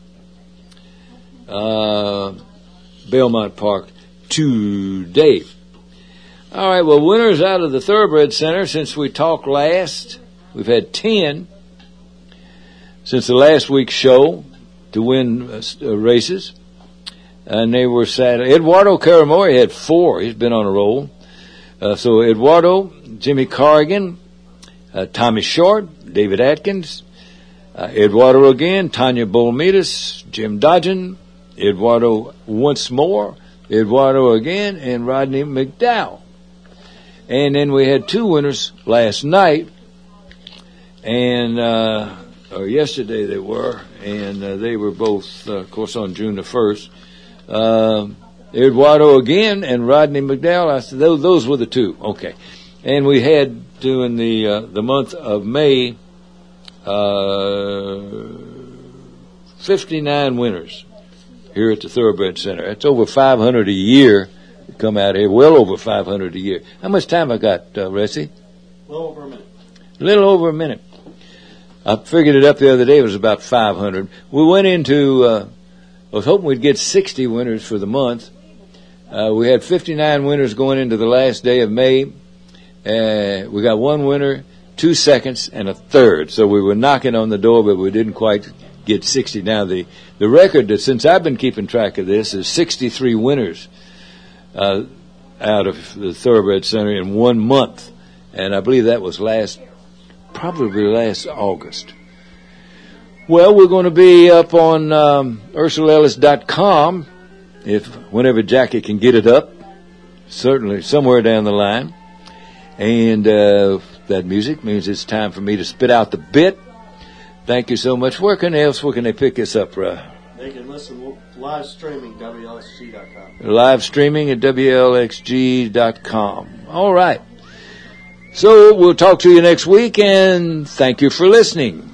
uh, Belmont Park today. All right, well, winners out of the Thoroughbred Center since we talked last. We've had ten since the last week's show to win uh, uh, races. And they were sad. Eduardo Caramori had four. He's been on a roll. Uh, so Eduardo, Jimmy Corrigan, uh, Tommy Short, David Atkins, uh, Eduardo again, Tanya Bolmidas, Jim Dodgen, Eduardo once more, Eduardo again, and Rodney McDowell. And then we had two winners last night, and uh, or yesterday they were, and uh, they were both, uh, of course, on June the first. Uh, Eduardo again and Rodney McDowell. I said those, those were the two. Okay, and we had during the uh, the month of May, uh, fifty-nine winners here at the Thoroughbred Center. That's over five hundred a year. Come out here, well over five hundred a year. How much time I got, uh, Ressie? A little over a minute. A little over a minute. I figured it up the other day. It was about five hundred. We went into, uh, I was hoping we'd get sixty winners for the month. Uh, we had fifty-nine winners going into the last day of May. Uh, we got one winner, two seconds, and a third. So we were knocking on the door, but we didn't quite get sixty. Now, the, the record that since I've been keeping track of this is sixty-three winners uh, out of the Thoroughbred Center in one month. And I believe that was last, probably last August. Well, we're going to be up on um, Ursula Ellis dot com, if whenever Jackie can get it up, certainly somewhere down the line. And uh, that music means it's time for me to spit out the bit. Thank you so much. Where can else? Where can they pick this up, Ruh? They can listen live streaming W L X G dot com. Live streaming at W L X G dot com. All right. So we'll talk to you next week, and thank you for listening.